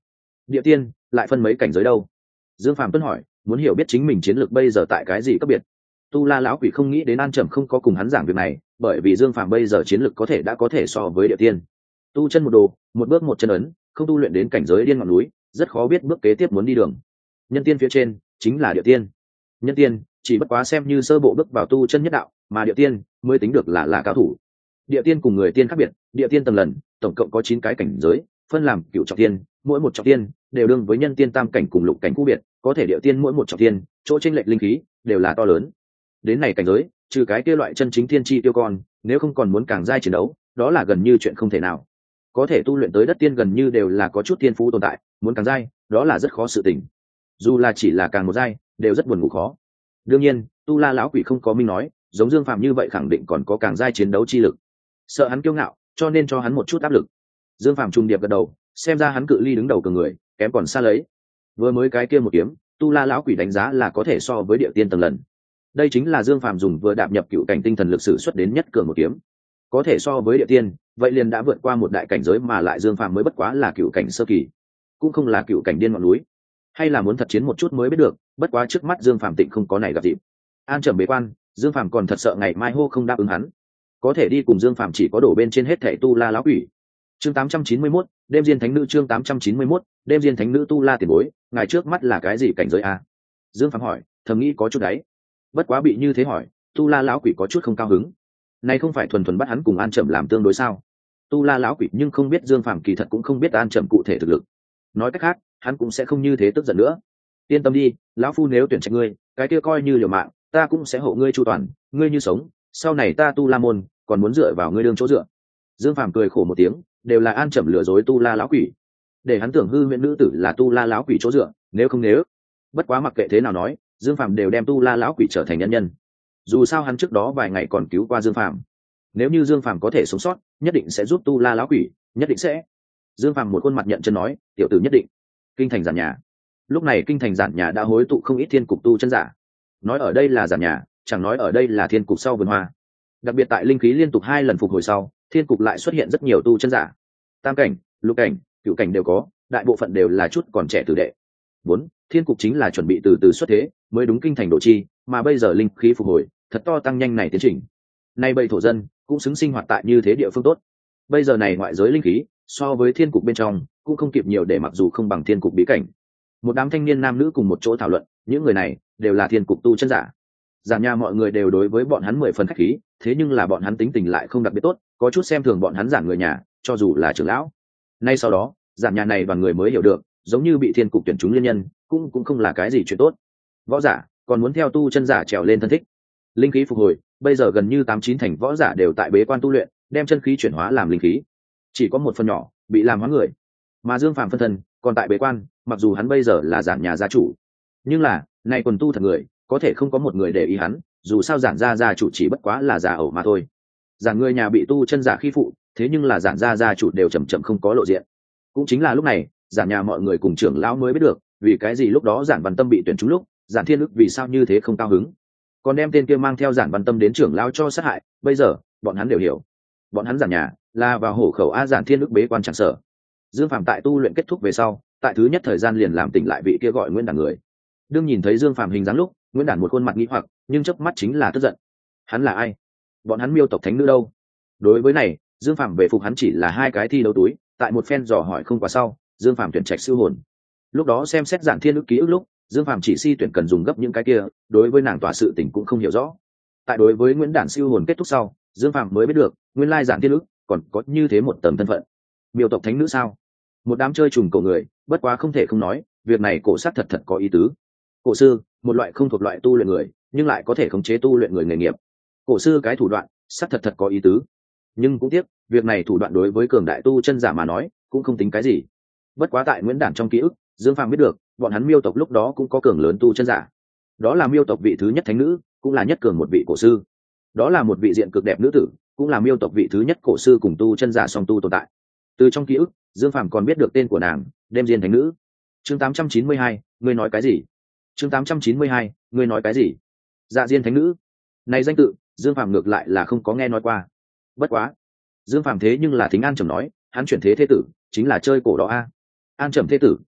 Địa tiên lại phân mấy cảnh giới đâu? Dương Phàm tuân hỏi, muốn hiểu biết chính mình chiến lược bây giờ tại cái gì cấp biệt. Tu La lão quỷ không nghĩ đến An Trầm không có cùng hắn giảng việc này, bởi vì Dương Phàm bây giờ chiến lược có thể đã có thể so với địa tiên. Tu chân một đồ, một bước một chân ấn, không tu luyện đến cảnh giới điên ngọn núi, rất khó biết bước kế tiếp muốn đi đường. Nhân tiên phía trên chính là địa tiên. Nhân tiên chỉ bất quá xem như sơ bộ bước vào tu chân nhất đạo, mà địa tiên mới tính được là là cao thủ. Địa tiên cùng người tiên khác biệt, địa tiên tầng lần tổng cộng có chín cái cảnh giới, phân làm cửu trọng tiên, mỗi một trọng tiên đều đương với nhân tiên tam cảnh cùng lục cảnh khu biệt, có thể địa tiên mỗi một trọng tiên chỗ chênh lệch linh khí đều là to lớn. Đến này cảnh giới, trừ cái kia loại chân chính thiên chi tiêu con, nếu không còn muốn càng giai chiến đấu, đó là gần như chuyện không thể nào. Có thể tu luyện tới đất tiên gần như đều là có chút tiên phú tồn tại, muốn càng giai, đó là rất khó sự tình. Dù là chỉ là càng một giai, đều rất buồn ngủ khó. Đương nhiên, Tu La lão quỷ không có minh nói, giống Dương Phạm như vậy khẳng định còn có càng giai chiến đấu chi lực. Sợ hắn kiêu ngạo, cho nên cho hắn một chút áp lực. Dương Phạm trung điệp gật đầu, xem ra hắn cự ly đứng đầu cường người, kém còn xa lấy. Vừa mới cái kia một kiếm, Tu La lão quỷ đánh giá là có thể so với địa tiên tầng lần. Đây chính là Dương Phạm dùng vừa đạp nhập cựu cảnh tinh thần lực sử xuất đến nhất cường một kiếm, có thể so với địa tiên, vậy liền đã vượt qua một đại cảnh giới, mà lại Dương Phạm mới bất quá là cựu cảnh sơ kỳ, cũng không là cựu cảnh điên ngọn núi, hay là muốn thật chiến một chút mới biết được. Bất quá trước mắt Dương Phạm tịnh không có này gặp dịp. An Trầm bế quan, Dương Phạm còn thật sợ ngày mai hô không đáp ứng hắn, có thể đi cùng Dương Phạm chỉ có đổ bên trên hết thảy Tu La lão quỷ. Chương tám trăm chín mươi mốt, đêm diên thánh nữ. Chương tám trăm chín mươi mốt, đêm diên thánh nữ. Tu La tiền bối, ngài trước mắt là cái gì cảnh giới a? Dương Phạm hỏi, thầm nghĩ có chút đấy. Bất quá bị như thế hỏi, Tu La lão quỷ có chút không cao hứng. Này không phải thuần thuần bắt hắn cùng An Trầm làm tương đối sao? Tu La lão quỷ nhưng không biết Dương Phạm kỳ thật cũng không biết An Trầm cụ thể thực lực. Nói cách khác, hắn cũng sẽ không như thế tức giận nữa. Yên tâm đi, lão phu nếu tuyển trạch ngươi, cái kia coi như liều mạng, ta cũng sẽ hộ ngươi chu toàn, ngươi như sống, sau này ta Tu La môn còn muốn dựa vào ngươi đương chỗ dựa. Dương Phạm cười khổ một tiếng, đều là An Trầm lừa dối Tu La lão quỷ, để hắn tưởng hư huyễn nữ tử là Tu La lão quỷ chỗ dựa, nếu không nếu. Bất quá mặc kệ thế nào nói, Dương Phạm đều đem Tu La lão quỷ trở thành nhân nhân. Dù sao hắn trước đó vài ngày còn cứu qua Dương Phạm, nếu như Dương Phạm có thể sống sót, nhất định sẽ giúp Tu La lão quỷ, nhất định sẽ. Dương Phạm một khuôn mặt nhận chân nói, tiểu tử nhất định. Kinh thành giản nhà. Lúc này kinh thành giản nhà đã hối tụ không ít thiên cục tu chân giả. Nói ở đây là giản nhà, chẳng nói ở đây là thiên cục sau vườn hoa. Đặc biệt tại linh khí liên tục hai lần phục hồi sau, thiên cục lại xuất hiện rất nhiều tu chân giả. Tam cảnh, lục cảnh, cửu cảnh đều có, đại bộ phận đều là chút còn trẻ tử đệ. Bốn, thiên cục chính là chuẩn bị từ từ xuất thế, mới đúng kinh thành độ chi, mà bây giờ linh khí phục hồi, thật to tăng nhanh này tiến trình. Nay bầy thổ dân cũng xứng sinh hoạt tại như thế địa phương tốt. Bây giờ này ngoại giới linh khí so với thiên cục bên trong cũng không kịp nhiều, để mặc dù không bằng thiên cục bí cảnh. Một đám thanh niên nam nữ cùng một chỗ thảo luận, những người này đều là thiên cục tu chân giả. Giản nhà mọi người đều đối với bọn hắn mười phần khách khí, thế nhưng là bọn hắn tính tình lại không đặc biệt tốt, có chút xem thường bọn hắn giản người nhà, cho dù là trưởng lão. Nay sau đó, giản nhà này đoàn người mới hiểu được, giống như bị thiên cục tuyển chúng liên nhân, cũng cũng không là cái gì chuyện tốt. Võ giả còn muốn theo tu chân giả trèo lên thân thích. Linh khí phục hồi, bây giờ gần như tám chín thành võ giả đều tại bế quan tu luyện, đem chân khí chuyển hóa làm linh khí. Chỉ có một phần nhỏ bị làm hóa người, mà Dương Phàm phân thân còn tại bế quan. Mặc dù hắn bây giờ là giản nhà gia chủ, nhưng là nay quần tu thật người có thể không có một người để ý hắn. Dù sao giản gia gia chủ chỉ bất quá là giả ẩu mà thôi. Giản người nhà bị tu chân giả khi phụ, thế nhưng là giản gia gia chủ đều chậm chậm không có lộ diện. Cũng chính là lúc này, giản nhà mọi người cùng trưởng lão mới biết được, vì cái gì lúc đó giản Văn Tâm bị tuyển trúng lúc, giản Thiên Ức vì sao như thế không cao hứng, còn đem tên kia mang theo giản Văn Tâm đến trưởng lão cho sát hại. Bây giờ bọn hắn đều hiểu, bọn hắn giản nhà là vào hổ khẩu a giản Thiên Ức bế quan chẳng sở. Dương Phàm tại tu luyện kết thúc về sau, tại thứ nhất thời gian liền làm tỉnh lại vị kia gọi Nguyễn Đản người. Đương nhìn thấy Dương Phàm hình dáng lúc, Nguyễn Đản một khuôn mặt nghi hoặc, nhưng chớp mắt chính là tức giận. Hắn là ai? Bọn hắn Miêu tộc thánh nữ đâu? Đối với này, Dương Phàm về phục hắn chỉ là hai cái thi đấu túi. Tại một phen dò hỏi không quá sau, Dương Phàm tuyển trạch siêu hồn. Lúc đó xem xét giản Thiên Ức ký ức lúc, Dương Phàm chỉ si tuyển cần dùng gấp những cái kia, đối với nàng tỏa sự tình cũng không hiểu rõ. Tại đối với Nguyễn Đản siêu hồn kết thúc sau, Dương Phàm mới biết được, nguyên lai giản Thiên Ức còn có như thế một tầng thân phận. Miêu tộc thánh nữ sao? Một đám chơi trùng cổ người, bất quá không thể không nói, việc này cổ sát thật thật có ý tứ. Cổ sư, một loại không thuộc loại tu luyện người, nhưng lại có thể khống chế tu luyện người nghề nghiệp. Cổ sư cái thủ đoạn, sát thật thật có ý tứ. Nhưng cũng tiếc, việc này thủ đoạn đối với cường đại tu chân giả mà nói, cũng không tính cái gì. Bất quá tại Nguyễn Đản trong ký ức, Dương Phàm biết được, bọn hắn Miêu tộc lúc đó cũng có cường lớn tu chân giả. Đó là Miêu tộc vị thứ nhất thánh nữ, cũng là nhất cường một vị cổ sư. Đó là một vị diện cực đẹp nữ tử, cũng là Miêu tộc vị thứ nhất cổ sư cùng tu chân giả song tu tồn tại. Từ trong ký ức, Dương Phàm còn biết được tên của nàng, Đêm Diên thánh nữ. Chương tám trăm chín mươi hai, ngươi nói cái gì? Chương tám trăm chín mươi hai, ngươi nói cái gì? Dạ Diên thánh nữ. Này danh tự, Dương Phàm ngược lại là không có nghe nói qua. Bất quá, Dương Phàm thế nhưng là thính An Trầm nói, hắn chuyển thế thế tử, chính là chơi cổ đó a. An Trầm thế tử,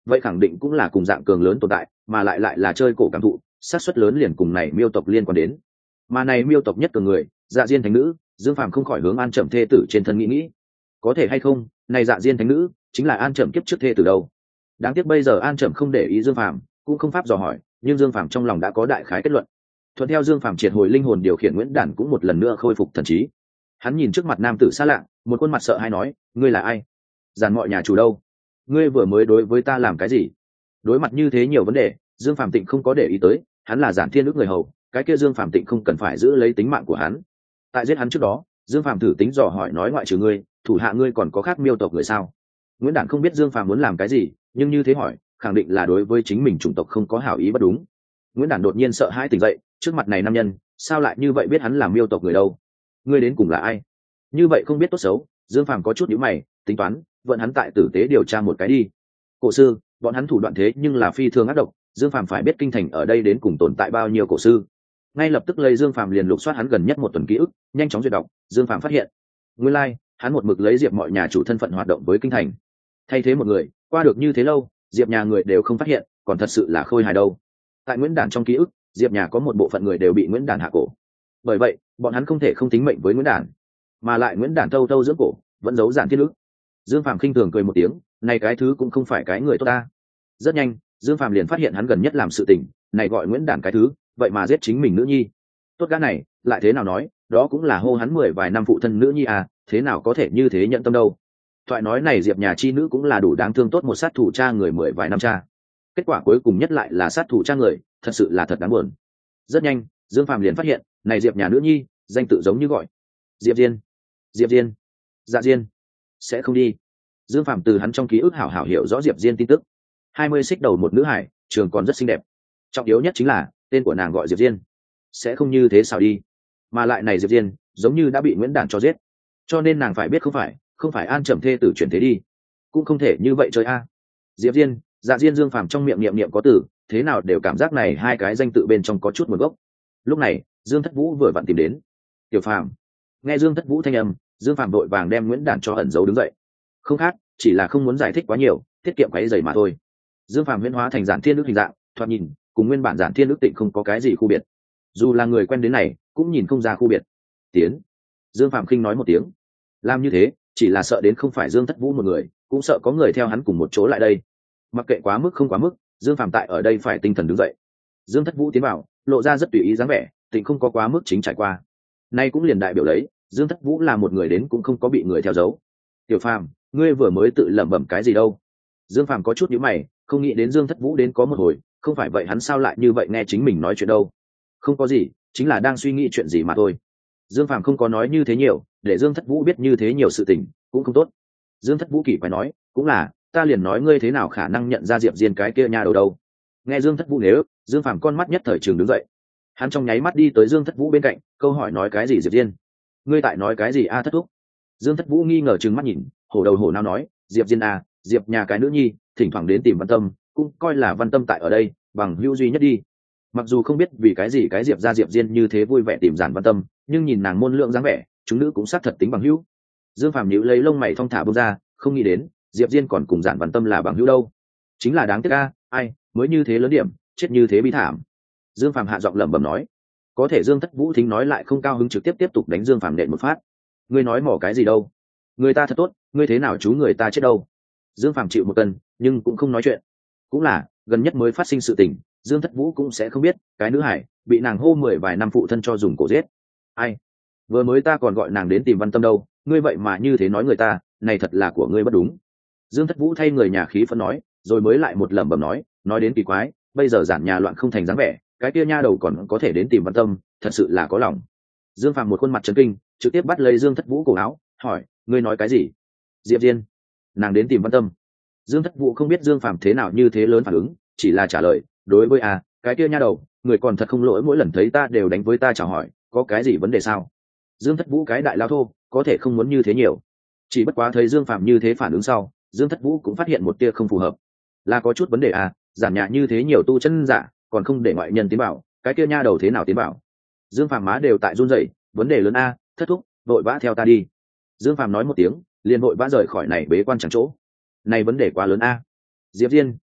vậy khẳng định cũng là cùng dạng cường lớn tồn tại, mà lại lại là chơi cổ cảm thụ, xác suất lớn liền cùng này miêu tộc liên quan đến. Mà này miêu tộc nhất cường người, Dạ Diên thánh nữ, Dương Phàm không khỏi hướng An Trầm thê tử trên thân nghĩ nghĩ, có thể hay không, này Dạ Diên thánh nữ chính là An Trầm kiếp trước thê tử đâu. Đáng tiếc bây giờ An Trầm không để ý Dương Phàm, cũng không pháp dò hỏi, nhưng Dương Phàm trong lòng đã có đại khái kết luận. Thuận theo Dương Phàm triệt hồi linh hồn điều khiển Nguyễn Đản cũng một lần nữa khôi phục thần trí. Hắn nhìn trước mặt nam tử xa lạ, một khuôn mặt sợ hãi nói, ngươi là ai? Giàn mọi nhà chủ đâu? Ngươi vừa mới đối với ta làm cái gì? Đối mặt như thế nhiều vấn đề, Dương Phàm Tịnh không có để ý tới, hắn là Giản Thiên Ước người hầu, cái kia Dương Phàm Tịnh không cần phải giữ lấy tính mạng của hắn. Tại giết hắn trước đó, Dương Phàm thử tính dò hỏi nói, ngoại trừ ngươi, thủ hạ ngươi còn có khác miêu tộc người sao? Nguyễn Đản không biết Dương Phàm muốn làm cái gì, nhưng như thế hỏi, khẳng định là đối với chính mình chủng tộc không có hảo ý bất đúng. Nguyễn Đản đột nhiên sợ hãi tỉnh dậy, trước mặt này nam nhân, sao lại như vậy biết hắn là miêu tộc người đâu? Ngươi đến cùng là ai? Như vậy không biết tốt xấu, Dương Phàm có chút nhíu mày, tính toán, vận hắn tại tử tế điều tra một cái đi. Cổ sư, bọn hắn thủ đoạn thế nhưng là phi thường ác độc, Dương Phàm phải biết kinh thành ở đây đến cùng tồn tại bao nhiêu cổ sư. Ngay lập tức lấy Dương Phàm liền lục soát hắn gần nhất một tuần ký ức, nhanh chóng duyệt đọc, Dương Phàm phát hiện, nguyên lai, like, hắn một mực lấy Diệp mọi nhà chủ thân phận hoạt động với kinh thành. Thay thế một người, qua được như thế lâu, Diệp nhà người đều không phát hiện, còn thật sự là khôi hài đâu. Tại Nguyễn Đản trong ký ức, Diệp nhà có một bộ phận người đều bị Nguyễn Đản hạ cổ. Bởi vậy, bọn hắn không thể không tính mệnh với Nguyễn Đản, mà lại Nguyễn Đản thâu thâu dưỡng cổ, vẫn giấu Giản Thiên Ước. Dương Phàm khinh thường cười một tiếng, này cái thứ cũng không phải cái người tốt ta. Rất nhanh, Dương Phàm liền phát hiện hắn gần nhất làm sự tình, này gọi Nguyễn Đản cái thứ, vậy mà giết chính mình nữ nhi. Tốt gã này, lại thế nào nói, đó cũng là hô hắn mười vài năm phụ thân nữ nhi à, thế nào có thể như thế nhận tâm đâu. Thoại nói này Diệp nhà chi nữ cũng là đủ đáng thương tốt một sát thủ cha người mười vài năm cha. Kết quả cuối cùng nhất lại là sát thủ cha người, thật sự là thật đáng buồn. Rất nhanh, Dương Phàm liền phát hiện, này Diệp nhà nữ nhi, danh tự giống như gọi Diệp Diên. Diệp Diên, Dạ Diên, sẽ không đi. Dương Phàm từ hắn trong ký ức hảo hảo hiểu rõ Diệp Diên tin tức. Hai mươi xích đầu một nữ hải, trường còn rất xinh đẹp. Trọng yếu nhất chính là tên của nàng gọi Diệp Diên, sẽ không như thế sao đi. Mà lại này Diệp Diên, giống như đã bị Nguyễn Đản cho giết, cho nên nàng phải biết không phải, không phải An Trầm thê tử chuyển thế đi, cũng không thể như vậy chơi a. À. Diệp Diên, Dạ Diên, Dương Phàm trong miệng niệm niệm có từ, thế nào đều cảm giác này hai cái danh tự bên trong có chút nguồn gốc. Lúc này, Dương Thất Vũ vừa vặn tìm đến. Tiểu Phàm. Nghe Dương Thất Vũ thanh âm, Dương Phàm đội vàng đem Nguyễn Đản cho ẩn giấu đứng dậy. Không khác, chỉ là không muốn giải thích quá nhiều, tiết kiệm quấy rầy mà thôi. Dương Phàm huyễn hóa thành Giản Thiên Ước hình dạng, thoạt nhìn cùng nguyên bản Giản Thiên Ước Tịnh không có cái gì khu biệt. Dù là người quen đến này, cũng nhìn không ra khu biệt. Tiến. Dương Phàm khinh nói một tiếng. Làm như thế, chỉ là sợ đến không phải Dương Thất Vũ một người, cũng sợ có người theo hắn cùng một chỗ lại đây. Mặc kệ quá mức không quá mức, Dương Phàm tại ở đây phải tinh thần đứng dậy. Dương Thất Vũ tiến vào, lộ ra rất tùy ý dáng vẻ, Tịnh không có quá mức chính trải qua. Nay cũng liền đại biểu lấy, Dương Thất Vũ là một người đến cũng không có bị người theo dấu. Tiểu Phàm, ngươi vừa mới tự lẩm bẩm cái gì đâu? Dương Phàm có chút nhíu mày, không nghĩ đến Dương Thất Vũ đến có một hồi, không phải vậy hắn sao lại như vậy nghe chính mình nói chuyện đâu? Không có gì, chính là đang suy nghĩ chuyện gì mà thôi. Dương Phàm không có nói như thế nhiều, để Dương Thất Vũ biết như thế nhiều sự tình, cũng không tốt. Dương Thất Vũ kỳ phải nói, cũng là, ta liền nói ngươi thế nào khả năng nhận ra Diệp Diên cái kia nha đầu đâu? Nghe Dương Thất Vũ nếu, Dương Phàm con mắt nhất thời trường đứng dậy. Hắn trong nháy mắt đi tới Dương Thất Vũ bên cạnh, câu hỏi nói cái gì Diệp Diên? Ngươi tại nói cái gì a Thất Thúc? Dương Thất Vũ nghi ngờ trừng mắt nhìn, hổ đầu hổ não nói, Diệp Diên a, Diệp nhà cái nữ nhi, thỉnh thoảng đến tìm Văn Tâm, cũng coi là Văn Tâm tại ở đây, bằng hữu duy nhất đi. Mặc dù không biết vì cái gì cái Diệp ra Diệp Diên như thế vui vẻ tìm Giản Văn Tâm, nhưng nhìn nàng môn lượng dáng vẻ, chúng nữ cũng xác thật tính bằng hữu. Dương Phàm nhíu lấy lông mày thong thả buông ra, không nghĩ đến Diệp Diên còn cùng Giản Văn Tâm là bằng hữu đâu. Chính là đáng tiếc a, ai mới như thế lớn điểm, chết như thế bi thảm. Dương Phàm hạ giọng lẩm bẩm nói. Có thể Dương Thất Vũ thính nói lại không cao hứng, trực tiếp tiếp tục đánh Dương Phàm nện một phát. Ngươi nói mỏ cái gì đâu? Người ta thật tốt, ngươi thế nào chú người ta chết đâu? Dương Phàm chịu một cân, nhưng cũng không nói chuyện. Cũng là, gần nhất mới phát sinh sự tình, Dương Thất Vũ cũng sẽ không biết, cái nữ hải bị nàng hô mười vài năm phụ thân cho dùng cổ giết. Ai? Vừa mới ta còn gọi nàng đến tìm Văn Tâm đâu, ngươi vậy mà như thế nói người ta, này thật là của ngươi bất đúng. Dương Thất Vũ thay người nhà khí phẫn nói, rồi mới lại một lẩm bẩm nói, nói đến kỳ quái, bây giờ Giản nhà loạn không thành dáng vẻ, cái kia nha đầu còn có thể đến tìm Văn Tâm, thật sự là có lòng. Dương Phàm một khuôn mặt chấn kinh, trực tiếp bắt lấy Dương Thất Vũ cổ áo, hỏi, ngươi nói cái gì? Diệp Diên, nàng đến tìm Văn Tâm. Dương Thất Vũ không biết Dương Phàm thế nào như thế lớn phản ứng, chỉ là trả lời, đối với à, cái kia nha đầu, người còn thật không lỗi, mỗi lần thấy ta đều đánh với ta chào hỏi, có cái gì vấn đề sao? Dương Thất Vũ cái đại lao thô, có thể không muốn như thế nhiều. Chỉ bất quá thấy Dương Phàm như thế phản ứng sau, Dương Thất Vũ cũng phát hiện một tia không phù hợp, là có chút vấn đề à, Giản nhà như thế nhiều tu chân giả, còn không để ngoại nhân tiến bảo, cái kia nha đầu thế nào tiến bảo? Dương Phàm má đều tại run rẩy, vấn đề lớn a, Thất Thúc, vội vã theo ta đi. Dương Phàm nói một tiếng, liền vội vã rời khỏi này bế quan chẳng chỗ. Này vấn đề quá lớn a. Diệp Diên,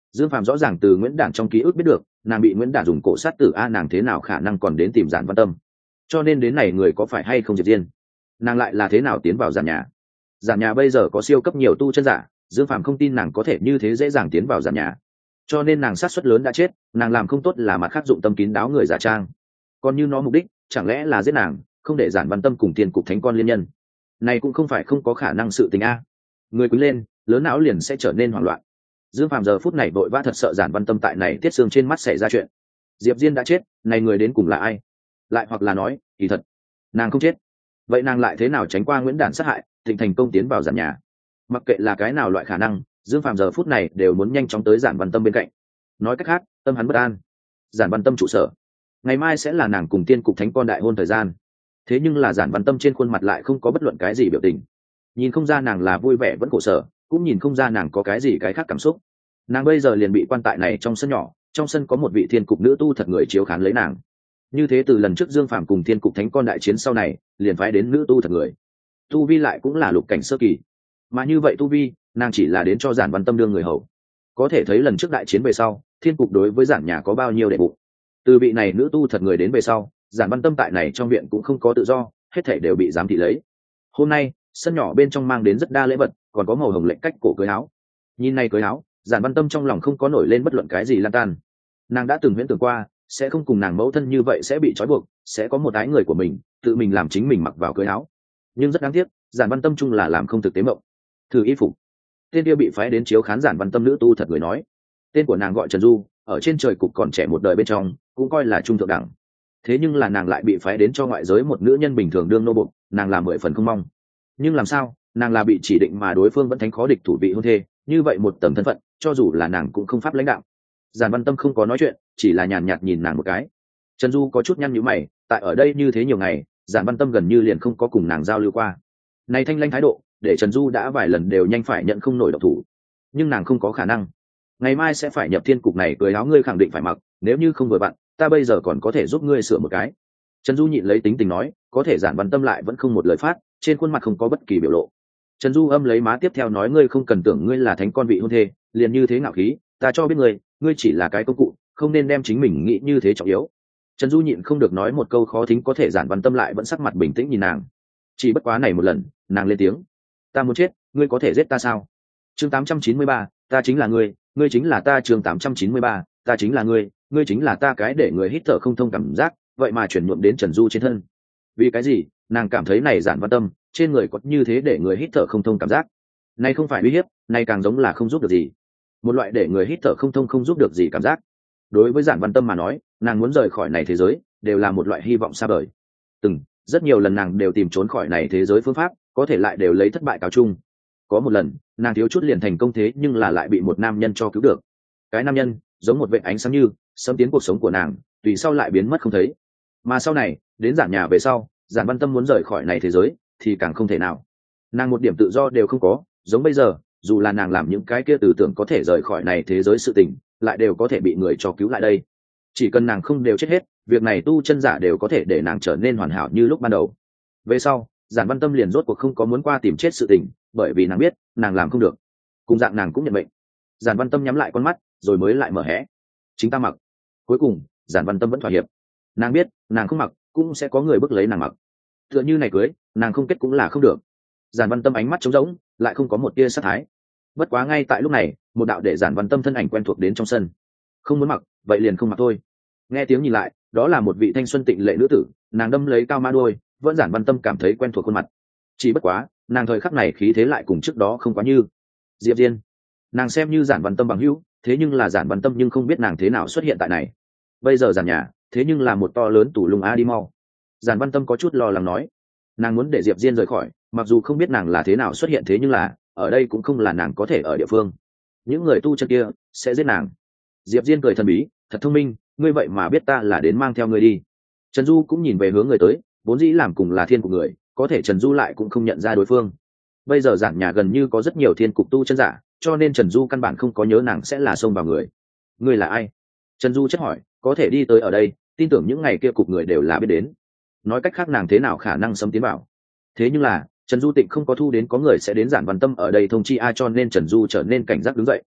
Dương Phàm rõ ràng từ Nguyễn Đản trong ký ức biết được nàng bị Nguyễn Đản dùng cổ sát tử a, nàng thế nào khả năng còn đến tìm Giản Văn Tâm? Cho nên đến này người có phải hay không Diệp Diên? Nàng lại là thế nào tiến vào giản nhà? Giản nhà bây giờ có siêu cấp nhiều tu chân giả, Dương Phàm không tin nàng có thể như thế dễ dàng tiến vào giản nhà, cho nên nàng sát suất lớn đã chết. Nàng làm không tốt là mặt khác dụng tâm kín đáo người giả trang, còn như nó mục đích chẳng lẽ là giết nàng, không để Giản Văn Tâm cùng Thiên Cục Thánh Con liên nhân? Này cũng không phải không có khả năng sự tình a. Người quý lên lớn não liền sẽ trở nên hoảng loạn. Dương Phàm giờ phút này vội vã thật sợ Giản Văn Tâm tại này tiết xương trên mắt xảy ra chuyện. Diệp Diên đã chết, này người đến cùng là ai? Lại hoặc là nói kỳ thật nàng không chết, vậy nàng lại thế nào tránh qua Nguyễn Đản sát hại, thịnh thành công tiến vào giản nhà? Mặc kệ là cái nào loại khả năng, Dương Phàm giờ phút này đều muốn nhanh chóng tới Giản Văn Tâm bên cạnh. Nói cách khác, tâm hắn bất an. Giản Văn Tâm trụ sở, ngày mai sẽ là nàng cùng Tiên Cục Thánh Con đại hôn thời gian. Thế nhưng là Giản Văn Tâm trên khuôn mặt lại không có bất luận cái gì biểu tình, nhìn không ra nàng là vui vẻ vẫn khổ sở, cũng nhìn không ra nàng có cái gì cái khác cảm xúc. Nàng bây giờ liền bị quan tại này trong sân nhỏ, trong sân có một vị Thiên Cục nữ tu thật người chiếu khán lấy nàng. Như thế từ lần trước Dương Phàm cùng Thiên Cục Thánh Con đại chiến sau này, liền phái đến nữ tu thật người. Tu vi lại cũng là lục cảnh sơ kỳ, mà như vậy tu vi, nàng chỉ là đến cho Giản Văn Tâm đương người hầu. Có thể thấy lần trước đại chiến về sau, Thiên Cục đối với Giản nhà có bao nhiêu đệ bụng. Từ vị này nữ tu thật người đến về sau, Giản Văn Tâm tại này trong viện cũng không có tự do, hết thảy đều bị giám thị lấy. Hôm nay, sân nhỏ bên trong mang đến rất đa lễ vật, còn có màu hồng lệnh cách cổ cưới áo. Nhìn này cưới áo, Giản Văn Tâm trong lòng không có nổi lên bất luận cái gì lan tan. Nàng đã từng huyễn tưởng qua, sẽ không cùng nàng mẫu thân như vậy sẽ bị trói buộc, sẽ có một ái người của mình, tự mình làm chính mình mặc vào cưới áo. Nhưng rất đáng tiếc, Giản Văn Tâm chung là làm không thực tế mộng. Thử y phục. Tên kia bị phái đến chiếu khán Giản Văn Tâm nữ tu thật người nói. Tên của nàng gọi Trần Du, ở trên trời cục còn trẻ một đời bên trong, cũng coi là trung thượng đẳng. Thế nhưng là nàng lại bị phái đến cho ngoại giới một nữ nhân bình thường đương nô bộc, nàng làm mười phần không mong. Nhưng làm sao, nàng là bị chỉ định mà đối phương vẫn thánh khó địch thủ vị hôn thê, như vậy một tầm thân phận, cho dù là nàng cũng không pháp lãnh đạo. Giản Văn Tâm không có nói chuyện, chỉ là nhàn nhạt nhìn nàng một cái. Trần Du có chút nhăn nhíu mày, tại ở đây như thế nhiều ngày, Giản Văn Tâm gần như liền không có cùng nàng giao lưu qua. Này thanh lãnh thái độ, để Trần Du đã vài lần đều nhanh phải nhận không nổi độc thủ. Nhưng nàng không có khả năng. Ngày mai sẽ phải nhập Thiên Cục này, cưới áo ngươi khẳng định phải mặc, nếu như không vừa vặn, ta bây giờ còn có thể giúp ngươi sửa một cái. Trần Du nhịn lấy tính tình nói, có thể Giản Văn Tâm lại vẫn không một lời phát, trên khuôn mặt không có bất kỳ biểu lộ. Trần Du âm lấy má tiếp theo nói, ngươi không cần tưởng ngươi là thánh con vị hôn thê, liền như thế ngạo khí, ta cho biết ngươi, ngươi chỉ là cái công cụ, không nên đem chính mình nghĩ như thế trọng yếu. Trần Du nhịn không được nói một câu khó thính, có thể Giản Văn Tâm lại vẫn sắc mặt bình tĩnh nhìn nàng. Chỉ bất quá này một lần, nàng lên tiếng, ta muốn chết, ngươi có thể giết ta sao? Chương tám trăm chín mươi ba, ta chính là ngươi, ngươi chính là ta. Chương tám trăm chín mươi ba, ta chính là ngươi, ngươi chính là ta. Cái để người hít thở không thông cảm giác, vậy mà chuyển nhuộm đến Trần Du trên thân. Vì cái gì? Nàng cảm thấy này Giản Văn Tâm trên người có như thế để người hít thở không thông cảm giác. Này không phải uy hiếp, này càng giống là không giúp được gì. Một loại để người hít thở không thông không giúp được gì cảm giác. Đối với Giản Văn Tâm mà nói, nàng muốn rời khỏi này thế giới, đều là một loại hy vọng xa vời. Từng, rất nhiều lần nàng đều tìm trốn khỏi này thế giới phương pháp, có thể lại đều lấy thất bại cáo chung. Có một lần, nàng thiếu chút liền thành công, thế nhưng là lại bị một nam nhân cho cứu được. Cái nam nhân giống một vệt ánh sáng như sớm tiến cuộc sống của nàng, tùy sau lại biến mất không thấy. Mà sau này, đến Giản nhà về sau, Giản Văn Tâm muốn rời khỏi này thế giới thì càng không thể nào. Nàng một điểm tự do đều không có, giống bây giờ, dù là nàng làm những cái kia tưởng tượng có thể rời khỏi này thế giới sự tình, lại đều có thể bị người cho cứu lại đây. Chỉ cần nàng không đều chết hết, việc này tu chân giả đều có thể để nàng trở nên hoàn hảo như lúc ban đầu. Về sau, Giản Văn Tâm liền rốt cuộc không có muốn qua tìm chết sự tình, bởi vì nàng biết, nàng làm không được. Cùng dạng nàng cũng nhận mệnh. Giản Văn Tâm nhắm lại con mắt, rồi mới lại mở hé. Chính ta mặc. Cuối cùng, Giản Văn Tâm vẫn thỏa hiệp. Nàng biết, nàng không mặc, cũng sẽ có người bức lấy nàng mặc. Tựa như này cưới, nàng không kết cũng là không được. Giản Văn Tâm ánh mắt trống rỗng, lại không có một tia sát thái. Bất quá ngay tại lúc này, một đạo để Giản Văn Tâm thân ảnh quen thuộc đến trong sân. Không muốn mặc, vậy liền không mặc thôi. Nghe tiếng nhìn lại, đó là một vị thanh xuân tịnh lệ nữ tử, nàng đâm lấy cao ma đuôi, vẫn Giản Văn Tâm cảm thấy quen thuộc khuôn mặt. Chỉ bất quá, nàng thời khắc này khí thế lại cùng trước đó không quá như. Diệp Diên, nàng xem như Giản Văn Tâm bằng hữu, thế nhưng là Giản Văn Tâm nhưng không biết nàng thế nào xuất hiện tại này. Bây giờ Giản nhà, thế nhưng là một to lớn tủ lùng a, đi mau. Giản Văn Tâm có chút lo lắng nói, nàng muốn để Diệp Diên rời khỏi, mặc dù không biết nàng là thế nào xuất hiện, thế nhưng là ở đây cũng không là nàng có thể ở địa phương. Những người tu chân kia sẽ giết nàng. Diệp Diên cười thần bí, thật thông minh, ngươi vậy mà biết ta là đến mang theo ngươi đi. Trần Du cũng nhìn về hướng người tới, vốn dĩ làm cùng là thiên của người, có thể Trần Du lại cũng không nhận ra đối phương. Bây giờ Giản nhà gần như có rất nhiều thiên cục tu chân giả, cho nên Trần Du căn bản không có nhớ nàng sẽ là xông vào người. Ngươi là ai? Trần Du chất hỏi, có thể đi tới ở đây, tin tưởng những ngày kia cục người đều là biết đến. Nói cách khác nàng thế nào khả năng xâm tiến vào. Thế nhưng là Trần Du Tịnh không có thu đến có người sẽ đến Giản Văn Tâm ở đây thông chi ai, cho nên Trần Du trở nên cảnh giác đứng dậy.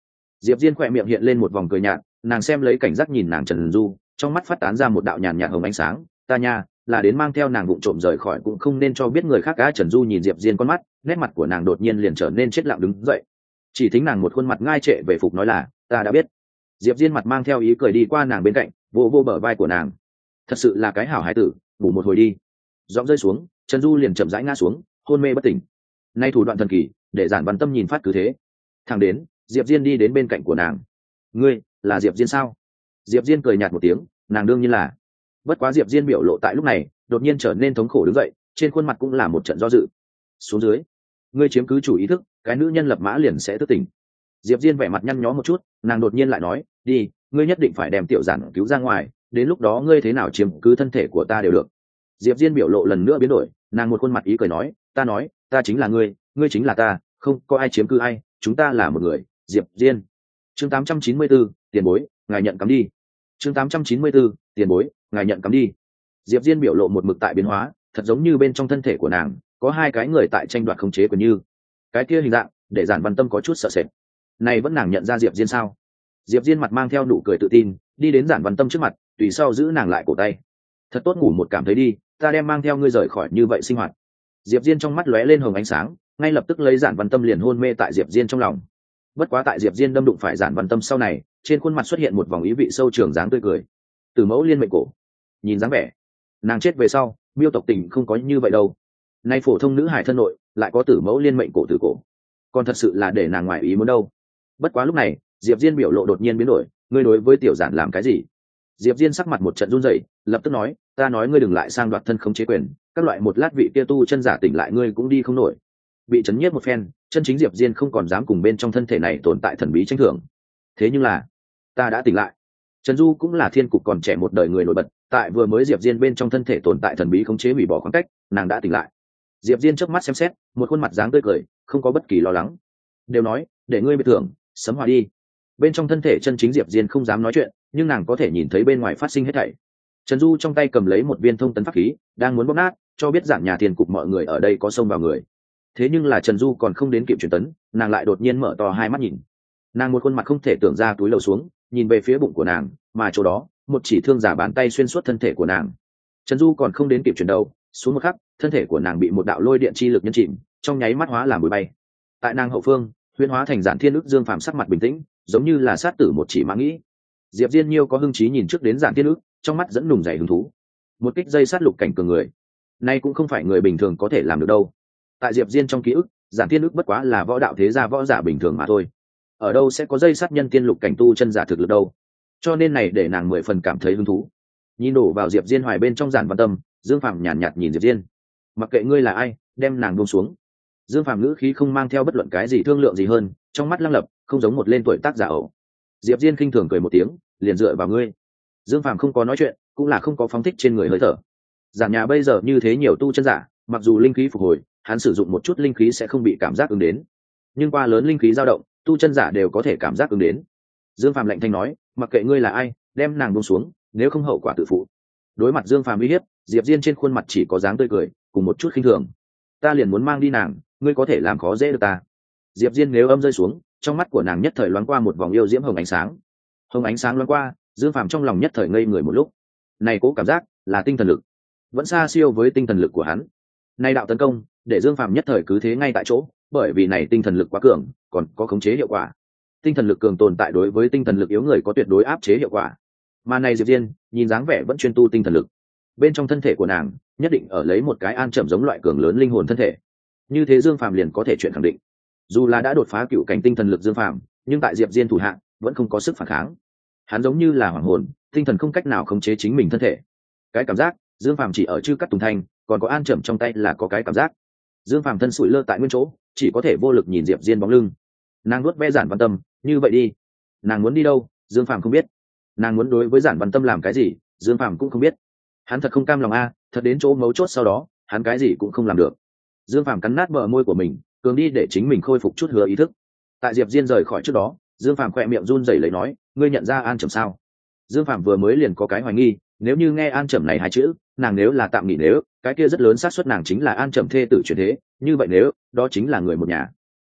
Diệp Diên khỏe miệng hiện lên một vòng cười nhạt, nàng xem lấy cảnh giác nhìn nàng Trần Du, trong mắt phát tán ra một đạo nhàn nhạt hồng ánh sáng. Ta nha, là đến mang theo nàng vụng trộm rời khỏi cũng không nên cho biết người khác cả. Trần Du nhìn Diệp Diên con mắt, nét mặt của nàng đột nhiên liền trở nên chết lặng đứng dậy. Chỉ thính nàng một khuôn mặt ngai trệ về phục nói là, ta đã biết. Diệp Diên mặt mang theo ý cười đi qua nàng bên cạnh, vô vô bờ vai của nàng. Thật sự là cái hảo hài tử, ngủ một hồi đi. Giọng rơi xuống, Trần Du liền chậm rãi ngã xuống, hôn mê bất tỉnh. Nay thủ đoạn thần kỳ, để Giản Văn Tâm nhìn phát cứ thế. Thẳng đến, Diệp Diên đi đến bên cạnh của nàng. Ngươi, là Diệp Diên sao? Diệp Diên cười nhạt một tiếng, nàng đương nhiên là. Bất quá Diệp Diên biểu lộ tại lúc này, đột nhiên trở nên thống khổ đứng dậy, trên khuôn mặt cũng là một trận do dự. Xuống dưới, ngươi chiếm cứ chủ ý thức, cái nữ nhân lập mã liền sẽ thức tỉnh. Diệp Diên vẻ mặt nhăn nhó một chút, nàng đột nhiên lại nói, đi, ngươi nhất định phải đem tiểu Giản cứu ra ngoài, đến lúc đó ngươi thế nào chiếm cứ thân thể của ta đều được. Diệp Diên biểu lộ lần nữa biến đổi, nàng một khuôn mặt ý cười nói, ta nói, ta chính là ngươi, ngươi chính là ta, không có ai chiếm cứ ai, chúng ta là một người. Diệp Diên. Chương tám trăm chín mươi bốn, tiền bối, ngài nhận cắm đi. Chương tám trăm chín mươi bốn, tiền bối, ngài nhận cắm đi. Diệp Diên biểu lộ một mực tại biến hóa, thật giống như bên trong thân thể của nàng có hai cái người tại tranh đoạt khống chế quyền như. Cái kia hình dạng, để Giản Văn Tâm có chút sợ sệt. Này vẫn nàng nhận ra Diệp Diên sao? Diệp Diên mặt mang theo nụ cười tự tin, đi đến Giản Văn Tâm trước mặt, tùy sau giữ nàng lại cổ tay. Thật tốt ngủ một cảm thấy đi, ta đem mang theo ngươi rời khỏi như vậy sinh hoạt. Diệp Diên trong mắt lóe lên hồng ánh sáng, ngay lập tức lấy Giản Văn Tâm liền hôn mê tại Diệp Diên trong lòng. Bất quá tại Diệp Diên đâm đụng phải Giản Văn Tâm sau này, trên khuôn mặt xuất hiện một vòng ý vị sâu trường dáng tươi cười. Tử mẫu liên mệnh cổ, nhìn dáng vẻ, nàng chết về sau, Miêu tộc tình không có như vậy đâu. Nay phổ thông nữ hải thân nội, lại có tử mẫu liên mệnh cổ tử cổ, còn thật sự là để nàng ngoài ý muốn đâu. Bất quá lúc này, Diệp Diên biểu lộ đột nhiên biến đổi, ngươi đối với tiểu Giản làm cái gì? Diệp Diên sắc mặt một trận run rẩy, lập tức nói, ta nói ngươi đừng lại sang đoạt thân khống chế quyền, các loại một lát vị kia tu chân giả tỉnh lại ngươi cũng đi không nổi. Bị chấn nhiếp một phen, chân chính Diệp Diên không còn dám cùng bên trong thân thể này tồn tại thần bí tranh thưởng. Thế nhưng là, ta đã tỉnh lại. Trần Du cũng là thiên cục còn trẻ một đời người nổi bật, tại vừa mới Diệp Diên bên trong thân thể tồn tại thần bí khống chế hủy bỏ khoảng cách, nàng đã tỉnh lại. Diệp Diên chớp mắt xem xét, một khuôn mặt dáng tươi cười, không có bất kỳ lo lắng. Đều nói, để ngươi biệt thưởng, sấm hòa đi. Bên trong thân thể chân chính Diệp Diên không dám nói chuyện, nhưng nàng có thể nhìn thấy bên ngoài phát sinh hết thảy. Trần Du trong tay cầm lấy một viên thông tấn pháp khí, đang muốn bóp nát, cho biết Giản nhà thiên cục mọi người ở đây có xông vào người. Thế nhưng là Trần Du còn không đến kịp truyền tấn, nàng lại đột nhiên mở to hai mắt nhìn. Nàng một khuôn mặt không thể tưởng ra túi lầu xuống, nhìn về phía bụng của nàng, mà chỗ đó, một chỉ thương giả bàn tay xuyên suốt thân thể của nàng. Trần Du còn không đến kịp chuyển đầu, xuống một khắc, thân thể của nàng bị một đạo lôi điện chi lực nhấn chìm, trong nháy mắt hóa làm bụi bay. Tại nàng hậu phương, huyễn hóa thành Giản Thiên Ức Dương Phàm sắc mặt bình tĩnh, giống như là sát tử một chỉ mã nghĩ. Diệp Diên Nhiêu có hưng trí nhìn trước đến Giản Thiên Ức, trong mắt dẫn nùng dày hứng thú. Một kích dây sát lục cảnh cường người, nay cũng không phải người bình thường có thể làm được đâu. Tại Diệp Diên trong ký ức, Giản Thiên Ức bất quá là võ đạo thế gia võ giả bình thường mà thôi. Ở đâu sẽ có dây sát nhân tiên lục cảnh tu chân giả thực lực đâu? Cho nên này để nàng mười phần cảm thấy hứng thú. Nhìn đổ vào Diệp Diên hoài bên trong Giản Văn Tâm, Dương Phàm nhàn nhạt, nhạt nhìn Diệp Diên. Mặc kệ ngươi là ai, đem nàng buông xuống. Dương Phàm ngữ khí không mang theo bất luận cái gì thương lượng gì hơn, trong mắt lăng lập, không giống một lên tuổi tác giả ẩu. Diệp Diên khinh thường cười một tiếng, liền dựa vào ngươi. Dương Phàm không có nói chuyện, cũng là không có phóng thích trên người hơi thở. Giản nhà bây giờ như thế nhiều tu chân giả, mặc dù linh khí phục hồi, hắn sử dụng một chút linh khí sẽ không bị cảm giác ứng đến, nhưng qua lớn linh khí dao động, tu chân giả đều có thể cảm giác ứng đến. Dương Phàm lạnh thanh nói, mặc kệ ngươi là ai, đem nàng buông xuống, nếu không hậu quả tự phụ. Đối mặt Dương Phàm uy hiếp, Diệp Diên trên khuôn mặt chỉ có dáng tươi cười, cùng một chút khinh thường. Ta liền muốn mang đi nàng, ngươi có thể làm khó dễ được ta. Diệp Diên nếu âm rơi xuống, trong mắt của nàng nhất thời loáng qua một vòng yêu diễm hồng ánh sáng. Hồng ánh sáng loáng qua, Dương Phàm trong lòng nhất thời ngây người một lúc. Này cố cảm giác là tinh thần lực, vẫn xa siêu với tinh thần lực của hắn. Nay đạo tấn công, để Dương Phàm nhất thời cứ thế ngay tại chỗ, bởi vì này tinh thần lực quá cường, còn có khống chế hiệu quả. Tinh thần lực cường tồn tại đối với tinh thần lực yếu người có tuyệt đối áp chế hiệu quả. Mà này Diệp Diên, nhìn dáng vẻ vẫn chuyên tu tinh thần lực. Bên trong thân thể của nàng, nhất định ở lấy một cái an trầm giống loại cường lớn linh hồn thân thể. Như thế Dương Phàm liền có thể chuyện khẳng định. Dù là đã đột phá cựu cảnh tinh thần lực Dương Phàm, nhưng tại Diệp Diên thủ hạ, vẫn không có sức phản kháng. Hắn giống như là hoàng hồn, tinh thần không cách nào khống chế chính mình thân thể. Cái cảm giác, Dương Phàm chỉ ở chư cắt tùng thanh, còn có an trầm trong tay là có cái cảm giác. Dương Phàm thân sủi lơ tại nguyên chỗ, chỉ có thể vô lực nhìn Diệp Diên bóng lưng. Nàng nuốt ve Giản Văn Tâm, như vậy đi. Nàng muốn đi đâu, Dương Phàm không biết. Nàng muốn đối với Giản Văn Tâm làm cái gì, Dương Phàm cũng không biết. Hắn thật không cam lòng a, thật đến chỗ mấu chốt sau đó, hắn cái gì cũng không làm được. Dương Phàm cắn nát bờ môi của mình, cường đi để chính mình khôi phục chút hứa ý thức. Tại Diệp Diên rời khỏi trước đó, Dương Phàm khẽ miệng run rẩy lấy nói, ngươi nhận ra An Trầm sao? Dương Phàm vừa mới liền có cái hoài nghi, nếu như nghe An Trầm này hai chữ, nàng nếu là tạm nghỉ nếu, cái kia rất lớn xác suất nàng chính là An Trầm thê tử chuyển thế, như vậy nếu, đó chính là người một nhà.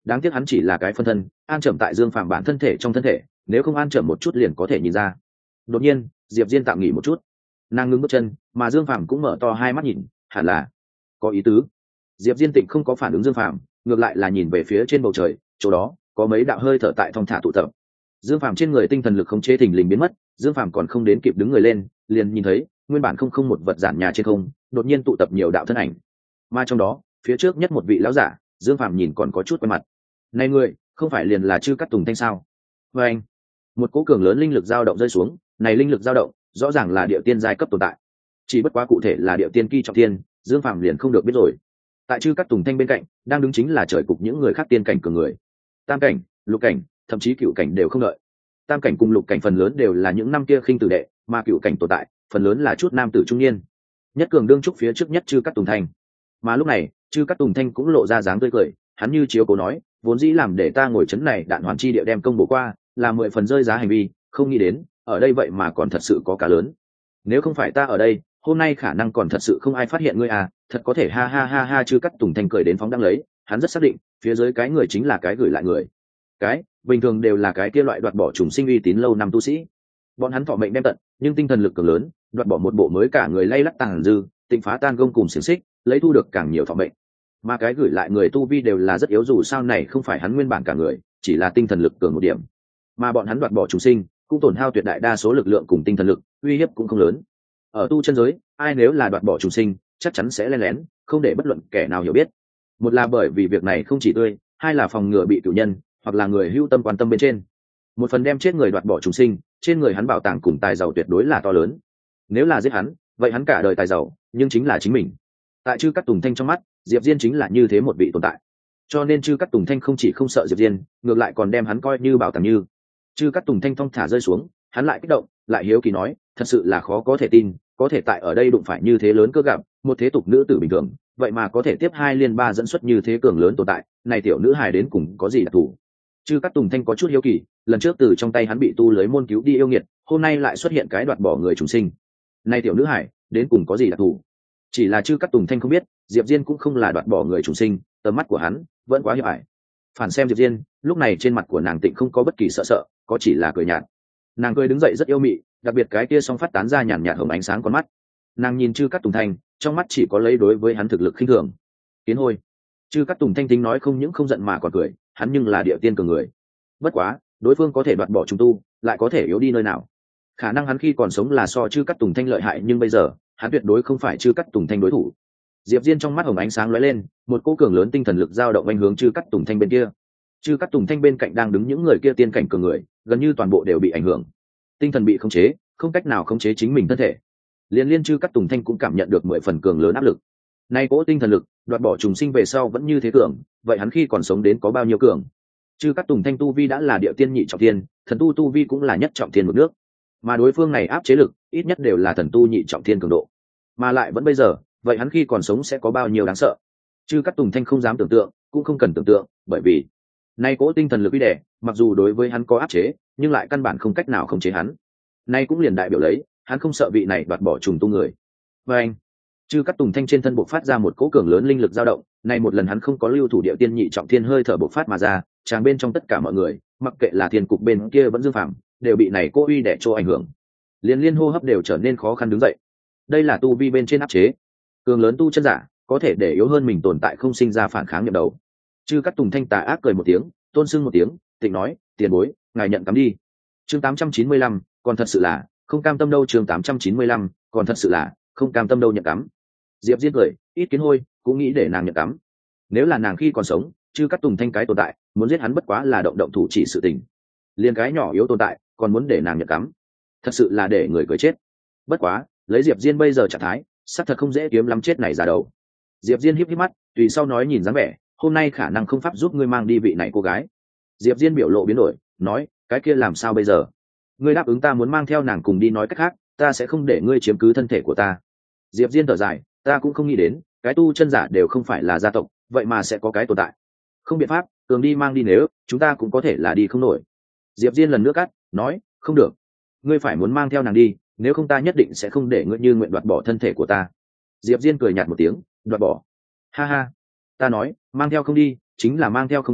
đáng tiếc hắn chỉ là cái phân thân, an trầm tại Dương Phàm bản thân thể trong thân thể, nếu không an trầm một chút liền có thể nhìn ra. Đột nhiên Diệp Diên tạm nghỉ một chút, nàng ngưng bước chân, mà Dương Phàm cũng mở to hai mắt nhìn, hẳn là có ý tứ. Diệp Diên Tịnh không có phản ứng Dương Phàm, ngược lại là nhìn về phía trên bầu trời, chỗ đó có mấy đạo hơi thở tại thong thả tụ tập. Dương Phàm trên người tinh thần lực khống chế thình lình biến mất, Dương Phàm còn không đến kịp đứng người lên, liền nhìn thấy nguyên bản không không một vật giản nhà trên không, đột nhiên tụ tập nhiều đạo thân ảnh. Mà trong đó, phía trước nhất một vị lão giả, Dương Phàm nhìn còn có chút quen mặt. Này người, không phải liền là Chư Cát Tùng Thanh sao? Và anh, một cỗ cường lớn linh lực dao động rơi xuống, này linh lực dao động, rõ ràng là địa tiên giai cấp tồn tại. Chỉ bất quá cụ thể là địa tiên kỳ trọng thiên, Dương Phàm liền không được biết rồi. Tại Chư Cát Tùng Thanh bên cạnh, đang đứng chính là trời cục những người khác tiên cảnh cường người. Tam cảnh, lục cảnh, thậm chí cựu cảnh đều không đợi. Tam cảnh cùng lục cảnh phần lớn đều là những năm kia khinh tử đệ, mà cựu cảnh tồn tại, phần lớn là chút nam tử trung niên. Nhất cường đương trúc phía trước nhất Chư Cát Tùng Thanh. Mà lúc này, Chư Cát Tùng Thanh cũng lộ ra dáng tươi cười, hắn như chiếu cố nói, vốn dĩ làm để ta ngồi chấn này đạn hoàn chi địa đem công bố qua, là mười phần rơi giá hành vi, không nghĩ đến, ở đây vậy mà còn thật sự có cả lớn. Nếu không phải ta ở đây, hôm nay khả năng còn thật sự không ai phát hiện ngươi à, thật có thể ha ha ha ha. Chư Cát Tùng Thanh cười đến phóng đăng lấy, hắn rất xác định, phía dưới cái người chính là cái gửi lại người. Cái, bình thường đều là cái kia loại đoạt bỏ trùng sinh uy tín lâu năm tu sĩ. Bọn hắn thọ mệnh đem tận, nhưng tinh thần lực cường lớn, đoạt bỏ một bộ mới cả người lay lắc tàn dư, tịnh phá tan gông cùng xiềng xích, lấy thu được càng nhiều thọ mệnh. Mà cái gửi lại người tu vi đều là rất yếu, dù sao này không phải hắn nguyên bản cả người, chỉ là tinh thần lực cường một điểm. Mà bọn hắn đoạt bỏ trùng sinh, cũng tổn hao tuyệt đại đa số lực lượng cùng tinh thần lực, uy hiếp cũng không lớn. Ở tu chân giới, ai nếu là đoạt bỏ trùng sinh, chắc chắn sẽ lén lén, không để bất luận kẻ nào hiểu biết. Một là bởi vì việc này không chỉ tươi, hai là phòng ngừa bị cửu nhân hoặc là người hữu tâm quan tâm bên trên. Một phần đem chết người đoạt bỏ trùng sinh, trên người hắn bảo tàng cùng tài giàu tuyệt đối là to lớn. Nếu là giết hắn, vậy hắn cả đời tài giàu, nhưng chính là chính mình. Tại Chư Cát Tùng Thanh trong mắt, Diệp Diên chính là như thế một vị tồn tại. Cho nên Chư Cát Tùng Thanh không chỉ không sợ Diệp Diên, ngược lại còn đem hắn coi như bảo tàng như. Chư Cát Tùng Thanh thong thả rơi xuống, hắn lại kích động, lại hiếu kỳ nói, thật sự là khó có thể tin, có thể tại ở đây đụng phải như thế lớn cơ gặp, một thế tục nữ tử bình thường, vậy mà có thể tiếp hai liên ba dẫn xuất như thế cường lớn tồn tại, này tiểu nữ hài đến cùng có gì đặc thù? Chư Cát Tùng Thanh có chút hiếu kỳ, lần trước từ trong tay hắn bị tu lưới môn cứu đi yêu nghiệt, hôm nay lại xuất hiện cái đoạt bỏ người trùng sinh. Này tiểu nữ hài, đến cùng có gì đặc thù? Chỉ là Chư Cát Tùng Thanh không biết, Diệp Diên cũng không là đoạt bỏ người trùng sinh, tầm mắt của hắn vẫn quá hiệp ải. Phản xem Diệp Diên, lúc này trên mặt của nàng tịnh không có bất kỳ sợ sợ, có chỉ là cười nhạt. Nàng cười đứng dậy rất yêu mị, đặc biệt cái kia song phát tán ra nhàn nhạt hồng ánh sáng con mắt. Nàng nhìn Chư Cát Tùng Thanh, trong mắt chỉ có lấy đối với hắn thực lực khinh thường. Kiến hôi. Chư Cát Tùng Thanh tính nói không những không giận mà còn cười, hắn nhưng là địa tiên cường người. Bất quá, đối phương có thể đoạt bỏ trùng tu, lại có thể yếu đi nơi nào? Khả năng hắn khi còn sống là so Chư Cát Tùng Thanh lợi hại, nhưng bây giờ, hắn tuyệt đối không phải Chư Cát Tùng Thanh đối thủ. Diệp Diên trong mắt hồng ánh sáng lóe lên, một cỗ cường lớn tinh thần lực dao động anh hướng Chư Cát Tùng Thanh bên kia. Chư Cát Tùng Thanh bên cạnh đang đứng những người kia tiên cảnh cường người, gần như toàn bộ đều bị ảnh hưởng. Tinh thần bị khống chế, không cách nào khống chế chính mình thân thể. Liên liên Chư Cát Tùng Thanh cũng cảm nhận được mười phần cường lớn áp lực. Nay cỗ tinh thần lực, đoạt bỏ trùng sinh về sau vẫn như thế cường, vậy hắn khi còn sống đến có bao nhiêu cường? Chư Cát Tùng Thanh tu vi đã là địa tiên nhị trọng thiên, thần tu tu vi cũng là nhất trọng thiên một nước. Mà đối phương này áp chế lực, ít nhất đều là thần tu nhị trọng thiên cường độ. Mà lại vẫn bây giờ, vậy hắn khi còn sống sẽ có bao nhiêu đáng sợ? Chư Cát Tùng Thanh không dám tưởng tượng, cũng không cần tưởng tượng, bởi vì nay cỗ tinh thần lực uy đè, mặc dù đối với hắn có áp chế, nhưng lại căn bản không cách nào khống chế hắn. Nay cũng liền đại biểu lấy, hắn không sợ vị này đoạt bỏ trùng tu người. Và anh, Chư Cát Tùng Thanh trên thân bộc phát ra một cỗ cường lớn linh lực dao động, nay một lần hắn không có lưu thủ địa tiên nhị trọng thiên hơi thở bộc phát mà ra, tràng bên trong tất cả mọi người, mặc kệ là thiên cục bên kia vẫn Dương Phàm, đều bị này cỗ uy đè cho ảnh hưởng. Liên liên hô hấp đều trở nên khó khăn đứng dậy. Đây là tu vi bên trên áp chế. Cường lớn tu chân giả, có thể để yếu hơn mình tồn tại không sinh ra phản kháng nhậm đầu. Chư Cát Tùng Thanh tà ác cười một tiếng, tôn sưng một tiếng, tịnh nói, tiền bối, ngài nhận cắm đi. Chương tám trăm chín mươi lăm, còn thật sự là không cam tâm đâu. Chương tám trăm chín mươi lăm, còn thật sự là không cam tâm đâu. Nhận cắm. Diệp Diên cười, ít kiến hôi, cũng nghĩ để nàng nhận cắm. Nếu là nàng khi còn sống, Chư Cát Tùng Thanh cái tồn tại, muốn giết hắn bất quá là động động thủ chỉ sự tình. Liên cái nhỏ yếu tồn tại, còn muốn để nàng nhận cắm, thật sự là để người cười chết. Bất quá, lấy Diệp Diên bây giờ trạng thái, xác thật không dễ kiếm lắm chết này ra đầu. Diệp Diên híp híp mắt, tùy sau nói nhìn dáng vẻ, hôm nay khả năng không pháp giúp ngươi mang đi vị này cô gái. Diệp Diên biểu lộ biến đổi, nói, cái kia làm sao bây giờ? Ngươi đáp ứng ta muốn mang theo nàng cùng đi, nói cách khác, ta sẽ không để ngươi chiếm cứ thân thể của ta. Diệp Diên thở dài, ta cũng không nghĩ đến, cái tu chân giả đều không phải là gia tộc, vậy mà sẽ có cái tồn tại. Không biện pháp, cường đi mang đi, nếu chúng ta cũng có thể là đi không nổi. Diệp Diên lần nữa cắt, nói, không được, ngươi phải muốn mang theo nàng đi, nếu không ta nhất định sẽ không để ngươi như nguyện đoạt bỏ thân thể của ta. Diệp Diên cười nhạt một tiếng, đoạt bỏ? Ha ha, ta nói, mang theo không đi, chính là mang theo không đi,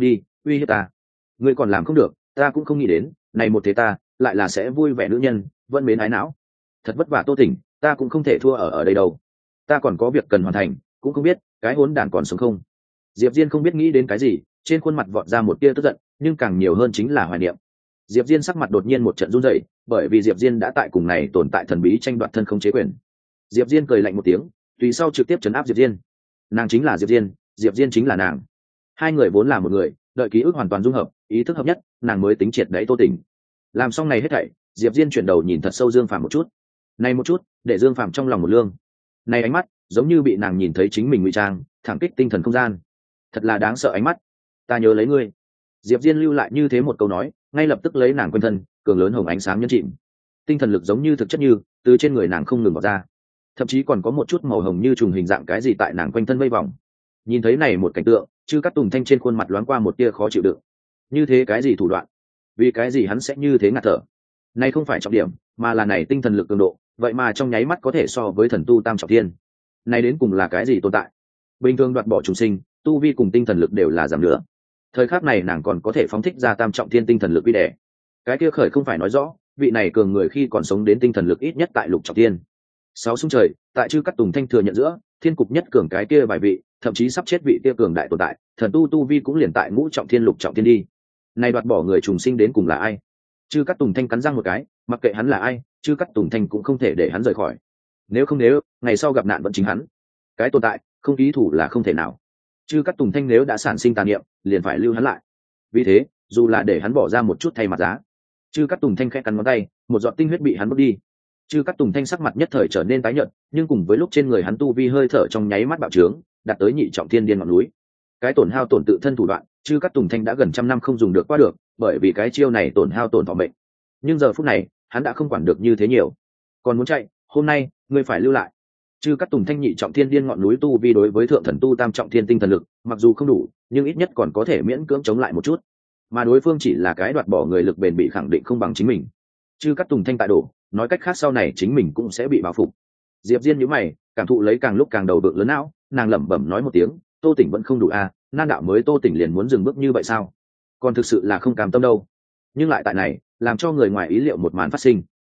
uy hiếp ta. Ngươi còn làm không được, ta cũng không nghĩ đến này một thế ta lại là sẽ vui vẻ nữ nhân vẫn mến ái não. Thật vất vả Tô Tỉnh, ta cũng không thể thua ở ở đây đâu, ta còn có việc cần hoàn thành, cũng không biết cái hỗn đản còn sống không. Diệp Diên không biết nghĩ đến cái gì, trên khuôn mặt vọt ra một tia tức giận, nhưng càng nhiều hơn chính là hoài niệm. Diệp Diên sắc mặt đột nhiên một trận run rẩy, bởi vì Diệp Diên đã tại cùng này tồn tại thần bí tranh đoạt thân không chế quyền. Diệp Diên cười lạnh một tiếng, tùy sau trực tiếp trấn áp Diệp Diên. Nàng chính là Diệp Diên, Diệp Diên chính là nàng. Hai người vốn là một người, đợi ký ức hoàn toàn dung hợp, ý thức hợp nhất, nàng mới tính triệt đáy Tô Tỉnh. Làm xong này hết thảy, Diệp Diên chuyển đầu nhìn thật sâu Dương Phàm một chút. Này một chút, để Dương Phàm trong lòng một lương. Này ánh mắt, giống như bị nàng nhìn thấy chính mình ngụy trang, thẳng kích tinh thần không gian. Thật là đáng sợ ánh mắt. Ta nhớ lấy ngươi. Diệp Diên lưu lại như thế một câu nói, ngay lập tức lấy nàng quanh thân, cường lớn hồng ánh sáng nhấn chìm. Tinh thần lực giống như thực chất như, từ trên người nàng không ngừng bộc ra. Thậm chí còn có một chút màu hồng như trùng hình dạng cái gì tại nàng quanh thân vây vòng. Nhìn thấy này một cảnh tượng, Chư Cát Tùng Thanh trên khuôn mặt loáng qua một tia khó chịu đựng. Như thế cái gì thủ đoạn? Vì cái gì hắn sẽ như thế ngạt thở? Này không phải trọng điểm, mà là này tinh thần lực cường độ, vậy mà trong nháy mắt có thể so với thần tu tam trọng thiên. Này đến cùng là cái gì tồn tại? Bình thường đoạt bỏ trùng sinh, tu vi cùng tinh thần lực đều là giảm nữa. Thời khắc này nàng còn có thể phóng thích ra tam trọng thiên tinh thần lực uy đẻ. Cái kia khởi không phải nói rõ, vị này cường người khi còn sống đến tinh thần lực ít nhất tại lục trọng thiên. Sáu xung trời, tại Chư Cát Tùng Thanh thừa nhận giữa, thiên cục nhất cường cái kia vài vị, thậm chí sắp chết vị kia cường đại tồn tại, thần tu tu vi cũng liền tại ngũ trọng thiên lục trọng thiên đi. Này đoạt bỏ người trùng sinh đến cùng là ai? Chư Cát Tùng Thanh cắn răng một cái, mặc kệ hắn là ai, Chư Cát Tùng Thanh cũng không thể để hắn rời khỏi. Nếu không nếu, ngày sau gặp nạn vẫn chính hắn. Cái tồn tại, không ký thủ là không thể nào. Chư Cát Tùng Thanh nếu đã sản sinh tà niệm, liền phải lưu hắn lại. Vì thế, dù là để hắn bỏ ra một chút thay mặt giá. Chư Cát Tùng Thanh khẽ cắn ngón tay, một giọt tinh huyết bị hắn bước đi. Chư Cát Tùng Thanh sắc mặt nhất thời trở nên tái nhợt, nhưng cùng với lúc trên người hắn tu vi hơi thở trong nháy mắt bạo trướng, đạt tới nhị trọng thiên điên ngọn núi. Cái tổn hao tổn tự thân thủ đoạn, Chư Cát Tùng Thanh đã gần trăm năm không dùng được qua được, bởi vì cái chiêu này tổn hao tổn thọ mệnh. Nhưng giờ phút này, hắn đã không quản được như thế nhiều, còn muốn chạy, hôm nay, ngươi phải lưu lại. Chư Cát Tùng Thanh nhị trọng thiên điên ngọn núi tu vi đối với thượng thần tu tam trọng thiên tinh thần lực, mặc dù không đủ, nhưng ít nhất còn có thể miễn cưỡng chống lại một chút. Mà đối phương chỉ là cái đoạt bỏ người lực bền bị khẳng định không bằng chính mình. Chư Cát Tùng Thanh tại đổ, nói cách khác sau này chính mình cũng sẽ bị báo phục. Diệp Diên nhíu mày, cảm thụ lấy càng lúc càng đầu vượng lớn não, nàng lẩm bẩm nói một tiếng, Tô Tỉnh vẫn không đủ à, nan đạo mới Tô Tỉnh liền muốn dừng bước như vậy sao? Còn thực sự là không cam tâm đâu. Nhưng lại tại này, làm cho người ngoài ý liệu một màn phát sinh.